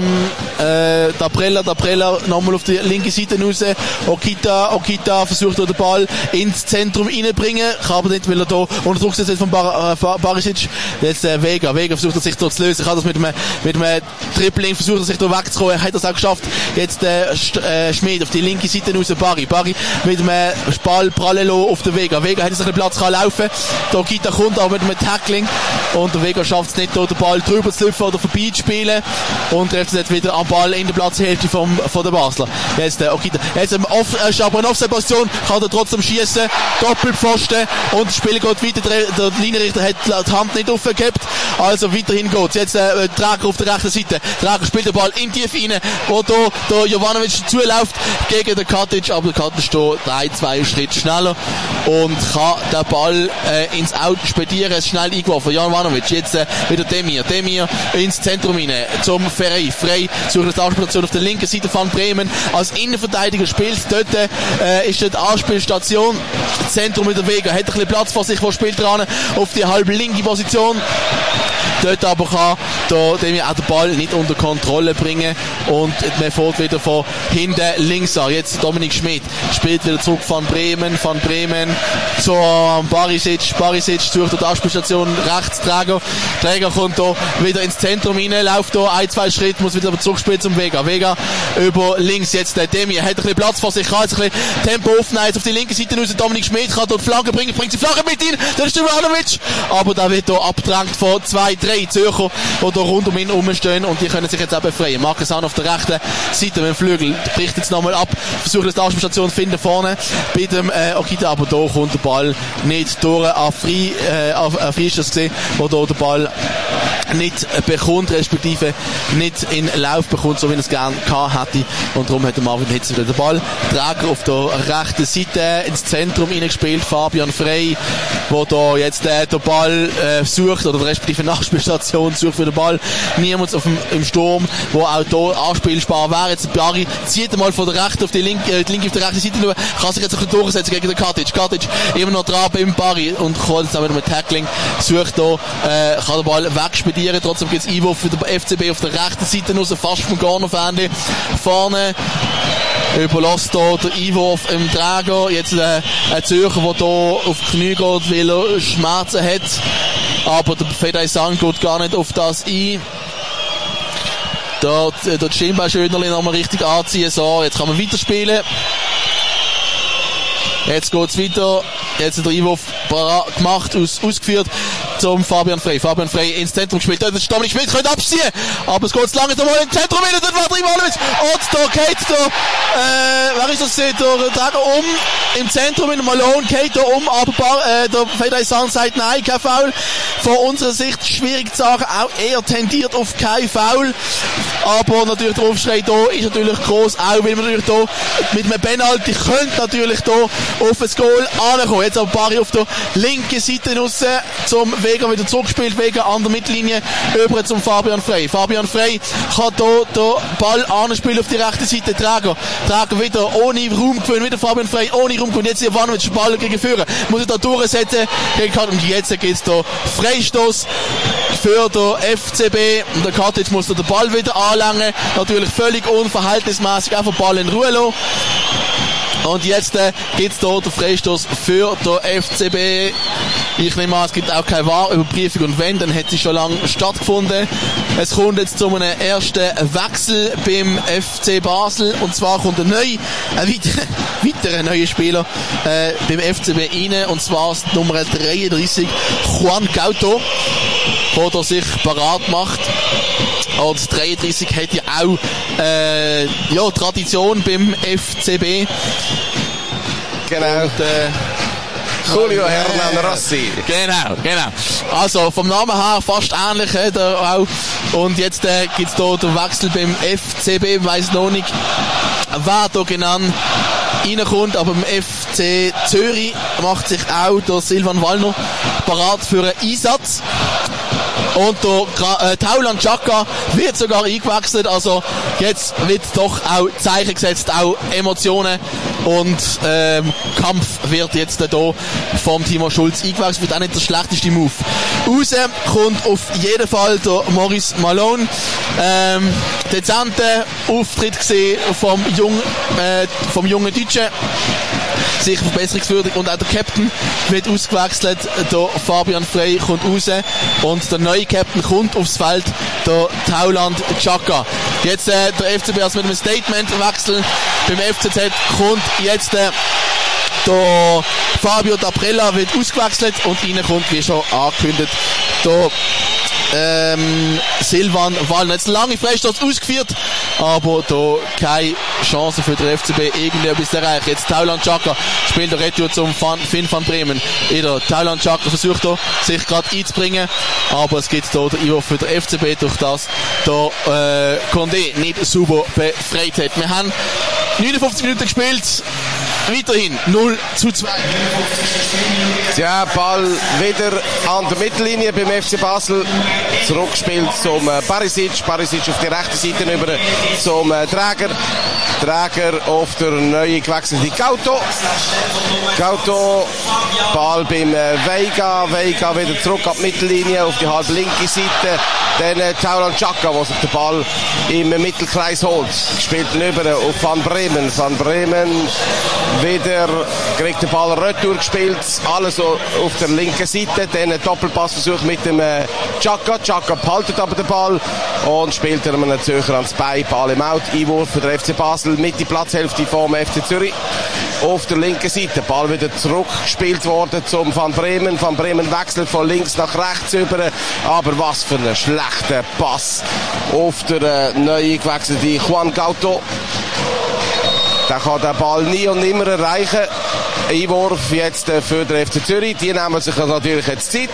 äh, Dabrella. Dabrella nochmal auf die linke Seite raus. Okita, Okita versucht da den Ball ins Zentrum reinbringen. Kann aber nicht, weil er da unter Druck setzt von Bar, äh, Barisic. Jetzt äh, Vega. Vega versucht er sich da zu lösen. Kann das mit einem, mit einem Tripling versucht er sich da wegzukommen. Er hat das auch geschafft. Jetzt äh, äh, Schmid auf die linke Seite raus. Bari. Bari mit einem Ball parallel auf den Vega. Vega hat jetzt ein bisschen Platz, kann laufen. Da Okita kommt aber mit einem Tackling. Und der Vega schafft es nicht, da den Ball drüber zu lüpfen oder vorbei zu spielen. Und trifft jetzt wieder am Ball in der Platzhälfte vom, von der Basler. Jetzt der Okita. Jetzt ähm, off, äh, ist aber eine Offside-Position, kann er trotzdem schießen. Doppelpfosten. Und das Spiel geht weiter. Der, der Linienrichter hat die Hand nicht aufgegeben. Also weiterhin geht's. Jetzt äh, Trager auf der rechten Seite. Trager spielt den Ball in tief rein, wo da der Jovanovic zuläuft gegen den Katic. Aber der Katic steht drei, zwei Schritte schneller und kann den Ball äh, ins Auto spedieren. Es ist schnell eingeworfen. Jovanovic. Jetzt äh, wieder Demir. Demir ins Zentrum rein. Zum Frey. Frey sucht eine Anspielstation auf der linken Seite von Bremen. Als Innenverteidiger spielt. Dort äh, ist die Anspielstation. Zentrum mit der Vega. Hat ein bisschen Platz vor sich. Wo spielt dran? Auf die halbe linke Position. Dort aber kann da Demir auch den Ball nicht unter Kontrolle bringen. Und man fährt wieder von hinten links an. Jetzt Dominik Schmid spielt wieder zurück von Bremen. Von Bremen zu Barisic. Barisic sucht die Anspielstation rechts. Träger. Träger kommt da wieder ins Zentrum rein, läuft da ein, zwei Schritte, muss wieder zurückspielen zum Vega. Vega über links jetzt der Demir, hat ein bisschen Platz vor sich, kann jetzt ein bisschen Tempo aufnehmen, jetzt auf die linke Seite raus, Dominik Schmid kann dort Flanke bringen, bringt die Flanke mit rein, dann ist der Jovanovic, aber da wird da abgedrängt von zwei, drei Zürcher, die da rund um ihn rumstehen und die können sich jetzt auch befreien. Markus Hahn auf der rechten Seite mit dem Flügel, bricht jetzt nochmal ab, versucht jetzt die Anspielstation zu finden vorne, bei dem äh, Okita, aber da kommt der Ball nicht durch, an Frei, äh, auf, auf Friesches gesehen, wo da der Ball nicht bekommt, respektive nicht in Lauf bekommt, so wie er es gerne gehabt hätte. Und darum hat der Marvin Hitz wieder den Ball. Träger auf der rechten Seite ins Zentrum reingespielt, Fabian Frey, wo da jetzt äh, den Ball äh, sucht, oder respektive Nachspielstation sucht für den Ball. Niemand auf dem, im Sturm, wo auch da anspielbar wäre. Jetzt Bari zieht er mal von der rechten auf die linke, äh, die linke auf der rechten Seite nur, kann sich jetzt ein bisschen durchsetzen gegen den Katic. Katic immer noch dran beim Bari und kommt jetzt auch wieder mit Tackling, sucht da, äh, kann den Ball wegspedieren. Trotzdem gibt es Einwurf für den F C B auf der rechten Seite raus, fast vom Corner-Fernli. Vorne überlässt hier der Einwurf im Träger. Jetzt äh, ein Zürcher, der hier auf die Knie geht, weil er Schmerzen hat. Aber der Fedai Sang geht gar nicht auf das ein. Da der Schienbein Schönerli nochmal richtig anziehen. So, jetzt kann man weiterspielen. Jetzt geht's weiter. Jetzt hat der Einwurf gemacht, aus, ausgeführt zum Fabian Frey. Fabian Frey ins Zentrum gespielt. Dort ist Dominik Schmid, könnte abziehen. Aber es geht zu lange nochmal ins Zentrum rein. Dort war der Ivanovic. Und da geht der, äh, wer ist das? Der Träger um. Im Zentrum in Malone geht da um. Aber äh, der Fedai Sang sagt nein, kein Foul. Von unserer Sicht schwierig zu sagen. Auch eher tendiert auf kein Foul. Aber natürlich der Aufschrei da ist natürlich groß. Auch weil man natürlich da mit einem Penalty könnte natürlich da auf das Goal ankommen. Jetzt aber Bari auf der linken Seite raus zum Vega wieder zurückgespielt, Vega an der Mittellinie über zum Fabian Frey. Fabian Frey kann hier den Ball anspielen auf die rechte Seite. Träger, Träger wieder ohne Raum gewinnen, wieder Fabian Frey ohne Raum gewinnen. Jetzt Jovanovic den Ball gegen Führer. Muss er da durchsetzen gegen Katic. Und jetzt gibt es da Freistoß für den F C B. Und der Katic muss da den Ball wieder anlangen. Natürlich völlig unverhältnismäßig, einfach den Ball in Ruhe lassen. Und jetzt äh, gibt es hier den Freistoß für den F C B. Ich nehme an, es gibt auch keine Wahrüberprüfung und wenn, dann hätte sie schon lange stattgefunden. Es kommt jetzt zu einem ersten Wechsel beim F C Basel und zwar kommt ein neuer, ein weiterer, weiterer neuer Spieler äh, beim F C B rein und zwar Nummer dreiunddreißig, Juan Gauto, der sich parat macht. Und dreiunddreißig hat ja auch äh, ja, Tradition beim F C B. Genau. Und, äh, Julio Hernan Rossi. Genau, genau. Also vom Namen her fast ähnlich äh, da auch. Und jetzt äh, gibt es hier den Wechsel beim F C B. Ich weiss noch nicht, wer da genannt reinkommt, aber beim F C Zürich macht sich auch der Silvan Wallner parat für einen Einsatz. und der äh, Taulant Xhaka wird sogar eingewechselt, also jetzt wird doch auch Zeichen gesetzt, auch Emotionen und ähm, Kampf wird jetzt da vom Timo Schulz eingewechselt, wird auch nicht der schlechteste Move. Raus kommt auf jeden Fall der Maurice Malone, ähm, dezenter Auftritt gesehen vom jungen, äh, vom jungen Deutschen, sicher verbesserungswürdig, und auch der Captain wird ausgewechselt, der Fabian Frey kommt raus und der neue Captain kommt aufs Feld, der Taulant Xhaka. Jetzt äh, der F C B also mit einem Statement-Wechsel, beim F C Z kommt jetzt äh, der Fabio D'Aprella wird ausgewechselt und rein kommt, wie schon angekündigt, der Ähm, Silvan Wallner. Jetzt lange Freistoß ausgeführt, aber da keine Chance für den F C B irgendetwas zu erreichen. Jetzt Taulant Xhaka spielt der Retour zum Van, Finn van Bremen. Wieder Taulant Xhaka versucht da, sich gerade einzubringen, aber es gibt da den Einwurf für den F C B, durch das der äh, Condé nicht sauber befreit hat. Wir haben neunundfünfzig Minuten gespielt, weiterhin null zu zwei. Ja, Ball wieder an der Mittellinie beim F C Basel. Zurückgespielt zum äh, Barisic. Barisic auf die rechte Seite über zum äh, Träger. Träger auf der neue gewechselte Gauto. Gauto. Ball beim äh, Veiga. Veiga wieder zurück ab die Mittellinie auf die halb linke Seite. Dann äh, Taulant Xhaka, der sich den Ball im äh, Mittelkreis holt. Spielt ihn über auf Van Bremen. Van Bremen wieder kriegt den Ball retour gespielt. Alles so auf der linken Seite. Dann ein Doppelpassversuch mit dem äh, Xhaka. Xhaka behaltet aber den Ball und spielt er einen Zürcher ans Bein. Ball im Out. Einwurf für den F C Basel mit die Platzhälfte vom F C Zürich. Auf der linken Seite. Ball wieder zurückgespielt worden zum Van Bremen. Van Bremen wechselt von links nach rechts über. Aber was für ein schlechter Pass auf der äh, neu gewechselte Juan Gauto. Der kann den Ball nie und nimmer erreichen. Einwurf jetzt äh, für den F C Zürich. Die nehmen sich natürlich jetzt Zeit.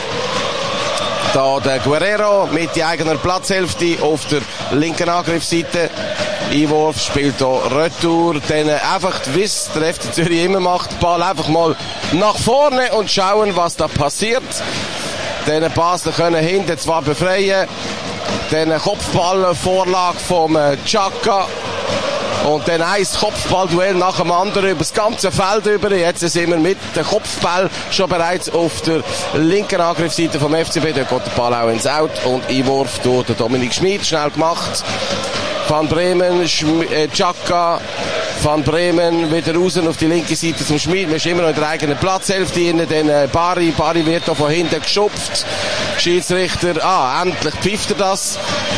Da der Guerrero mit die eigener Platzhälfte auf der linken Angriffsseite. Einwurf spielt hier Retour. Dann einfach, wie es der F C Zürich immer macht, Ball einfach mal nach vorne und schauen, was da passiert. Dann Basler können hinten zwar befreien. Dann Kopfballvorlage vom Xhaka. Und dann ein Kopfballduell nach dem anderen über das ganze Feld über. Jetzt sind wir mit dem Kopfball schon bereits auf der linken Angriffsseite vom F C B. Da geht der Ball auch ins Out und Einwurf durch den Dominik Schmid. Schnell gemacht. Van Bremen, Xhaka, Van Bremen wieder raus auf die linke Seite zum Schmid. Wir sind immer noch in der eigenen Platzhälfte. Innen dann äh, Bari. Bari wird da von hinten geschupft. Schiedsrichter, ah, endlich pfifft er das.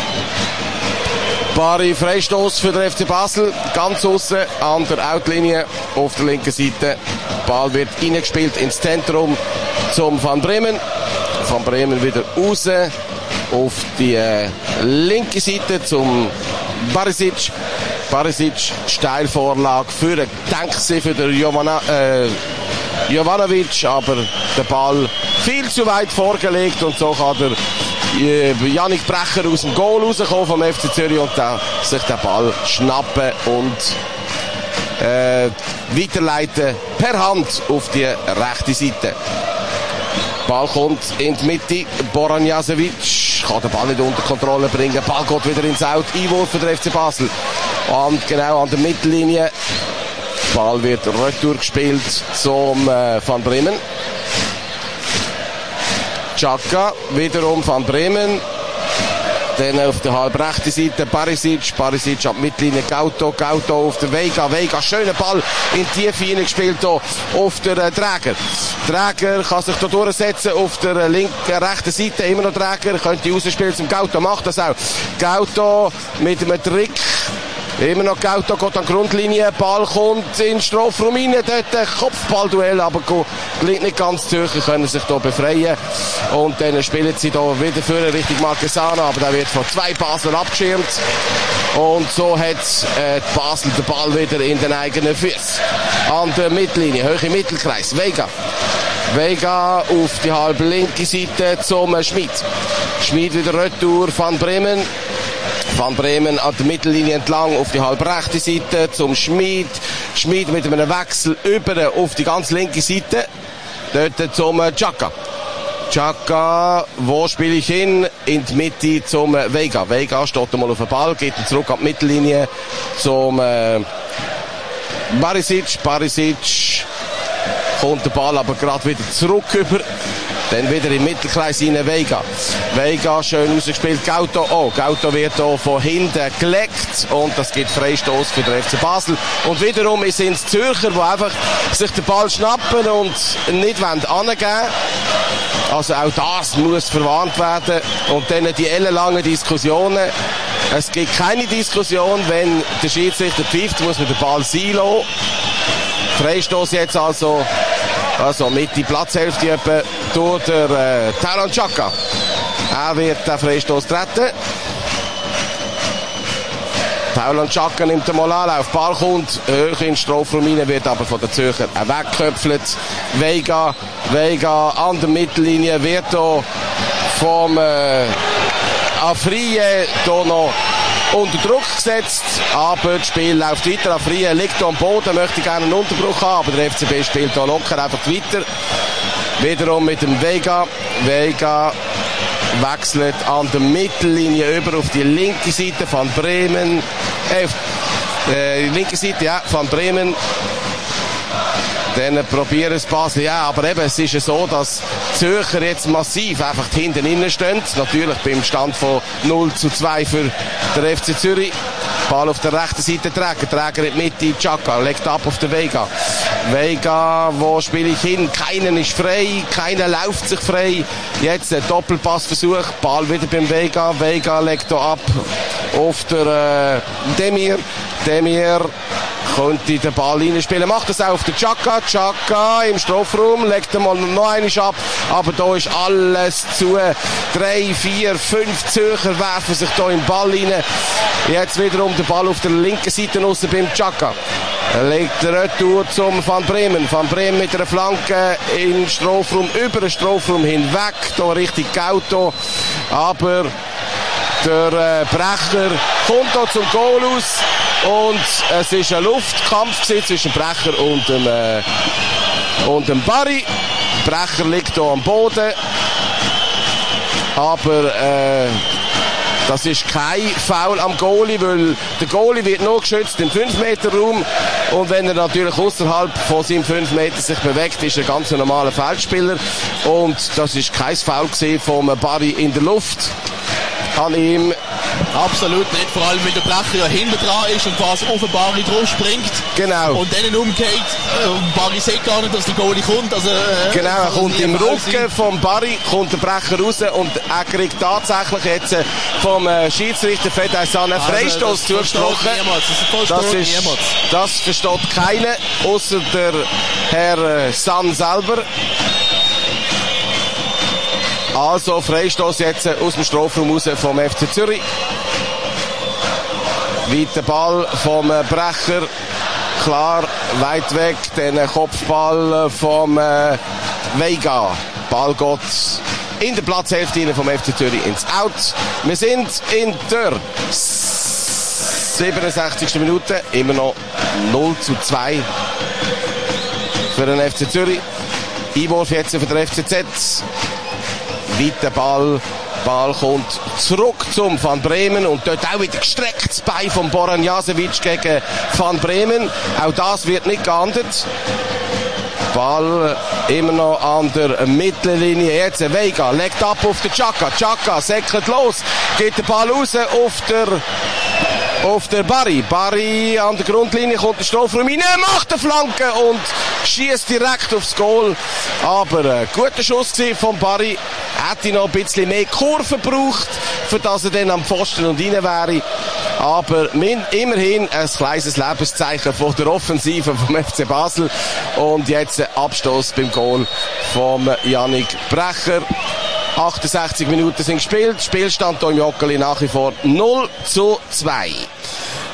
Bari Freistoß für den F C Basel, ganz aussen an der Outlinie auf der linken Seite. Ball wird reingespielt ins Zentrum zum Van Bremen. Van Bremen wieder raus auf die äh, linke Seite zum Barisic. Barisic, Steilvorlage für den Denksee für den Jovana, äh, Jovanovic, aber der Ball viel zu weit vorgelegt und so kann der Yannick Brecher aus dem Goal rauskommen vom F C Zürich und da sich den Ball schnappen und äh, weiterleiten per Hand auf die rechte Seite. Ball kommt in die Mitte. Boran Jasevic kann den Ball nicht unter Kontrolle bringen. Ball geht wieder ins Out. Einwurf für den F C Basel. Und genau an der Mittellinie. Ball wird retour gespielt zum äh, Van Bremen. Xhaka, wiederum Van Bremen. Dann auf der halb rechten Seite Barisic. Barisic ab Mittellinie Gauto. Gauto auf der Veiga. Veiga, schöner Ball in die Tiefe hineingespielt hier auf der äh, Träger. Träger kann sich hier durchsetzen auf der äh, linken, rechten Seite. Immer noch Träger. Könnte rausspielen zum Gauto. Macht das auch. Gauto mit einem Trick. Immer noch Gauto geht an die Grundlinie, Ball kommt in den Strafraum rein, dort ein Kopfballduell, aber gelingt nicht ganz zu hoch, können sich hier befreien. Und dann spielen sie hier wieder für Richtung Marquesano, aber der wird von zwei Baslern abgeschirmt. Und so hat äh, Basel den Ball wieder in den eigenen Füßen. An der Mittellinie, hoch im Mittelkreis, Veiga. Veiga auf die halb linke Seite zum äh, Schmid. Schmid wieder retour, Van Bremen. Van Bremen an der Mittellinie entlang auf die halb rechte Seite zum Schmid. Schmid mit einem Wechsel über auf die ganz linke Seite. Dort zum Xhaka. Chaka, wo spiele ich hin? In die Mitte zum Vega. Vega steht einmal auf den Ball, geht ihn zurück an die Mittellinie zum äh, Barisic. Barisic kommt der Ball aber gerade wieder zurück über. Dann wieder im Mittelkreis rein Vega. Vega schön rausgespielt. Gauto, oh, Gauto wird hier von hinten geleckt und das gibt Freistoß für den F C Basel. Und wiederum sind es Zürcher, die einfach sich den Ball schnappen und nicht angeben wollen. Also auch das muss verwarnt werden. Und dann die ellenlangen Diskussionen. Es gibt keine Diskussion, wenn der Schiedsrichter pfeift, muss man den Ball sein lassen. Freistoß jetzt also, also mit die Platzhälfte etwa durch der äh, Taron Chaka. Er wird den Freistoß treten. Taron Chaka nimmt den mal Anlauf. Ball kommt hoch in den Strafraum rein, wird aber von den Zürcher weggeköpfelt. Vega, Vega an der Mittellinie wird hier vom äh, Afriye hier noch unter Druck gesetzt, aber das Spiel läuft weiter. Afriye liegt hier am Boden, möchte gerne einen Unterbruch haben, aber der F C B spielt hier locker einfach weiter. Wiederum mit dem Vega. Vega wechselt an der Mittellinie über auf die linke Seite von Bremen. Äh, die linke Seite, ja, von Bremen. Dann probieren es Basel, ja, aber eben, es ist ja so, dass Zürcher jetzt massiv einfach hinten innen stehen. Natürlich beim Stand von null zu zwei für den F C Zürich. Ball auf der rechten Seite Träger, Träger in die Mitte, Chaka, legt ab auf den Vega. Vega, wo spiele ich hin? Keiner ist frei, keiner läuft sich frei. Jetzt ein Doppelpassversuch, Ball wieder beim Vega, Vega legt hier ab auf der äh, Demir. Demir könnte den Ball reinspielen, macht das auch auf den Chaka. Chaka im Strafraum, legt einmal noch einmal ab, aber da ist alles zu. Drei, vier, fünf Zürcher werfen sich da in den Ball rein. Jetzt wiederum der Ball auf der linken Seite aussen beim Chaka. Er legt den Retour zum Van Bremen. Van Bremen mit einer Flanke im Strafraum, über den Strafraum hinweg, da Richtung Gauto. Aber der äh, Brecher kommt hier zum Goal aus. Und es ist ein Luftkampf zwischen Brecher und dem, äh, und dem Barry. Brecher liegt hier am Boden. Aber äh, das ist kein Foul am Goalie, weil der Goalie wird nur geschützt im fünf Meter Raum. Und wenn er natürlich außerhalb von seinem fünf Meter sich bewegt, ist er ein ganz normaler Feldspieler. Und das ist kein Foul gesehen vom Barry in der Luft an ihm. Absolut nicht, vor allem weil der Brecher ja hinten dran ist und quasi auf den Barry drauf springt. Genau. Und dann umgeht, und Barry sieht gar nicht, dass der Goalie kommt. Also, äh, genau, er kommt im Rücken vom Barry, kommt der Brecher raus und er kriegt tatsächlich jetzt vom äh, Schiedsrichter Fedaysan einen Freistoß also, zugesprochen. Das, das, ist, das versteht keiner, außer der Herr äh, San selber. Also Freistoß jetzt aus dem Strafraum raus vom F C Zürich. Weiter Ball vom Brecher. Klar, weit weg. Den Kopfball vom äh, Vega. Ball geht in der Platzhälfte vom F C Zürich ins Out. Wir sind in der siebenundsechzigsten Minute. Immer noch null zu zwei für den F C Zürich. Einwurf jetzt für den F C Z. Weiter Ball. Ball kommt zurück zum Van Bremen und dort auch wieder gestreckt das Bein von Boran Jasevic gegen Van Bremen. Auch das wird nicht geahndet. Ball immer noch an der Mittellinie. Jetzt Vega legt ab auf den Chaka. Chaka säckelt los, geht der Ball raus auf der auf der Barry. Barry an der Grundlinie, kommt der Strafraum rein, macht eine Flanke und schießt direkt aufs Goal. Aber ein guter Schuss von Barry. Hätte noch ein bisschen mehr Kurve gebraucht, für dass er dann am Pfosten und rein wäre. Aber immerhin ein kleines Lebenszeichen von der Offensive vom F C Basel. Und jetzt ein Abstoß beim Goal von Yannick Brecher. achtundsechzig Minuten sind gespielt. Spielstand hier im Joggeli nach wie vor null zu zwei.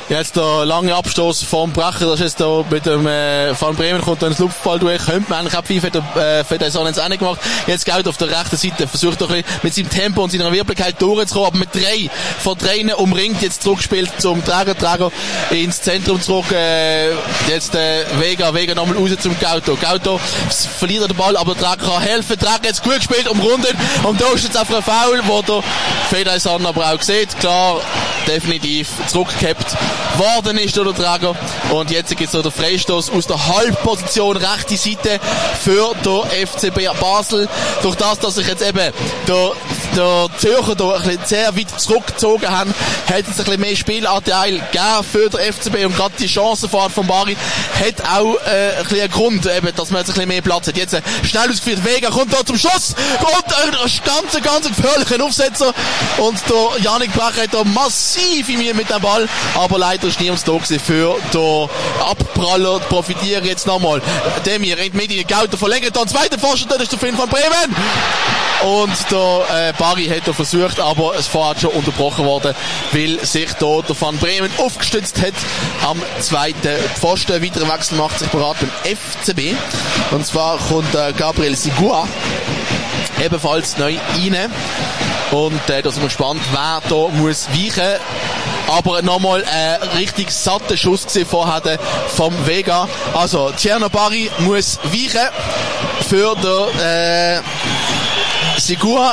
Jetzt der lange Abstoß vom Bracher, das ist jetzt da mit dem äh, Van Bremen, kommt da ins Luftball durch, könnte man eigentlich abpfeifen, hat der äh, Fedaysan jetzt auch nicht gemacht. Jetzt Gaut auf der rechten Seite, versucht doch ein bisschen mit seinem Tempo und seiner Wirblichkeit durchzukommen, aber mit drei von dreien umringt, jetzt zurückgespielt zum Träger, Träger ins Zentrum zurück, äh, jetzt äh, Vega, Vega nochmal raus zum Gauto. Gauto verliert den Ball, aber der Träger kann helfen, Träger jetzt gut gespielt, umrundet, und da ist jetzt einfach ein Foul, wo der Fedaysan aber auch sieht, klar, definitiv zurückgehabt worden ist der Träger, und jetzt gibt es noch den Freistoß aus der Halbposition rechte Seite für den F C B Basel. Durch das, dass sich jetzt eben der, der Zürcher da ein bisschen sehr weit zurückgezogen haben, hat es ein bisschen mehr Spielanteil gegeben für den F C B, und gerade die Chancenfahrt von Bari hat auch äh, ein bisschen einen Grund, eben, dass man jetzt ein bisschen mehr Platz hat. Jetzt äh, schnell ausgeführt, Vega kommt da zum Schuss und ein ganz, ganz gefährlicher Aufsetzer, und der Janik Bracher hat da massiv in mir mit dem Ball, aber leider ist niemand da gewesen für den Abpraller. Profitieren jetzt nochmal. Demir rennt mit in die Gauter, verlängert dann zweite Pfosten, das ist der Finn von Bremen. Und der äh, Bari hat er versucht, aber es war schon unterbrochen worden, weil sich da der Van Bremen aufgestützt hat am zweiten Pfosten. Weiterer Wechsel macht sich bereit beim F C B. Und zwar kommt äh, Gabriel Sigua ebenfalls neu rein. Und äh, da sind wir gespannt, wer da muss weichen. Aber nochmal ein äh, richtig satter Schuss gesehen vorher vom Vega. Also Tierno Bari muss weichen für den äh, Sigua.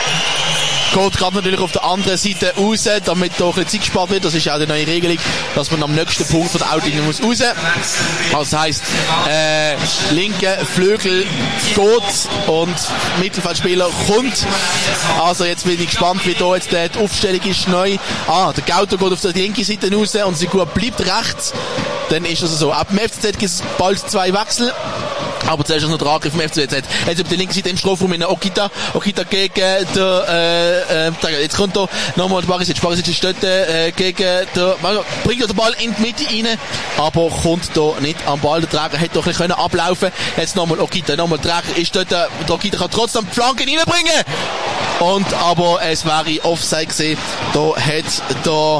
Geht gerade natürlich auf der anderen Seite raus, damit da ein bisschen Zeit gespart wird. Das ist auch die neue Regelung, dass man am nächsten Punkt von der Outlinie muss raus. Also das heisst, äh, linke Flügel geht und Mittelfeldspieler kommt. Also jetzt bin ich gespannt, wie da jetzt die Aufstellung ist neu. Ah, der Gauter geht auf die linke Seite raus und Sigur bleibt rechts. Dann ist das so. Ab dem F C Z gibt es bald zwei Wechsel. Aber zuerst ist noch der Angriff vom F C Z. Jetzt auf der linken Seite im Strafraum in Okita. Okita gegen der, äh, äh, jetzt kommt da nochmal der Barisic. Barisic ist dort, äh, gegen der, bringt den Ball in die Mitte rein, aber kommt da nicht am Ball. Der Träger hätte doch ein bisschen ablaufen können. Jetzt nochmal Okita. Nochmal der Träger ist dort, der Okita kann trotzdem die Flanken reinbringen. Und, aber es wäre Offside gewesen. Da hat der,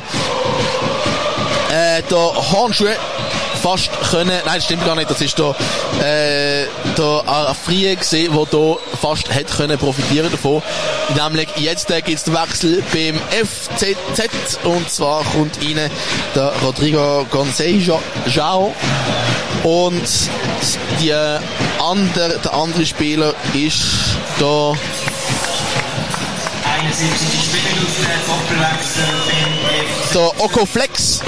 äh, der Handschuh fast können, nein, das stimmt gar nicht, das ist der, äh, der Afrie gesehen, der da fast hätte können profitieren davon. Nämlich jetzt äh, gibt es den Wechsel beim F C Z, und zwar kommt rein der Rodrigo Gonzalo und die andere, der andere Spieler ist da einundsiebzig Spielminuten Doppelwechsel im F C Z. Der Okoflex.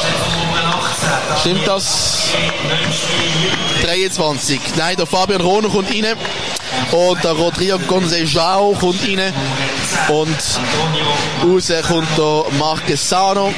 Stimmt das? dreiundzwanzig. Nein, der Fabian Rohner kommt rein. Und der Rodrigo Gonzalo kommt rein. Und raus kommt der Marquesano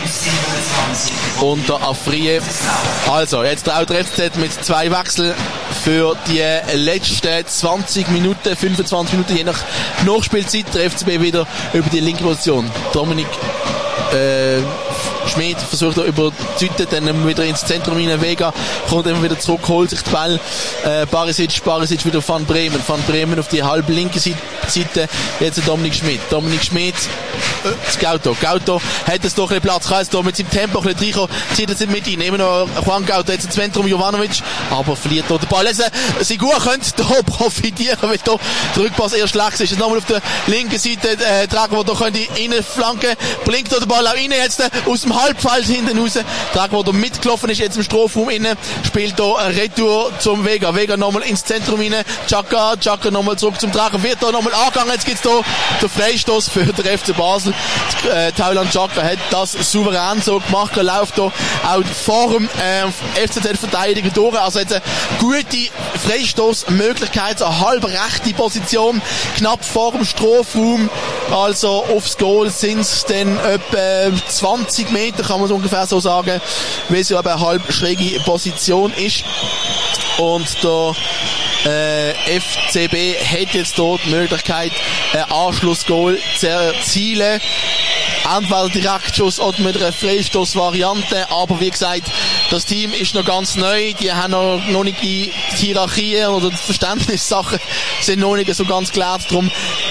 und der Afrie. Also, jetzt der F C Z mit zwei Wechseln für die letzten zwanzig Minuten, fünfundzwanzig Minuten, je nach Nachspielzeit. Der F C B wieder über die linke Position. Dominik äh, Schmid versucht er über die Seite, dann wieder ins Zentrum rein. Vega kommt immer wieder zurück, holt sich den Ball. Äh, Barisic, Barisic wieder Van Bremen. Van Bremen auf die halb linke Seite. Jetzt Dominik Schmid. Dominik Schmid, äh, das Gauto. Gauto hat es doch ein bisschen Platz. Kann jetzt hier mit seinem Tempo ein bisschen reinkommen. Zieht jetzt nicht mit rein. Nehmen noch Juan Gauto jetzt im Zentrum, Jovanovic. Aber verliert hier den Ball. Also, Sigur könnte hier profitieren, weil hier der Rückpass eher schlecht ist. Jetzt nochmal auf der linken Seite, äh, Tragen, wo hier könnte rein flanken. Blinkt hier der Ball auch rein jetzt, äh, aus dem Halbfeld hinten raus. Tragen, wo da mitgelaufen ist, jetzt im Strafraum innen, spielt hier ein Retour zum Vega. Vega nochmal ins Zentrum rein. Chaka, Chaka nochmal zurück zum Tragen. Wird da nochmal angegangen. Jetzt gibt's hier den Freistoß für den F C Basel. Äh, Tauland Chaka hat das souverän so gemacht. Er läuft hier auch vor dem äh, F C Z-Verteidiger durch. Also jetzt eine gute Freistoßmöglichkeit, eine halb rechte Position, knapp vor dem Strafraum. Also aufs Goal sind es dann etwa zwanzig Meter, kann man so ungefähr so sagen, weil es ja eine halb schräge Position ist. Und der äh, F C B hat jetzt dort die Möglichkeit, ein Anschlussgoal zu erzielen. Entweder Direktschuss oder mit einer Freistoßvariante. Aber wie gesagt, das Team ist noch ganz neu. Die haben noch, noch nicht die Hierarchien oder die Verständnissachen sind noch nicht so ganz klar. Darum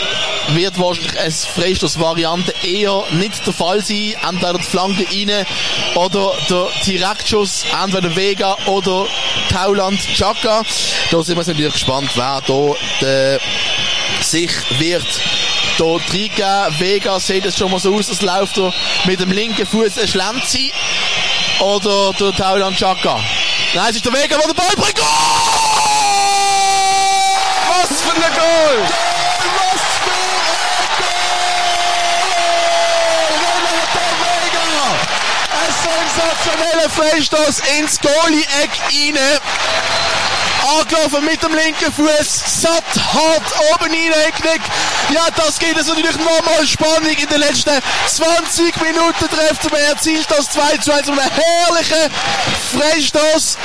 wird wahrscheinlich eine Freistoß-Variante eher nicht der Fall sein. Entweder die Flanke rein oder der Direktschuss, entweder Vega oder Tauland Xhaka. Da sind wir natürlich gespannt, wer da der sich wird da reingeben. Vega sieht es schon mal so aus, als läuft er mit dem linken Fuß ein Schlenzi. Oder der Tauland Xhaka. Nein, es ist der Vega, der den Ball bringt. Goal! Was für ein Goal! Was für ein Goal! Ein sensationeller Freistoß ins Goalie-Eck rein. Angelaufen mit dem linken Fuß, satt, hart, oben reingeknickt. Ja, das geht es natürlich nochmal Spannung in den letzten zwanzig Minuten. Der F C B erzielt das zwei zu eins mit einem herrlichen Freistoß.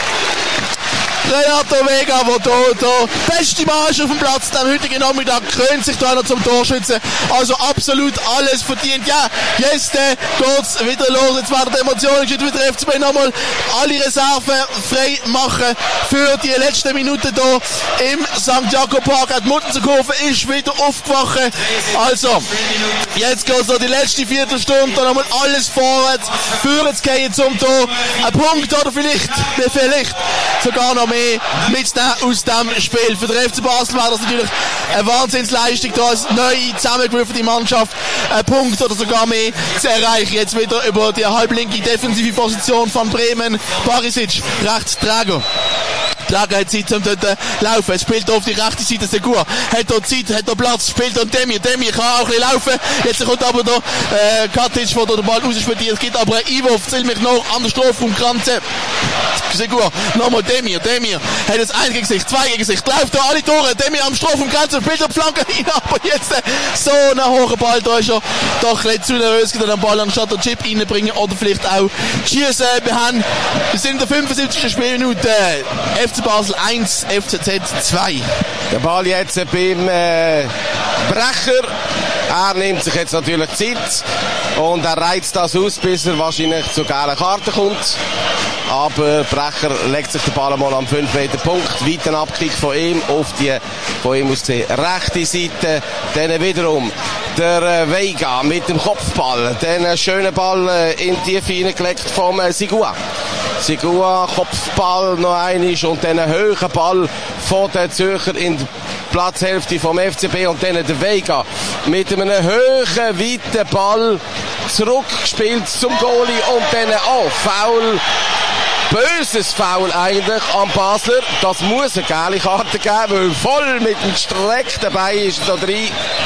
Renato Vega, der hier der beste Mann ist auf dem Platz, am heutigen Nachmittag krönt sich da noch zum Torschützen. Also absolut alles verdient. Ja, jetzt äh, geht's wieder los. Jetzt werden die Emotionen geschüttet, wird der F C B nochmal alle Reserven frei machen für die letzten Minuten hier im Sankt Jakob Park. Die Muttenserkurve ist wieder aufgewacht. Also, jetzt geht's noch die letzte Viertelstunde, dann nochmal alles vorwärts, führen zu gehen zum Tor. Ein Punkt oder vielleicht, vielleicht sogar noch mehr mitnehmen aus dem Spiel. Für den F C Basel war das natürlich eine Wahnsinnsleistung, da als neue zusammengewürfelte Mannschaft einen Punkt oder sogar mehr zu erreichen. Jetzt wieder über die halblinke defensive Position von Bremen. Barisic, rechts Träger. Träger hat Zeit zum dort laufen. Es spielt auf die rechte Seite Segur. Hat dort Zeit, hat dort Platz, spielt dort Demir. Demir kann auch ein bisschen laufen. Jetzt kommt aber da äh, Katic, der den Ball rausspielt. Es gibt aber einen Einwurf, zählt mich noch an der Strafraumgrenze. Segur, nochmal Demir. Demir hat jetzt eins gegen sich, zwei gegen sich. Läuft da alle Tore. Demir am Strafraumgrenze, spielt dort Flanke rein. Aber jetzt äh, so einen hohen Ball, da ist er doch ein bisschen zu nervös, den Ball anstatt den Chip reinbringen oder vielleicht auch schießen. Wir haben, wir sind in der fünfundsiebzigsten Spielminute. F C Basel eins, F C Z zwei. Der Ball jetzt beim äh, Brecher. Er nimmt sich jetzt natürlich Zeit und er reizt das aus, bis er wahrscheinlich zu gelben Karten kommt. Aber Brecher legt sich den Ball mal am fünf Meter Punkt. Weiter Abkick von ihm auf die von ihm aus der rechten Seite. Dann wiederum der äh, Vega mit dem Kopfball. Dann einen schönen Ball äh, in die Tiefe hineingelegt vom äh, Sigua. Sigua, Kopfball noch einmal und dann einen hohen Ball von der Zürcher in die Platzhälfte vom F C B und dann der Vega mit einem hohen, weiten Ball zurückgespielt zum Goalie und dann auch Foul. Böses Foul eigentlich am Basler. Das muss eine geile Karte geben, weil voll mit dem gestreckten Bein ist da drin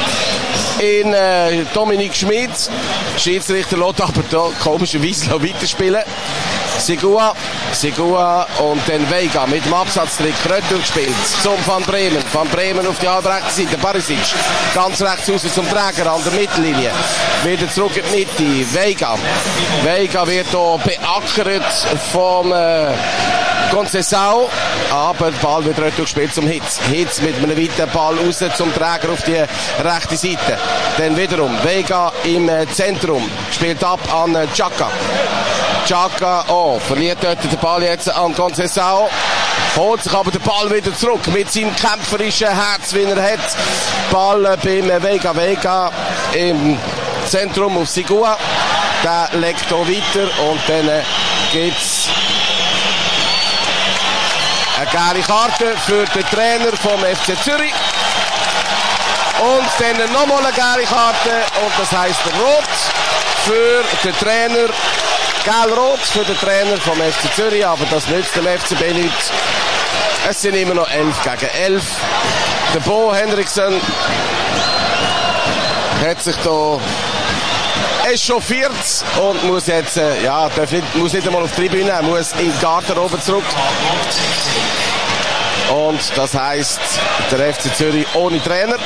in äh, Dominik Schmid. Schiedsrichter lässt aber da komischerweise noch weiterspielen. Sigua, Sigua und dann Vega mit dem Absatztrick retour gespielt zum Van Bremen. Van Bremen auf die halbrechte Seite, Barisic ganz rechts raus zum Träger an der Mittellinie. Wieder zurück in die Mitte, Vega. Vega wird hier beackert vom äh, Conceição, aber der Ball wird retour gespielt zum Hitz. Hitz mit einem weiten Ball raus zum Träger auf die rechte Seite. Dann wiederum Vega im äh, Zentrum, spielt ab an äh, Xhaka. Xhaka, oh, verliert dort den Ball jetzt an Conceição, holt sich aber den Ball wieder zurück mit seinem kämpferischen Herz, wie er hat. Ball beim Vega, Vega im Zentrum auf Sigua, der legt hier weiter und dann äh, gibt's eine geile Karte für den Trainer vom F C Zürich. Und dann nochmal eine geile Karte und das heisst Rot für den Trainer. Gelb-Rot für den Trainer vom F C Zürich, aber das nützt dem F C B nichts. Es sind immer noch elf gegen elf. Der Bo Henriksen hat sich da echauffiert und muss jetzt, äh, ja, darf nicht, muss nicht einmal auf die Tribüne, er muss in den Garten oben zurück. Und das heisst, der F C Zürich ohne Trainer.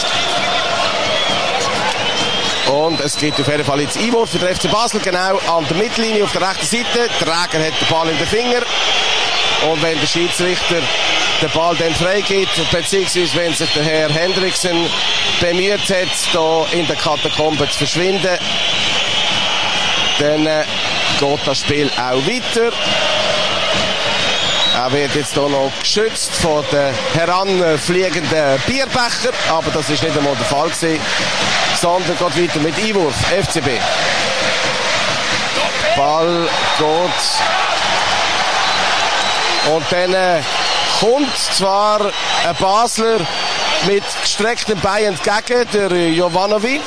Und es gibt auf jeden Fall jetzt Einwurf für den F C Basel, genau an der Mittellinie auf der rechten Seite. Der Träger hat den Ball in den Finger. Und wenn der Schiedsrichter den Ball dann freigibt, beziehungsweise wenn sich der Herr Hendriksen bemüht hat, da in der Katakombe zu verschwinden, dann äh, geht das Spiel auch weiter. Er wird jetzt hier noch geschützt von den heranfliegenden Bierbecher, aber das ist nicht einmal der Fall gewesen, sondern geht weiter mit Einwurf, F C B. Ball geht und dann äh, kommt zwar ein Basler mit gestreckten Beinen entgegen, der Jovanovic,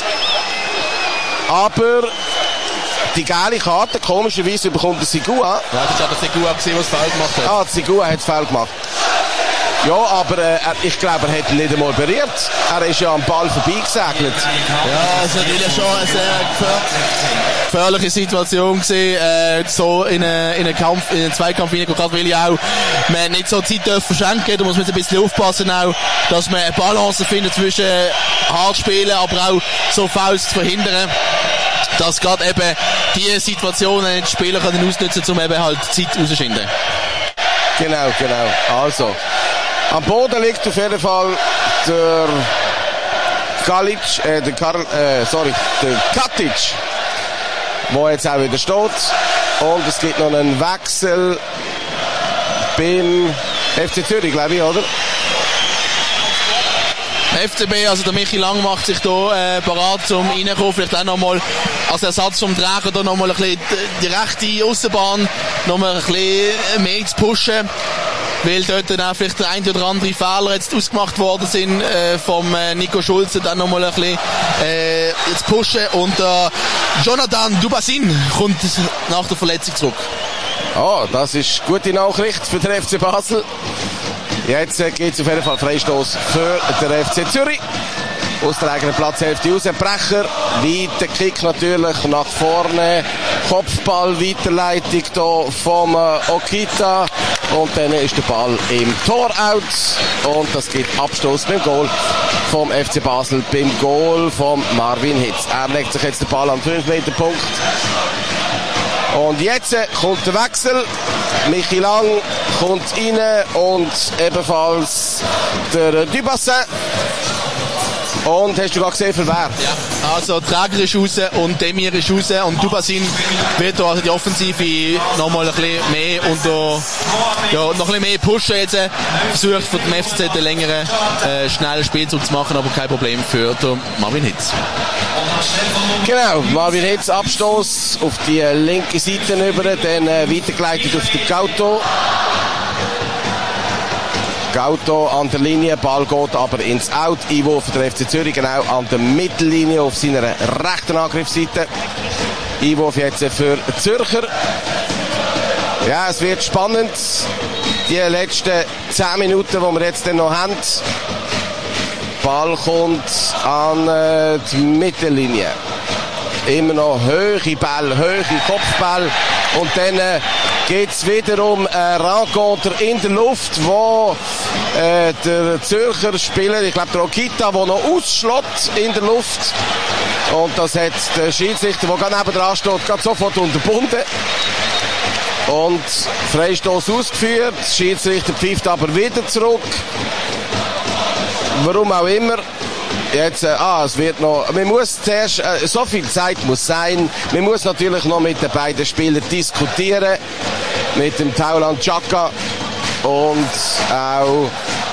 aber die geile Karte, komischerweise bekommt der Sigua. Ja, das war der Sigua, der das Foul gemacht hat. Ah, der Sigua hat das Foul gemacht. Ja, aber äh, ich glaube, er hat ihn nicht einmal berührt. Er ist ja am Ball vorbeigesegelt. Ja, es war natürlich schon eine sehr gefährliche Situation gewesen, äh, so in einen, in einen Kampf, in einen Zweikampf hinein, gerade weil ja auch man nicht so Zeit darf verschenken, da muss man jetzt ein bisschen aufpassen auch, dass man eine Balance findet zwischen hart spielen, aber auch so Fouls zu verhindern, dass gerade eben diese Situationen die Spieler können ausnutzen, um eben halt Zeit rauszuschinden. Genau, genau. Also, am Boden liegt auf jeden Fall der Kalic, äh, der Karl, äh, sorry, der Katic, wo jetzt auch wieder steht. Und es gibt noch einen Wechsel beim F C Zürich, glaube ich, oder? F C B, also der Michi Lang macht sich hier äh, bereit zum Reinkommen, vielleicht auch nochmal als Ersatz vom Träger da nochmal ein bisschen die, die rechte Aussenbahn nochmal ein bisschen mehr zu pushen, weil dort dann auch vielleicht der ein oder andere Fehler jetzt ausgemacht worden sind äh, vom äh, Nico Schulze, dann nochmal ein bisschen äh, zu pushen und äh, Jonathan Dubassin kommt nach der Verletzung zurück. Oh, das ist gute Nachricht für den F C Basel. Jetzt äh, geht es auf jeden Fall Freistoß für den F C Zürich. Aus der eigenen Platzhälfte raus. Brecher, weiter Kick natürlich nach vorne. Kopfball, Weiterleitung hier vom äh, Okita. Und dann ist der Ball im Tor out. Und das gibt Abstoß beim Goal vom F C Basel. Beim Goal von Marvin Hitz. Er legt sich jetzt den Ball am fünf Meter Punkt. Und jetzt äh, kommt der Wechsel. Michi Lang kommt rein und ebenfalls der Dubassin. Und hast du gerade gesehen, für wer? Ja, also Träger ist raus und Demir ist raus und Dubassin wird da also die Offensive nochmal ein bisschen mehr unter, ja, noch ein bisschen mehr pushen jetzt. Versucht von dem F C Z einen längeren, äh, schnellen Spielzug zu machen, aber kein Problem für den Marvin Hitz. Genau, Marvin Hitz Abstoß auf die linke Seite über, dann äh, weitergeleitet auf den Gauto. Gauto an der Linie, Ball geht aber ins Out. Einwurf für den F C Zürich, genau an der Mittellinie auf seiner rechten Angriffsseite. Einwurf jetzt für Zürcher. Ja, es wird spannend. Die letzten zehn Minuten, die wir jetzt noch haben. Ball kommt an äh, die Mittellinie. Immer noch hohe Ball, hohe Kopfball. Und dann äh, geht es wiederum ein Rencontre in der Luft, wo äh, der Zürcher Spieler, ich glaube der Okita, der noch ausschlägt in der Luft. Und das hat der Schiedsrichter, der gerade nebendran steht, gerade sofort unterbunden. Und Freistoß ausgeführt. Der Schiedsrichter pfeift aber wieder zurück. Warum auch immer. Jetzt, äh, ah, es wird noch, man muss zuerst, äh, so viel Zeit muss sein, man muss natürlich noch mit den beiden Spielern diskutieren, mit dem Tauland Chaka und auch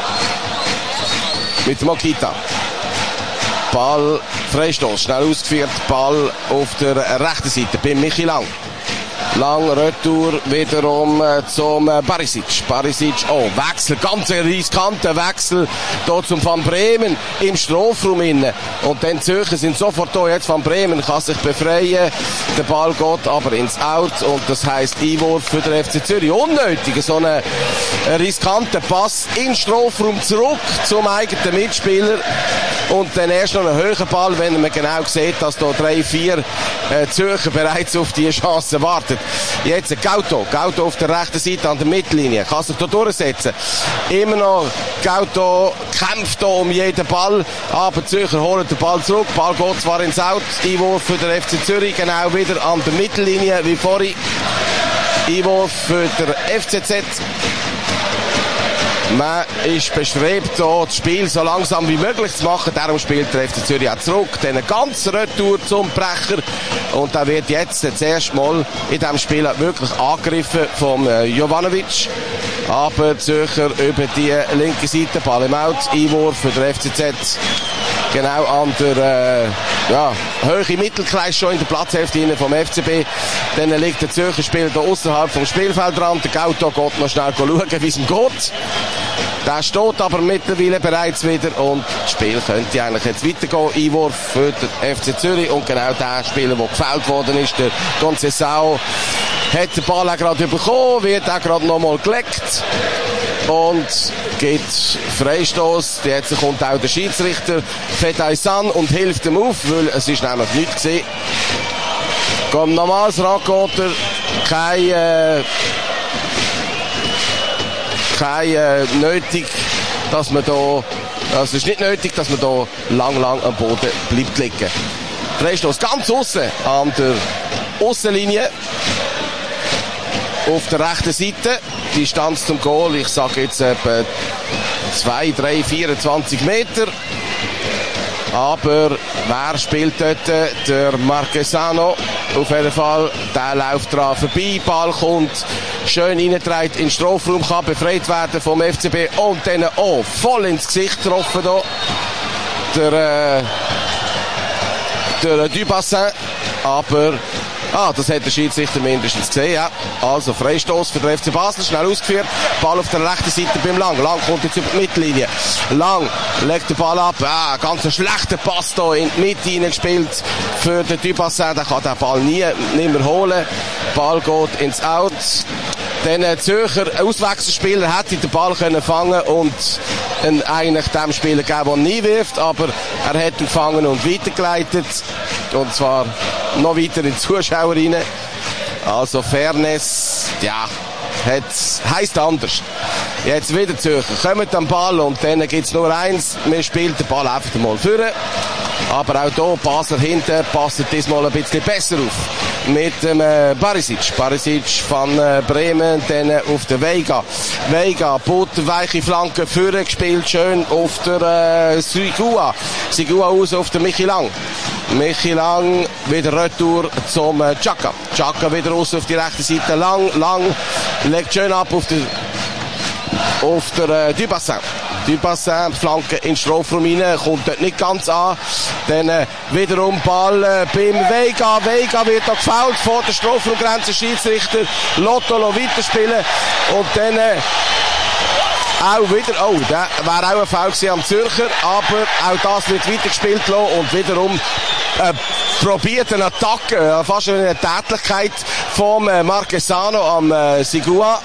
mit dem Okita. Ball, Freistoß, schnell ausgeführt, Ball auf der rechten Seite, bei Michi Lang. Lang, Retour, wiederum äh, zum äh, Barisic. Barisic, oh, Wechsel, ganz ein riskanter Wechsel, hier zum Van Bremen im Strafraum innen. Und dann Zürcher sind sofort da, jetzt Van Bremen kann sich befreien. Der Ball geht aber ins Out und das heisst Einwurf für den F C Zürich. Unnötig, so einen äh, riskanten Pass in den Strafraum zurück zum eigenen Mitspieler. Und dann erst noch einen höheren Ball, wenn man genau sieht, dass da drei, vier äh, Zürcher bereits auf die Chance warten. Jetzt Gauto. Gauto auf der rechten Seite an der Mittellinie. Kann sich da durchsetzen. Immer noch Gauto kämpft da um jeden Ball. Aber Zürcher holen den Ball zurück. Ball geht zwar ins Out. Einwurf für den F C Zürich. Genau wieder an der Mittellinie wie vorhin. Einwurf für den F C Z. Man ist bestrebt, hier das Spiel so langsam wie möglich zu machen. Darum spielt der F C Zürich auch zurück. Dann eine ganze Retour zum Brecher. Und da wird jetzt das erste Mal in diesem Spiel wirklich angegriffen vom äh, Jovanovic. Aber die Zürcher über die linke Seite, Ball im Out, Einwurf für den F C Z. Genau an der äh, ja, höhere Mittelkreis schon in der Platzhälfte vom F C B. Dann liegt der Zürcher Spieler da außerhalb vom Spielfeldrand. Der Gauto geht noch schnell schauen, wie es ihm geht. Der steht aber mittlerweile bereits wieder und das Spiel könnte eigentlich jetzt weitergehen. Einwurf für den F C Zürich und genau der Spieler, der gefällt worden ist, der Conceição, hat den Ball auch gerade bekommen, wird auch gerade nochmal geleckt und gibt Freistoß. Jetzt kommt auch der Schiedsrichter Fedaysan und hilft ihm auf, weil es ist nämlich nichts gesehen. Kommt nochmals Rankoter, kein äh, kein äh, nötig, dass man da, also es ist nicht nötig, dass man da lang, lang am Boden bleibt liegen. Freistoß ganz aussen an der Aussenlinie. Auf der rechten Seite, Distanz zum Goal, ich sage jetzt etwa zwei, drei, vierundzwanzig Meter. Aber wer spielt dort? Der Marquesano. Auf jeden Fall, der läuft dran vorbei. Ball kommt schön reingetragen in den Strafraum, kann befreit werden vom F C B. Und dann auch voll ins Gesicht getroffen da. Der, äh, der Dubassin. Aber, ah, das hat der Schiedsrichter mindestens gesehen, ja. Also, Freistoß für den F C Basel, schnell ausgeführt. Ball auf der rechten Seite beim Lang. Lang kommt jetzt über die Mittellinie. Lang legt den Ball ab. Ah, ganz ein schlechter Pass da in die Mitte hineingespielt für den Dubassin. Der kann den Ball nie, nicht mehr holen. Ball geht ins Out. Dann ein Zürcher Auswechselspieler hätte den Ball können fangen und einen, eigentlich dem Spieler geben, der nie wirft, aber er hat ihn gefangen und weitergeleitet. Und zwar noch weiter in die Zuschauer rein. Also Fairness, ja, heisst anders. Jetzt wieder Zürcher, kommen am Ball und dann gibt's nur eins. Wir spielen den Ball einfach mal führen. Aber auch hier, Basler hinten, passt diesmal ein bisschen besser auf. Mit dem äh, Barisic. Barisic von äh, Bremen, dann äh, auf der Veiga. Veiga, Butter, weiche Flanke, führen gespielt, schön auf der äh, Sigua. Sigua aus auf der Michi Lang. Michi Lang, wieder Retour zum äh, Chaka. Chaka wieder raus auf die rechte Seite. Lang, Lang, legt schön ab auf der, auf der äh, Dubassin. Dubassin, Flanke in den Strafraum rein, kommt dort nicht ganz an. Dann äh, wiederum Ball äh, beim Veiga. Veiga wird da gefoult vor der Strafraumgrenze. Schiedsrichter Lotto weiterspielen. Und dann äh, auch wieder, oh, der wäre auch ein Foul gewesen am Zürcher, aber auch das wird weitergespielt lassen und wiederum äh, probiert eine Attacke, äh, fast eine Tätlichkeit vom äh, Marquesano am äh, Sigua.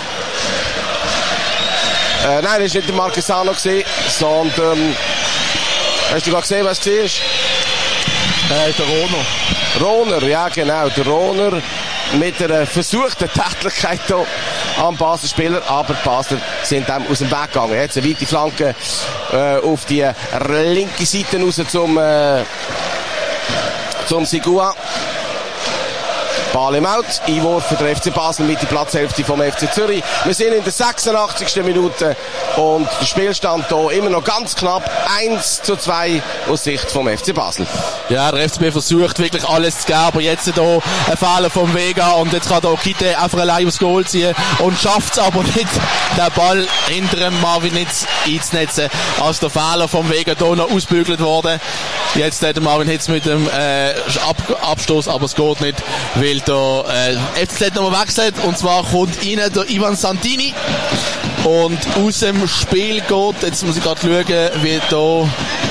Äh, nein, das war nicht der Marquesano gewesen, sondern, hast du gerade gesehen, was es war? Äh, der Roner. Roner, ja genau, der Roner mit einer versuchten Tätlichkeit hier am Basler Spieler, aber die Basler sind dem aus dem Weg gegangen. Jetzt eine weite Flanke äh, auf die linke Seite raus zum, äh, zum Sigua. Ball im Out, Einwurf für den F C Basel mit der Platzhälfte vom F C Zürich. Wir sind in der sechsundachtzigsten Minute und der Spielstand hier immer noch ganz knapp eins zu zwei aus Sicht vom F C Basel. Ja, der F C B versucht wirklich alles zu geben, aber jetzt hier ein Fehler vom Veiga und jetzt kann hier Kite einfach allein aufs Goal ziehen und schafft es aber nicht, den Ball hinter dem Marvin Hitz einzunetzen. Also der Fehler vom Veiga hier noch ausbügelt worden. Jetzt hat der Marvin Hitz mit dem äh, Ab Abstoß, aber es geht nicht, weil der äh, F C Z nochmal wechselt und zwar kommt rein der Ivan Santini und aus dem Spiel geht, jetzt muss ich gerade schauen, wie da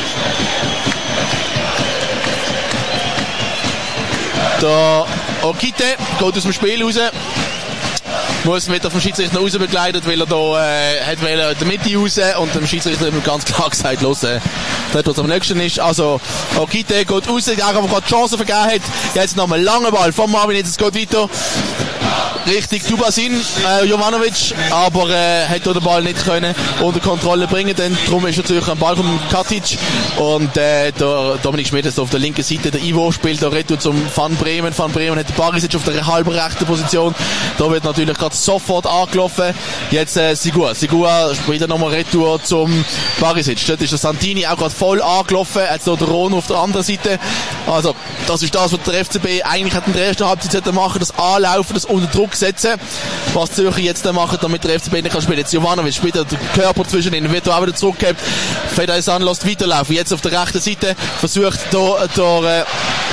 der Okite geht aus dem Spiel raus, muss wieder vom Schiedsrichter raus begleitet, weil er da äh, hat wollen, der Mitte raus und dem Schiedsrichter hat ganz klar gesagt, los, äh, dort was am nächsten ist. Also Okite geht raus, der einfach gerade die Chance vergeben hat. Jetzt noch mal langer Ball von Marvin, jetzt geht weiter richtig Dubasin, äh, Jovanovic, aber äh, hat den Ball nicht können unter Kontrolle bringen, denn darum ist natürlich ein Ball von Katic und äh, der Dominik Schmid ist auf der linken Seite, der Ivo spielt der Retour zum Van Bremen, Van Bremen hat den Barisic auf der halben rechten Position, da wird natürlich gerade sofort angelaufen, jetzt äh, Sigur, Sigur spielt nochmal Retour zum Barisic, dort ist der Santini auch gerade voll angelaufen, jetzt noch der Ron auf der anderen Seite, also das ist das, was der F C B eigentlich hat in der ersten Halbzeit machen, das Anlaufen, das unter Druck setzen, was Zürcher jetzt machen, damit der F C B nicht kann spielen. Jetzt Jovanovic spielt den Körper zwischen ihnen, wird auch wieder zurückgehabt. Fedaisan lässt weiterlaufen. Jetzt auf der rechten Seite versucht der, der, äh,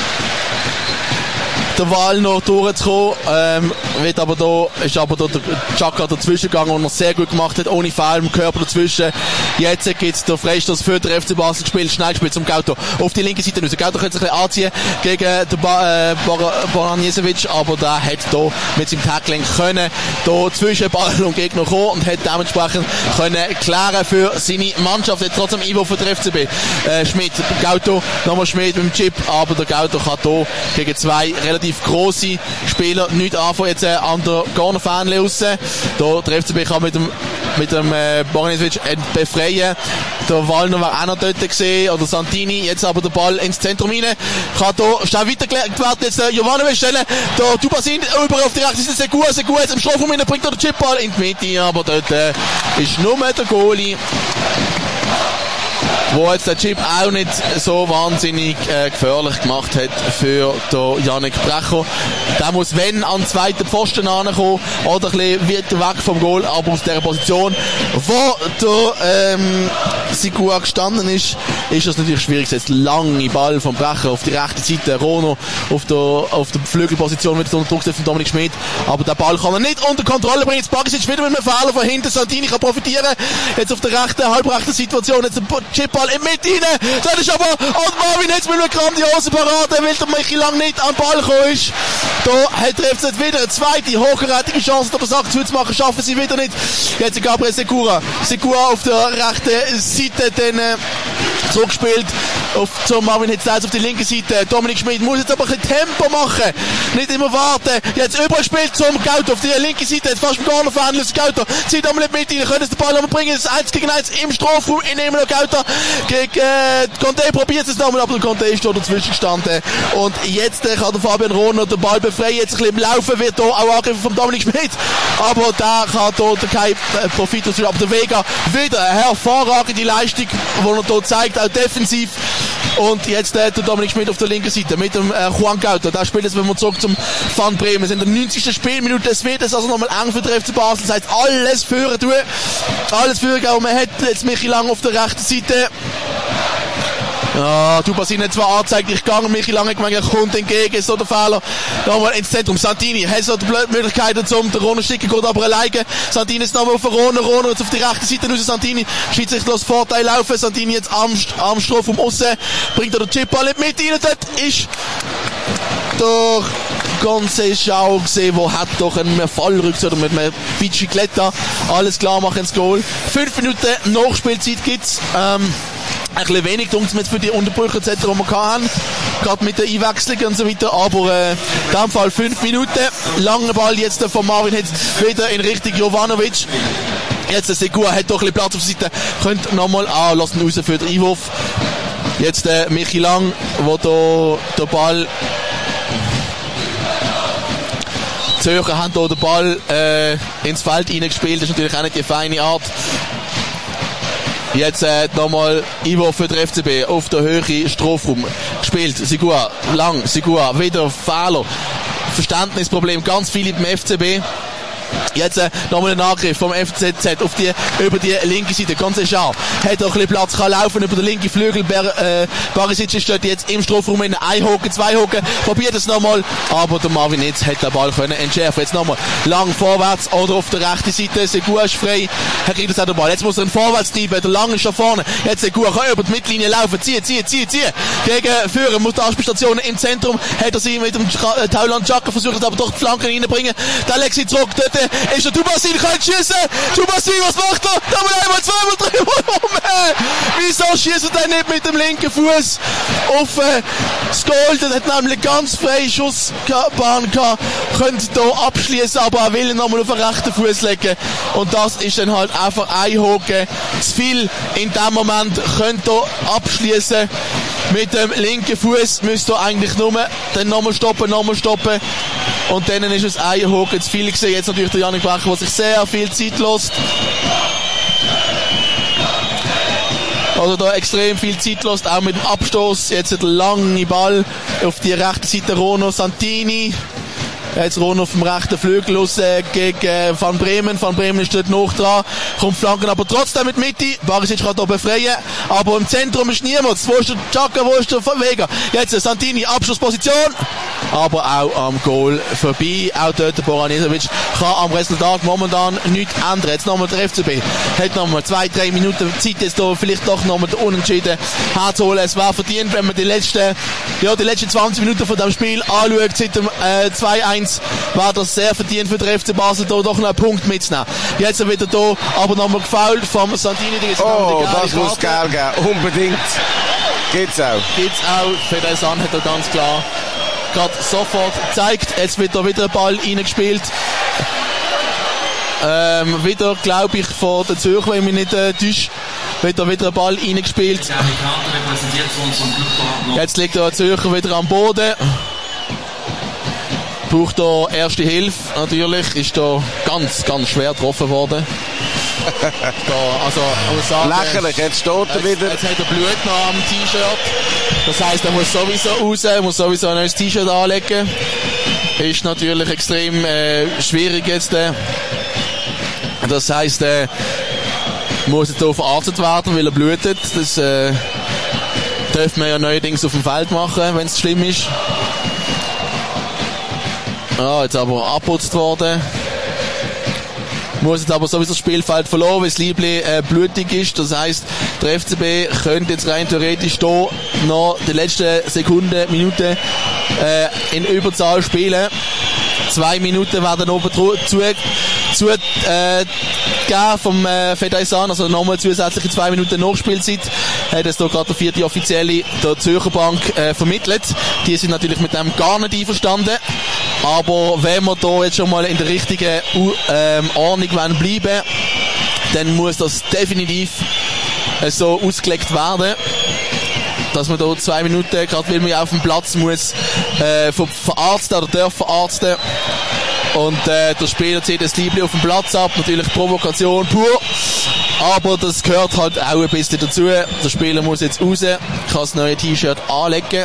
der Wahl noch durchzukommen, ähm, wird aber da, ist aber da der Chaka dazwischen gegangen und noch sehr gut gemacht hat, ohne Foul im Körper dazwischen. Jetzt gibt's der Freistoß für den F C Basel gespielt, schnell gespielt zum Gauto. Auf die linke Seite raus. Gauto könnte sich ein bisschen anziehen gegen den ba- äh, Boranjesevic, aber der hat da mit seinem Tackling können, da zwischen Ball und Gegner kommen und hat dementsprechend können klären für seine Mannschaft. Jetzt trotzdem Ivo für den F C B. Äh, Schmidt, Gauto, nochmal Schmidt mit dem Chip, aber der Gauto kann da gegen zwei relativ grosse Spieler nicht anfangen, jetzt äh, an der Cornerfähnle raus. Da der F C B kann mit dem mit dem äh, Boranjesevic befreien. Der Wallner war auch noch dort gesehen, oder Santini, jetzt aber der Ball ins Zentrum rein. Kann da schnell weitergeleitet werden, jetzt der Jovanovic stellen, der Dubasin über auf die rechte Seite, sehr gut, sehr gut, jetzt im Strafraum rein, bringt er den Chipball in die Mitte, aber dort äh, ist nur der Goalie, wo jetzt der Chip auch nicht so wahnsinnig äh, gefährlich gemacht hat für den Yannick Brecher. Der muss, wenn, an den zweiten Pfosten ankommen oder ein bisschen weiter weg vom Goal, aber aus dieser Position, wo der ähm, Sigur gestanden ist, ist das natürlich schwierig. Jetzt lange Ball vom Brecher auf die rechte Seite, Rono auf der, auf der Flügelposition mit unter Druck von Dominik Schmid, aber der Ball kann er nicht unter Kontrolle bringen. Jetzt Barisic wieder mit einem Fehler von hinten, Santini kann profitieren, jetzt auf der rechten, halbrechten Situation, jetzt der Chipball im Mitte rein, das ist aber, und Marvin jetzt mit einer grandiosen Parade, weil der Michi Lang nicht an den Ball gekommen ist. Da hat er jetzt wieder eine zweite hochkarätige Chance, aber Sachen zuzumachen, schaffen sie wieder nicht. Jetzt Gabriel Segura, Segura auf der rechten Seite, dann äh, zurückgespielt auf, zu Marvin jetzt auf die linke Seite, Dominik Schmid muss jetzt aber ein bisschen Tempo machen, nicht immer warten, jetzt überspielt zum Gauto auf die linke Seite, jetzt fast mit Garner verhandeln, Gauto zieht einmal nicht mit rein, können es den Ball aber bringen, das ist eins gegen eins im Strafraum, in immer noch Gauto gegen äh, Conte, probiert es nochmal, aber der Conte ist da dazwischen gestanden und jetzt äh, kann der Fabian Rohner den Ball befreien, jetzt ein bisschen im Laufen, wird da auch angegriffen vom Dominik Schmid, aber da kann da kein äh, Profit aus, aber der Vega wieder eine hervorragende Leistung, die er hier zeigt, auch defensiv. Und jetzt äh, der Dominik Schmid auf der linken Seite mit dem äh, Juan Gauto. Da spielt jetzt, wenn wir zurück zum Van Bremen. Wir sind in der neunzigsten Spielminute. Es wird jetzt also nochmal eng für den F C Basel. Das heißt, alles führen tun. Alles führen gehen. Und man hat jetzt Michi Lang auf der rechten Seite. Ja, Dubasin hat zwar angezeigt, ich gehe, Michi Lang hat gemeint, er kommt entgegen, so der Fehler. Nochmal ins Zentrum, Santini hat so die blöde Möglichkeit, um den Roner schicken, geht aber alleine. Santini ist nochmal auf den Roner, Roner jetzt auf die rechte Seite raus, Santini schießt sich das Vorteil laufen, Santini jetzt am, am Strafraum aussen, bringt er den Chipball mit rein, dort ist der ganze Schau gesehen, wo hat doch einen Fallrücks oder mit einem Bicicletta alles klar machen ins Goal. Fünf Minuten Nachspielzeit gibt's, ähm, ein bisschen wenig dunkt mit für die Unterbrüche et cetera, die wir hatten, gerade mit der Einwechslung und so weiter, aber äh, in diesem Fall fünf Minuten, langer Ball jetzt von Marvin jetzt wieder in Richtung Jovanovic. Jetzt der Segura hat doch ein bisschen Platz auf der Seite, könnte nochmal anlassen raus für den Einwurf. Jetzt der äh, Michi Lang, wo da der Ball Zürcher haben hier den Ball äh, ins Feld reingespielt, das ist natürlich auch nicht die feine Art. Jetzt äh, nochmal Ivo für den F C B auf der Höhe Strafraum gespielt. Sigua, lang, Sigua, wieder Fehler. Verständnisproblem, ganz viele beim F C B. Jetzt äh, nochmal ein Angriff vom F C Z auf die, über die linke Seite. Ganz schau. Hat auch ein bisschen Platz, kann laufen über den linken Flügel. Ber, äh, Barisic steht jetzt im Strafraum in ein Hocken, zwei Hocken. Probiert es nochmal. Aber der Marvin jetzt hat den Ball können entschärfen. Jetzt nochmal lang vorwärts oder auf der rechten Seite. Segura ist frei. Er kriegt jetzt auch den Ball. Jetzt muss er ihn vorwärts treiben. Der Lang ist schon vorne. Jetzt Segura kann über die Mittellinie laufen. Ziehen, ziehen, ziehen, ziehen. Gegen Führer muss die Anspielstation im Zentrum. Hat er sie mit dem Tauland Chaka versucht, aber doch die Flanken reinbringen. Da legt sie zurück. Dort Seite ist der Dubasin, kann schießen. Dubasin, was macht er? Da mal einmal, zweimal, dreimal. Oh man! Wieso schießt er denn nicht mit dem linken Fuß auf äh, das Goal? Der hat nämlich ganz freie Schussbahn gehabt. Könnte hier abschließen, aber er will ihn nochmal auf den rechten Fuß legen. Und das ist dann halt einfach ein Hocken zu viel. In dem Moment könnte er abschließen. Mit dem linken Fuß müsste er eigentlich nur dann nochmal stoppen, nochmal stoppen. Und dann ist es ein Hocken zu viel gewesen. Jetzt natürlich der Janik Becher, der sich sehr viel Zeit lässt. Also da extrem viel Zeit lässt, auch mit dem Abstoß. Jetzt der lange Ball auf die rechte Seite Rono Santini. Jetzt Rono auf dem rechten Flügel los äh, gegen Van Bremen. Van Bremen ist dort noch dran. Kommt Flanken aber trotzdem mit Mitte. Barisic kann hier befreien. Aber im Zentrum ist niemand. Wo ist der Chaka, wo ist der Vega? Jetzt äh, Santini, Abschlussposition. Aber auch am Goal vorbei. Auch dort der Boranisevic kann am Resultat momentan nichts ändern. Jetzt nochmal der F C B. Hat nochmal zwei, drei Minuten Zeit, jetzt hier vielleicht doch nochmal den Unentschieden herzuholen. Es war verdient, wenn man die letzten, ja, die letzten zwanzig Minuten von dem Spiel anschaut. Seit dem äh, zwei eins war das sehr verdient für den F C Basel, da doch noch einen Punkt mitzunehmen. Jetzt wieder hier, aber nochmal gefoult vom Santini. Oh, das muss geil geben. Unbedingt. Geht's auch. Geht's auch. Fedaysan hat er ganz klar gerade sofort gezeigt. Jetzt wird da wieder ein Ball reingespielt. Ähm, wieder, glaube ich, von der Zürcher, wenn mich nicht äh, täuscht, wird da wieder ein Ball reingespielt. Jetzt liegt der Zürcher wieder am Boden. Braucht da erste Hilfe, natürlich. Ist da ganz, ganz schwer getroffen worden. Da, also, muss sagen, lächerlich, jetzt steht er wieder. Jetzt, jetzt hat er Blut noch am T-Shirt. Das heisst, er muss sowieso raus, er muss sowieso ein neues T-Shirt anlegen. Ist natürlich extrem äh, schwierig jetzt. Äh. Das heisst, er muss jetzt hier verarztet werden, weil er blutet. Das äh, dürfen wir ja neuerdings auf dem Feld machen, wenn es schlimm ist. Ja, jetzt aber abputzt worden. Muss jetzt aber sowieso das Spielfeld verloren, weil das Liebli äh, blutig ist. Das heisst, der F C B könnte jetzt rein theoretisch hier noch die letzten Sekunden, Minuten äh, in Überzahl spielen. Zwei Minuten werden oben zu, zu äh, gegeben vom äh, Fedaysan, also nochmal zusätzliche zwei Minuten Nachspielzeit. Hat es hier gerade der vierte Offizielle der Zürcher Bank äh, vermittelt. Die sind natürlich mit dem gar nicht einverstanden. Aber wenn wir da jetzt schon mal in der richtigen ähm, Ordnung bleiben wollen, dann muss das definitiv äh, so ausgelegt werden, dass man da zwei Minuten, gerade weil man ja auf dem Platz muss, äh, verarzten oder darf verarzten. Und äh, der Spieler zieht das Liebling auf dem Platz ab, natürlich Provokation pur. Aber das gehört halt auch ein bisschen dazu. Der Spieler muss jetzt raus, kann das neue T-Shirt anlegen.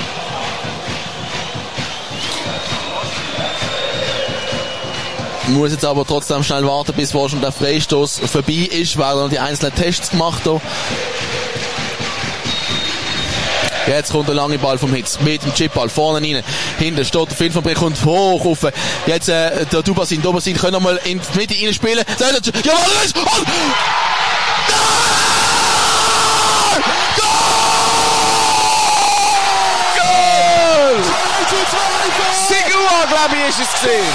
Muss jetzt aber trotzdem schnell warten, bis schon der Freistoß vorbei ist, weil er noch die einzelnen Tests gemacht hat. Jetzt kommt der lange Ball vom Hitz mit dem Chipball vorne rein. Hinten steht der Finn von Brich und hoch rauf. Jetzt äh, der Dubasin, Dubasin können nochmal in die Mitte rein spielen. Jawohl, das ist... Und... Goal! Sigua, glaube ich, ist es gesehen.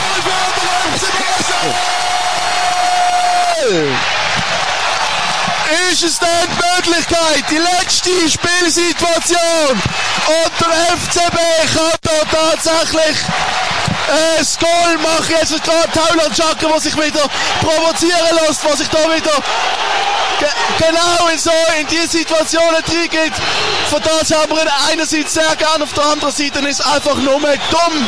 Ist es denn die Möglichkeit, die letzte Spielsituation, und der F C B kann da tatsächlich äh, das Goal machen. Jetzt ist gerade Tauland Schaka, der sich wieder provozieren lässt, was sich da wieder ge genau in so in die Situationen reingeht. Von das haben wir ihn einerseits sehr gern, auf der anderen Seite ist einfach nur dumm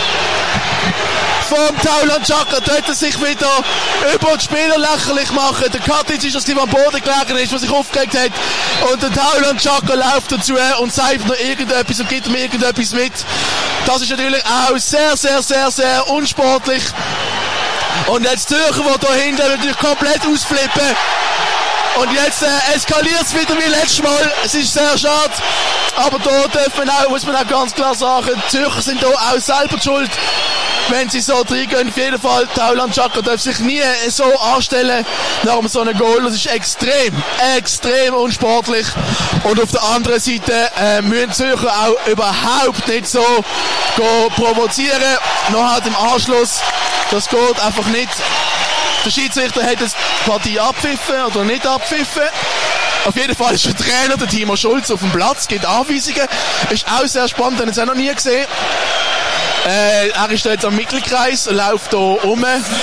vom Tauland Schaka. Dort er sich wieder über die Spieler lächerlich machen. Der Katic ist, dass die am Boden gelegen ist, was sich aufgeregt hat. Und der Tauland Schaka läuft dazu und sagt noch irgendetwas und gibt ihm irgendetwas mit. Das ist natürlich auch sehr, sehr, sehr, sehr unsportlich. Und jetzt Zürcher, die da hinten natürlich komplett ausflippen. Und jetzt äh, eskaliert es wieder wie letztes Mal. Es ist sehr schade. Aber da darf man auch, muss man auch ganz klar sagen, die Zürcher sind da auch selber die schuld, wenn sie so reingehen. Auf jeden Fall, Tauland Schaka darf sich nie so anstellen nach so einem Goal. Das ist extrem, extrem unsportlich. Und auf der anderen Seite äh, müssen Zürcher auch überhaupt nicht so provozieren. Noch halt im Anschluss Das geht einfach nicht. Der Schiedsrichter hat jetzt die Partie abpfiffen oder nicht abpfiffen. Auf jeden Fall ist der Trainer, der Timo Schulz, auf dem Platz, gibt Anweisungen. Ist auch sehr spannend, habe ich es auch noch nie gesehen. Äh, er ist da jetzt am Mittelkreis, läuft da rum.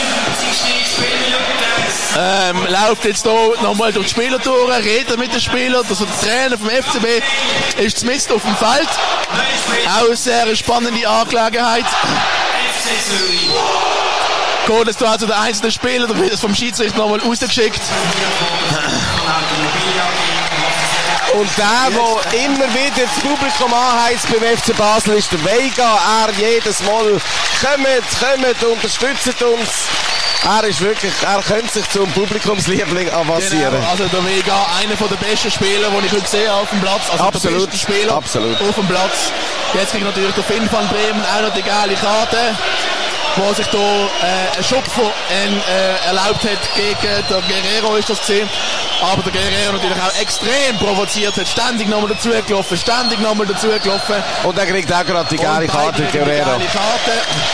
Ähm, läuft jetzt hier nochmal durch die Spieler durch, redet mit den Spielern. Also der Trainer vom F C B ist zumindest auf dem Feld. Auch eine sehr spannende Angelegenheit. Geht es da also der einzelne Spieler, da wird es vom Schiedsrichter nochmal rausgeschickt. Und der, der immer wieder das Publikum anheisst beim F C Basel, ist der Vega. Er jedes Mal kommt, kommt, unterstützt uns. Er ist wirklich, er könnte sich zum Publikumsliebling avancieren. Genau, also der Vega, einer der besten Spieler, die ich heute gesehen habe auf dem Platz. Also absolut, der beste Spieler absolut. Auf dem Platz. Jetzt kriegt natürlich der Finn van Bremen auch noch die geile Karte, wo sich da äh, ein Schupfer äh, erlaubt hat gegen der Guerrero, ist das gesehen. Aber der Guerrero natürlich auch extrem provoziert hat, ständig nochmal dazugelaufen, ständig nochmal dazugelaufen. Und er kriegt auch gerade die geile Karte, Guerrero. Die geile Karte.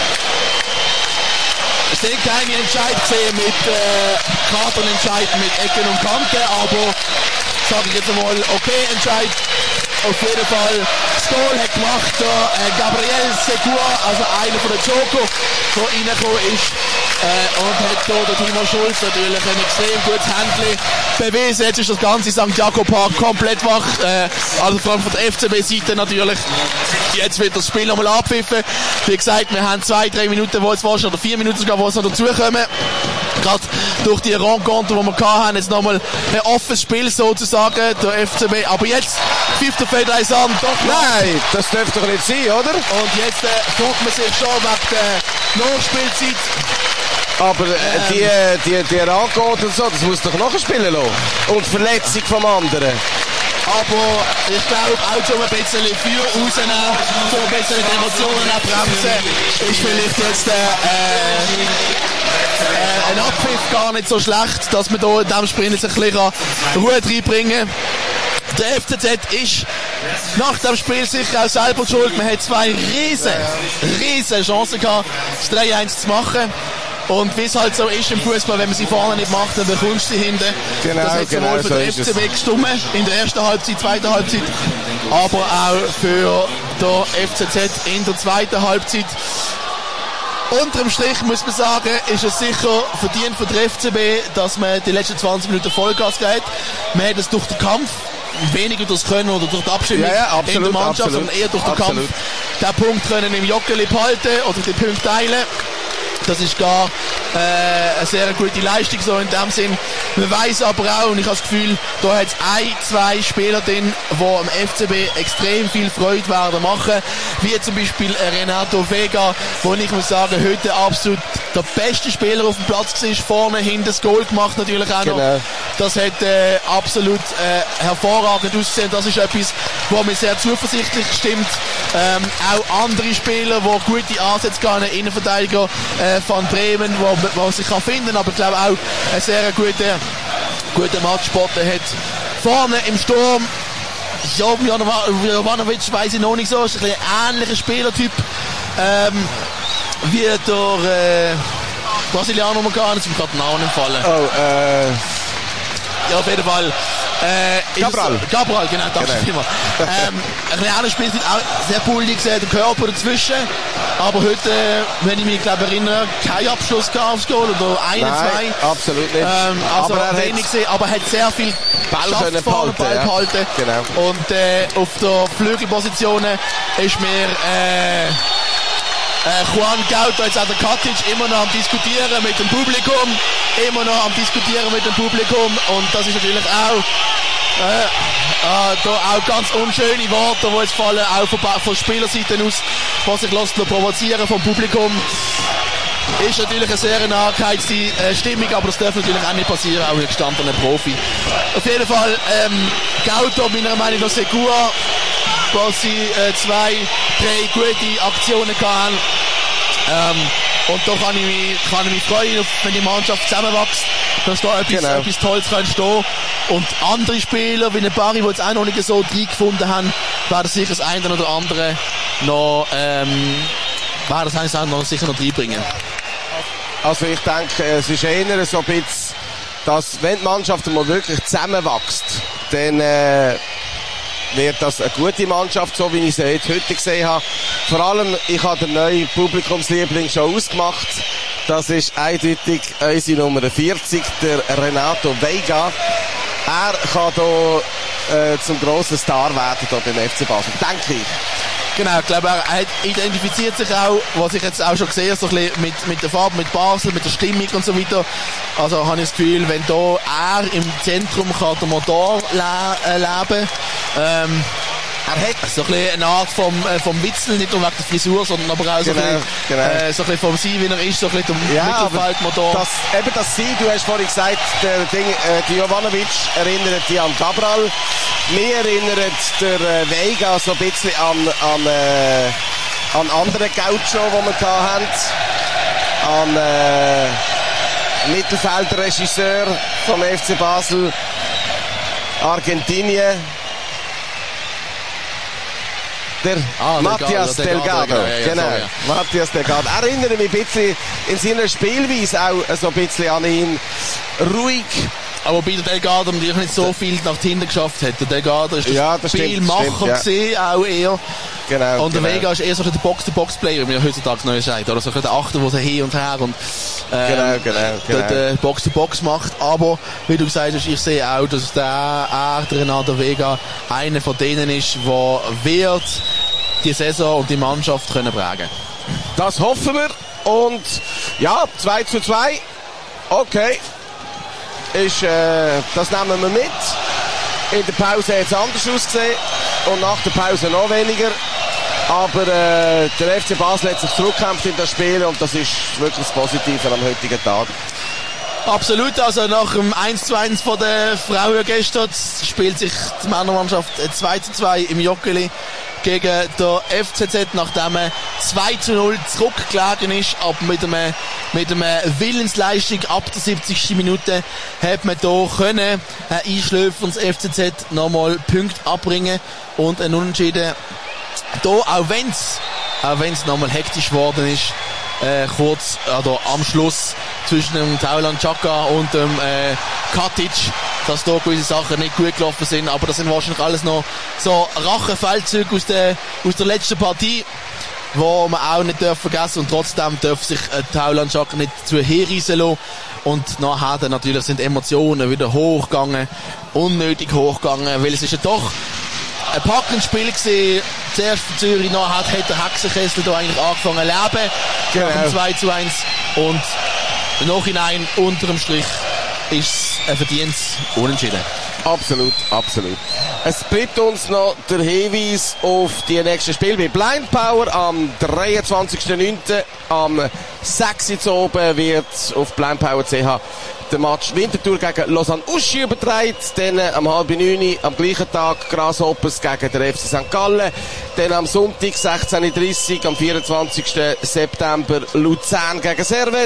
Es sind keine Entscheid gesehen mit äh, Kartenentscheid mit Ecken und Kanten, aber sage ich jetzt einmal, okay, Entscheid. Auf jeden Fall, das Goal hat gemacht der äh, Gabriel Segur, also einer von den Joker, der reingekommen ist. Äh, und hat hier der Timo Schulz natürlich ein extrem gutes Händchen bewiesen. Jetzt ist das ganze Sankt Jakob Park komplett wach. Äh, also vor allem von der F C B-Seite natürlich. Jetzt wird das Spiel nochmal abpfiffen. Wie gesagt, wir haben zwei, drei Minuten, wo es wahrscheinlich, oder vier Minuten sogar, wo es noch dazukommen. Gerade durch die Rencontre, die wir hatten, jetzt nochmal ein offenes Spiel sozusagen, der F C B. Aber jetzt pfifft der Federeis an. Doch nein, das dürfte doch nicht sein, oder? Und jetzt äh, fragt man sich schon wegen der Nachspielzeit. Aber äh, ähm. die, die, die Rencontre und so, das muss doch nachspielen lassen. Und Verletzung vom anderen. Aber ich glaube, auch so ein bisschen Feuer rausnehmen, so ein bisschen die Emotionen bremsen, ist vielleicht jetzt äh, äh, ein Abpfiff gar nicht so schlecht, dass man da in diesem Sprint jetzt ein bisschen Ruhe reinbringen kann. Der F C Z ist nach dem Spiel sicher auch selber schuld. Man hat zwei riesen, riesen Chancen gehabt, das drei eins zu machen. Und wie es halt so ist im Fußball, wenn man sie vorne nicht macht, dann bekommst du sie hinten. Genau, das hat sowohl genau, für so den F C B gestummen, in der ersten Halbzeit, zweiten Halbzeit, aber auch für den F C Z in der zweiten Halbzeit. Unterm Strich muss man sagen, ist es sicher verdient für den F C B, dass man die letzten zwanzig Minuten Vollgas geht. Man hat es durch den Kampf, weniger durch das Können oder durch die Abstimmung ja, ja, absolut, in der Mannschaft, absolut, sondern eher durch den absolut. Kampf. Den Punkt können im Joggeli behalten oder die Punkte teilen. Das ist gar äh, eine sehr gute Leistung so in dem Sinn. Man weiss aber auch, und ich habe das Gefühl, da hat es ein, zwei Spieler drin, die am F C B extrem viel Freude werden machen. Wie zum Beispiel Renato Vega, wo ich muss sagen, heute absolut der beste Spieler auf dem Platz war, vorne hinten das Goal gemacht natürlich auch noch. Genau. Das hat äh, absolut äh, hervorragend ausgesehen. Das ist etwas, wo mir sehr zuversichtlich stimmt. Ähm, auch andere Spieler, die gute Ansätze haben, Innenverteidiger äh, von Bremen, wo, wo sich kann finden, aber ich glaube auch ein sehr guter, guter Matchspotter hat. Vorne im Sturm, Jovanovic weiss ich noch nicht so, ist ein bisschen ein ähnlicher Spielertyp ähm, wie der äh, Brasilianer, den wir hatten, jetzt ist mir gerade der Name entfallen. Oh, äh... Ja, auf jeden Fall. Äh, Cabral. Es, Cabral, genau, danke genau. vielmals. ähm, ein kleiner Spiel sieht auch sehr bullig, der Körper dazwischen. Aber heute, äh, wenn ich mich glaube erinnere, kein Abschluss gehabt aufs Goal oder ein, Nein, zwei. absolut nicht. Ähm, also aber er wenig gesehen, aber hat sehr viel Ball können vorne, behalten, Ball ja. behalten. Genau. Und äh, auf der Flügelposition ist mir äh, Äh, Juan Gauto, jetzt auch der Katic, immer noch am Diskutieren mit dem Publikum, immer noch am Diskutieren mit dem Publikum und das ist natürlich auch äh, äh, da auch ganz unschöne Worte, die jetzt fallen, auch von, von Spielerseite aus, was sich lässt provozieren vom Publikum. Ist natürlich eine sehr nachgeheizte äh, Stimmung, aber das darf natürlich auch nicht passieren, auch ein gestandener Profi. Auf jeden Fall, ähm, Gauto, meiner Meinung nach Segur, was sie äh, zwei, drei gute Aktionen hatten. Ähm, und da kann ich mich, kann ich mich freuen, wenn die Mannschaft zusammenwächst, dass da etwas, genau. etwas Tolles kann stehen. Und andere Spieler, wie eine Barry, die jetzt auch noch nicht so reingefunden haben, werden sicher das eine oder andere noch, ähm, werden das eine noch sicher noch reinbringen. Also ich denke, es ist eher so ein bisschen, dass wenn die Mannschaft mal wirklich zusammenwächst, dann äh, wird das eine gute Mannschaft, so wie ich sie jetzt heute gesehen habe. Vor allem, ich habe den neuen Publikumsliebling schon ausgemacht. Das ist eindeutig unsere Nummer vierzig, der Renato Veiga. Er kann hier äh, zum grossen Star werden hier beim F C Basel, denke ich. Genau, ich glaube, er identifiziert sich auch, was ich jetzt auch schon gesehen habe, so ein bisschen mit, mit der Farbe, mit Basel, mit der Stimmung und so weiter. Also habe ich das Gefühl, wenn da er im Zentrum kann der Motor le- äh, leben, ähm, er hat so ein bisschen eine Art vom, äh, vom Witzel, nicht nur wegen der Frisur, sondern aber auch so, genau, ein, bisschen, genau. äh, so ein bisschen vom Sie, wie er ist, so ein bisschen der ja, Mittelfeldmotor. Das, eben das Sie, du hast vorhin gesagt, der Ding, äh, die Jovanovic erinnert dich an Cabral. Mir erinnert der äh, Veiga so ein bisschen an, an, äh, an andere Gaucho, die wir da haben. An äh, Mittelfeldregisseur vom F C Basel. Argentinien. Der ah, Matthias Delgado, Delgado. Ja, ja, genau. So, ja. Matthias Delgado. Erinnere mich ein bisschen in seiner Spielweise auch so ein bisschen an ihn. Ruhig. Aber bei der Delgado natürlich nicht so viel nach hinten geschafft hat. Der Delgado ist der ja, Spielmacher ja. gesehen, auch eher. Genau, und der genau. Veiga ist eher so der Box-to-Box-Player, wie er heutzutage neu sagt. Oder so der Achter, der hin und her und ähm, genau, genau, genau. der, der Box-to-Box macht. Aber wie du gesagt hast, ich sehe auch, dass der, er, der Renato Veiga, einer von denen ist, der wird die Saison und die Mannschaft können prägen. Das hoffen wir. Und ja, zwei zu zwei. Okay. Ist, äh, das nehmen wir mit. In der Pause hat es anders ausgesehen und nach der Pause noch weniger. Aber äh, der F C Basel hat sich zurückgekämpft in das Spiel und das ist wirklich das Positive am heutigen Tag. Absolut, also nach dem eins zu eins von den Frauen gestern spielt sich die Männermannschaft zwei zu zwei im Joggeli gegen der F C Z, nachdem er zwei zu null zurückgelegen ist, aber mit einer, mit einer Willensleistung ab der siebzigsten Minute hat man hier können einschläfen und das F C Z nochmal Punkte abbringen und ein Unentschieden hier, auch wenn es auch wenn's nochmal hektisch geworden ist, äh, kurz also am Schluss zwischen dem Taulan Chaka und dem äh, Katic, dass da gewisse Sachen nicht gut gelaufen sind, aber das sind wahrscheinlich alles noch so Rachefeldzüge aus der, aus der letzten Partie, wo man auch nicht darf vergessen, und trotzdem darf sich äh, Taulan Chaka nicht zu herreisen lassen. Und nachher dann natürlich sind Emotionen wieder hochgegangen, unnötig hochgegangen, weil es ist ja doch ein packendes Spiel gewesen. Zuerst für Zürich, nachher hat der Hexenkessel da eigentlich angefangen zu leben. Genau. Nach dem zwei zu eins. Und im Nachhinein, unter dem Strich, ist es ein verdientes Unentschieden. Absolut, absolut. Es bleibt uns noch der Hinweis auf die nächsten Spiele bei Blind Power am dreiundzwanzigsten neunten am sechs Uhr oben wird auf Blind Power Punkt c h der Match Winterthur gegen Lausanne Uschi übertragen. Dann am halb neun am gleichen Tag Grasshoppers gegen der F C Sankt Gallen. Dann am Sonntag sechzehn Uhr dreißig am vierundzwanzigsten September Luzern gegen Servet.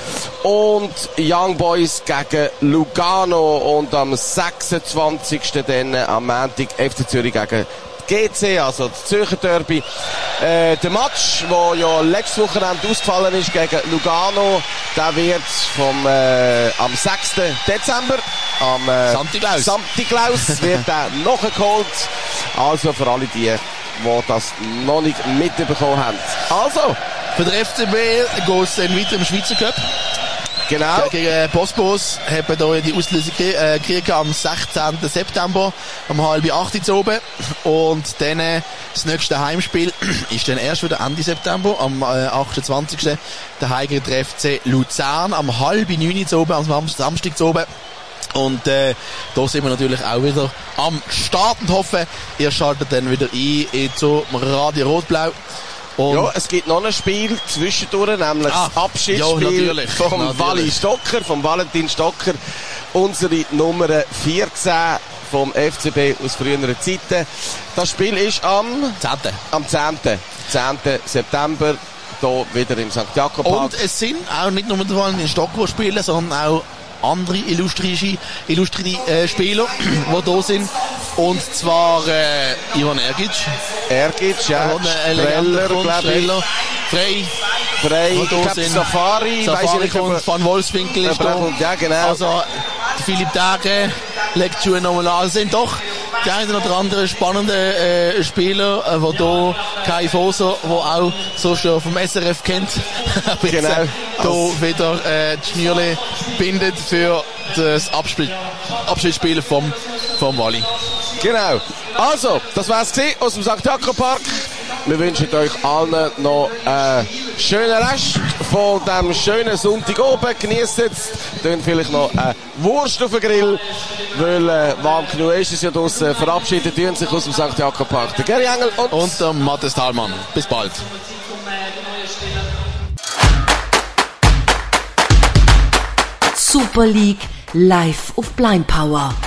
Und Young Boys gegen Lugano. Und am sechsundzwanzigsten dann am Montag F C Zürich gegen G C, also das Zürcher Derby. Äh, der Match, der ja letztes Wochenende ausgefallen ist gegen Lugano, der wird vom, äh, am sechsten Dezember, am äh, Santiklaus, Santiklaus wird der nachgeholt. Also für alle die, die das noch nicht mitbekommen haben. Also, für den F C B geht es dann weiter im Schweizer Cup. Genau. Gegen Bosporus hat man hier die Auslösung gekriegt am sechzehnten September, um halb acht Uhr oben. Und dann das nächste Heimspiel ist dann erst wieder Ende September, am achtundzwanzigsten Daheim gegen der F C Luzern, am halb neun Uhr oben, am Samstag oben. Und äh, da sind wir natürlich auch wieder am Start und hoffen, ihr schaltet dann wieder ein zu Radio Rot-Blau. Und ja, es gibt noch ein Spiel zwischendurch, nämlich ah, das Abschiedsspiel ja, vom Wally Stocker, vom Valentin Stocker, unsere Nummer vierzehn vom F C B aus früheren Zeiten. Das Spiel ist am zehnten am zehnten zehnten September, hier wieder im Sankt Jakob Park. Und es sind auch nicht nur der Valentin Stocker spielen, sondern auch andere illustre, illustre äh, Spieler, die da sind. Und zwar äh, Ivan Ergic. Ergic, ja. Streller, glaube ich. Frey. Frei, ich da glaube sind. Safari, Safari weiss ich nicht, kommt, ob Van Wolfswinkel ist da. kommt, ja, genau. Also, Philipp Dage legt schon nochmal an. Es sind doch die einen oder anderen spannende äh, Spieler, äh, wo da Kai Foser, wo auch so schon vom S R F kennt, aber Genau. jetzt, äh, da wieder äh, die Schnürle bindet für das Abspiel, Abschiedsspiel vom, vom Wally. Genau. Also, das war's gewesen aus dem Sankt Jakob Park. Wir wünschen euch allen noch einen schönen Rest von diesem schönen Sonntag oben. Genießt jetzt. Dann vielleicht noch eine Wurst auf den Grill, weil äh, warm genug ist es ja draussen. Verabschieden tun sich aus dem Sankt Jakob Park der Gary Engel und, Und der Matthias Thalmann. Bis bald. Super League live auf Blind Power.